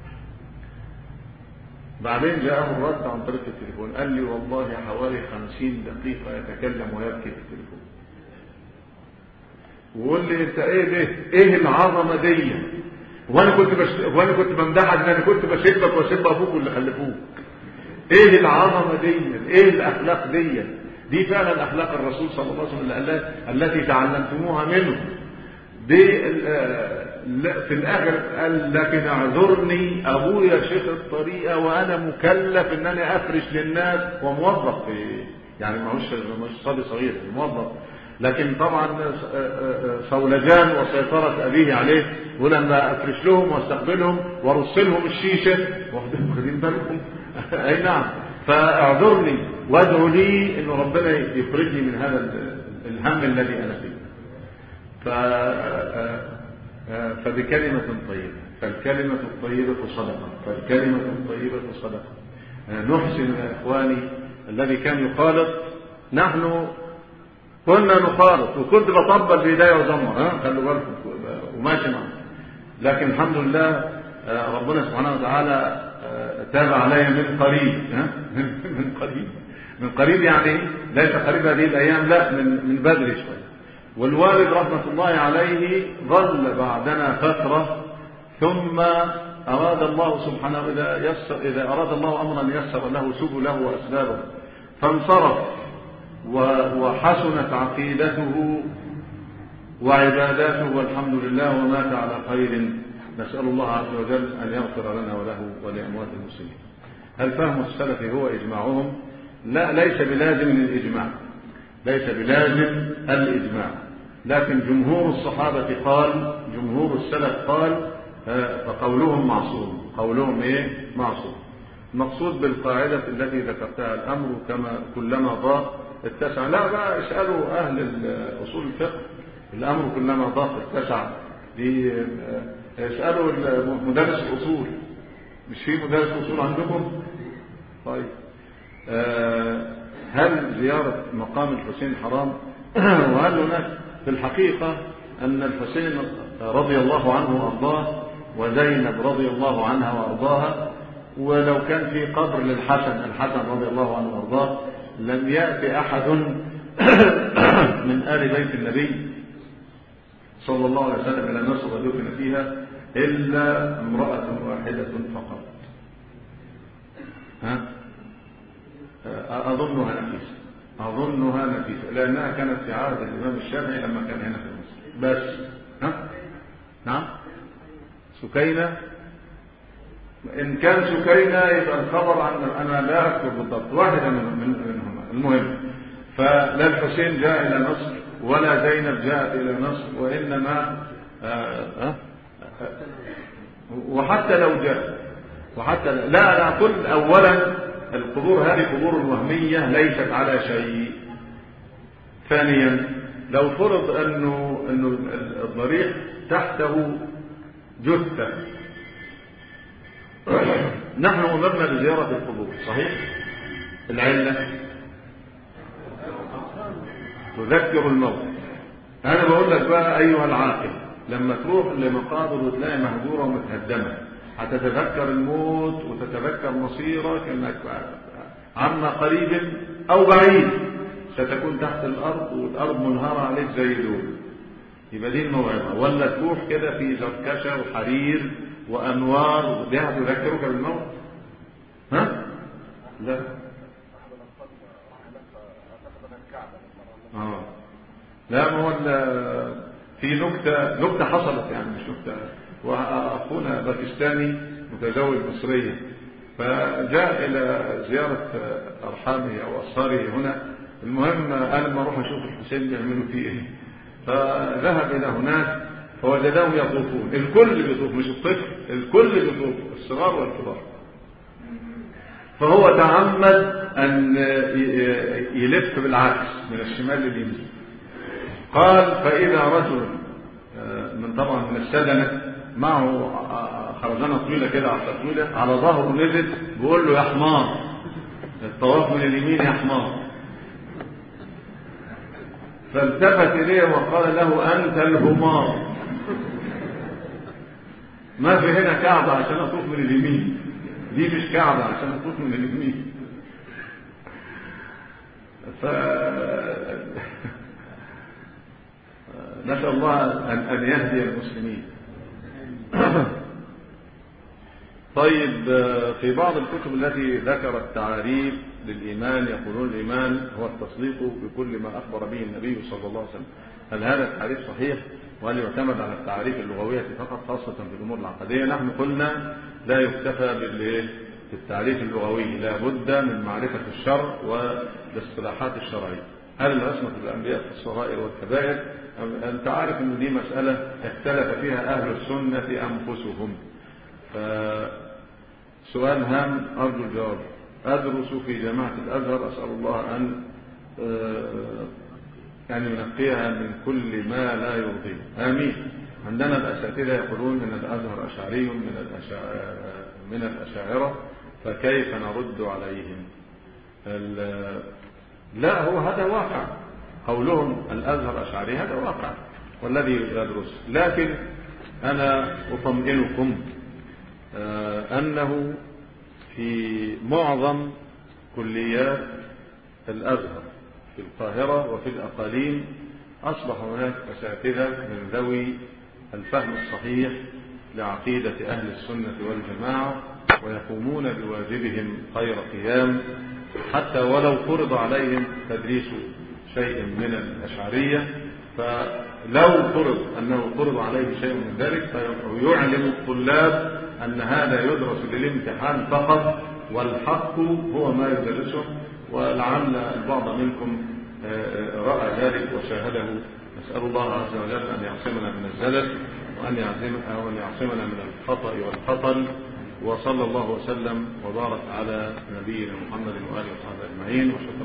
Speaker 3: بعدين جاءه الرد عن طريق التليفون. قال لي والله حوالي خمسين دقيقة يتكلم ويبكي في التليفون وقول لي انت ايه ده؟ ايه العظمه دي؟ وانا كنت بش... وانا كنت بمدحك ان انا كنت بشبك واشب ابوك واللي خلفوك. ايه العظمه دي؟ ايه الاخلاق دي؟ دي فعلا اخلاق الرسول صلى الله عليه وسلم التي تعلمتموها منه. دي في الاخر قال لكن اعذرني ابويا شيخ الطريقه وانا مكلف ان انا افرش للناس وموظف في يعني ما هوش مش صبي صغير موظف. لكن طبعا صولجان وسيطرة أبيه عليه ولما أفرش لهم واستقبلهم وارسلهم الشيشة واخدين بالكم أي نعم. فاعذرني وادعوا لي إن ربنا يخرجني من هذا الهم الذي أنا فيه. فبكلمة طيبة فالكلمة الطيبة صدقة فالكلمة الطيبة صدقة. نحسن يا إخواني الذي كان يخالط. نحن كنا نخالط وكنت بطبل بإيديا وزمر ها خلوا بالكم وماشي معه. لكن الحمد لله ربنا سبحانه وتعالى تاب علي من قريب ها من قريب من قريب يعني ليس قريب هذه الأيام لا من من بدري شوية. والوالد رحمة الله عليه ظل بعدنا فترة ثم أراد الله سبحانه إذا يسر إذا أراد الله أمرا يسر له سبله وأسبابه فانصرف وحسنت عقيدته وعباداته والحمد لله ومات على خير. نسأل الله عز وجل أن يغفر لنا وله ولأموات المسلمين. هل فهم السلف هو إجماعهم؟ لا ليس بلازم للإجماع ليس بلازم الإجماع. لكن جمهور الصحابة قال جمهور السلف قال فقولهم معصوم قولهم إيه؟ معصوم. المقصود بالقاعدة التي ذكرتها الأمر كما كلما ضاق اتسع. لا بقى اسألوا أهل أصول الفقه الأمر كلما ضاق اتسع. دي اسألوا مدرس الأصول مش في مدرس أصول عندكم؟ طيب هل زيارة مقام الحسين حرام؟ وهل هناك في الحقيقة أن الحسين رضي الله عنه وأرضاه وزينب رضي الله عنها وأرضاها. ولو كان في قبر للحسن الحسن رضي الله عنه وأرضاه لم يأتي أحد من آل بيت النبي صلى الله عليه وسلم إلى نصر دفن فيها إلا امرأة واحدة فقط. ها؟ أظنها نفيسة أظنها نفيسة لأنها كانت في عهد الإمام الشافعي لما كان هنا في مصر بس. ها؟ نعم سكينة. إن كان سكينة يبقى الخبر عن أنا لا أذكر بالضبط واحدة منهما. المهم فلا الحسين جاء إلى مصر ولا زينب جاءت إلى مصر وإنما آآ آآ وحتى لو جاء وحتى لا أنا أقول أولا القبور هذه قبور وهمية ليست على شيء. ثانيا لو فرض أنه أنه الضريح تحته جثة نحن أمرنا بزيارة القبور صحيح. العلة تذكر الموت. أنا بقول لك بقى أيها العاقل لما تروح لمقابر وتلاقي مهجورة ومتهدمة هتتذكر الموت وتتذكر مصيرك انك عما قريب او بعيد ستكون تحت الارض والارض منهارة عليك زي دول. يبقى دي الموعظة. ولا تروح كده في زركشة وحرير وانوار دي هتذكرك بالموت؟ ها؟ لا. اه لا ما هو في نكتة نكتة حصلت يعني مش نكتة. وأخونا باكستاني متزوج مصرية فجاء إلى زيارة أرحامه أو أصهاره هنا. المهم أنا لما أروح أشوف الحسين بيعملوا فيه إيه فذهب إلى هناك فوجدهم يطوفون. الكل بيطوف مش الطفل الكل بيطوف الصغار والكبار. فهو تعمد أن يلف بالعكس من الشمال لليمين. قال فإذا رجل من طبعا من السدنة معه خرزانة طويلة كده على طويلة على ظهره نزل بيقول له يا حمار الطواف من اليمين يا حمار. فالتفت إليه وقال له أنت الهمار ما في هنا كعبة عشان أطوف من اليمين دي مش كعبة عشان أطوف من اليمين. ف نسأل الله أن يهدي المسلمين. طيب في بعض الكتب التي ذكرت تعاريف للإيمان يقولون الإيمان هو التصديق بكل ما أخبر به النبي صلى الله عليه وسلم. هل هذا التعريف صحيح وهل يعتمد على التعاريف اللغوية فقط خاصة في الأمور العقدية؟ نحن قلنا لا يكتفى بالتعريف اللغوي لا بد من معرفة الشرع والاصطلاحات الشرعية. هل عصمة الأنبياء في الصغائر والكبائر؟ أنت عارف أن دي مسألة اختلف فيها أهل السنة أنفسهم. فسؤال هام أرجو الجواب. أدرس في جامعة الأزهر أسأل الله أن يعني ينقيها من كل ما لا يرضيه آمين. عندنا الأساتذة يقولون أن الأزهر أشعري من من الأشاعرة فكيف نرد عليهم؟ لا هو هذا واقع قولهم الأزهر أشعري هذا واقع والذي يدرس. لكن أنا أطمئنكم أنه في معظم كليات الأزهر في القاهرة وفي الأقاليم أصبح هناك أساتذة من ذوي الفهم الصحيح لعقيدة أهل السنة والجماعة ويقومون بواجبهم خير قيام حتى ولو فرض عليهم تدريس شيء من الأشعرية. فلو فرض أنه فرض عليه شيء من ذلك فيعلم الطلاب أن هذا يدرس للامتحان فقط والحق هو ما يدرسه. ولعل البعض منكم رأى ذلك وشاهده. نسأل الله عز وجل أن يعصمنا من الزلل وأن يعصمنا من الخطأ والخطل. وصلى الله وسلم وبارك على نبينا محمد وآله وصحبه أجمعين.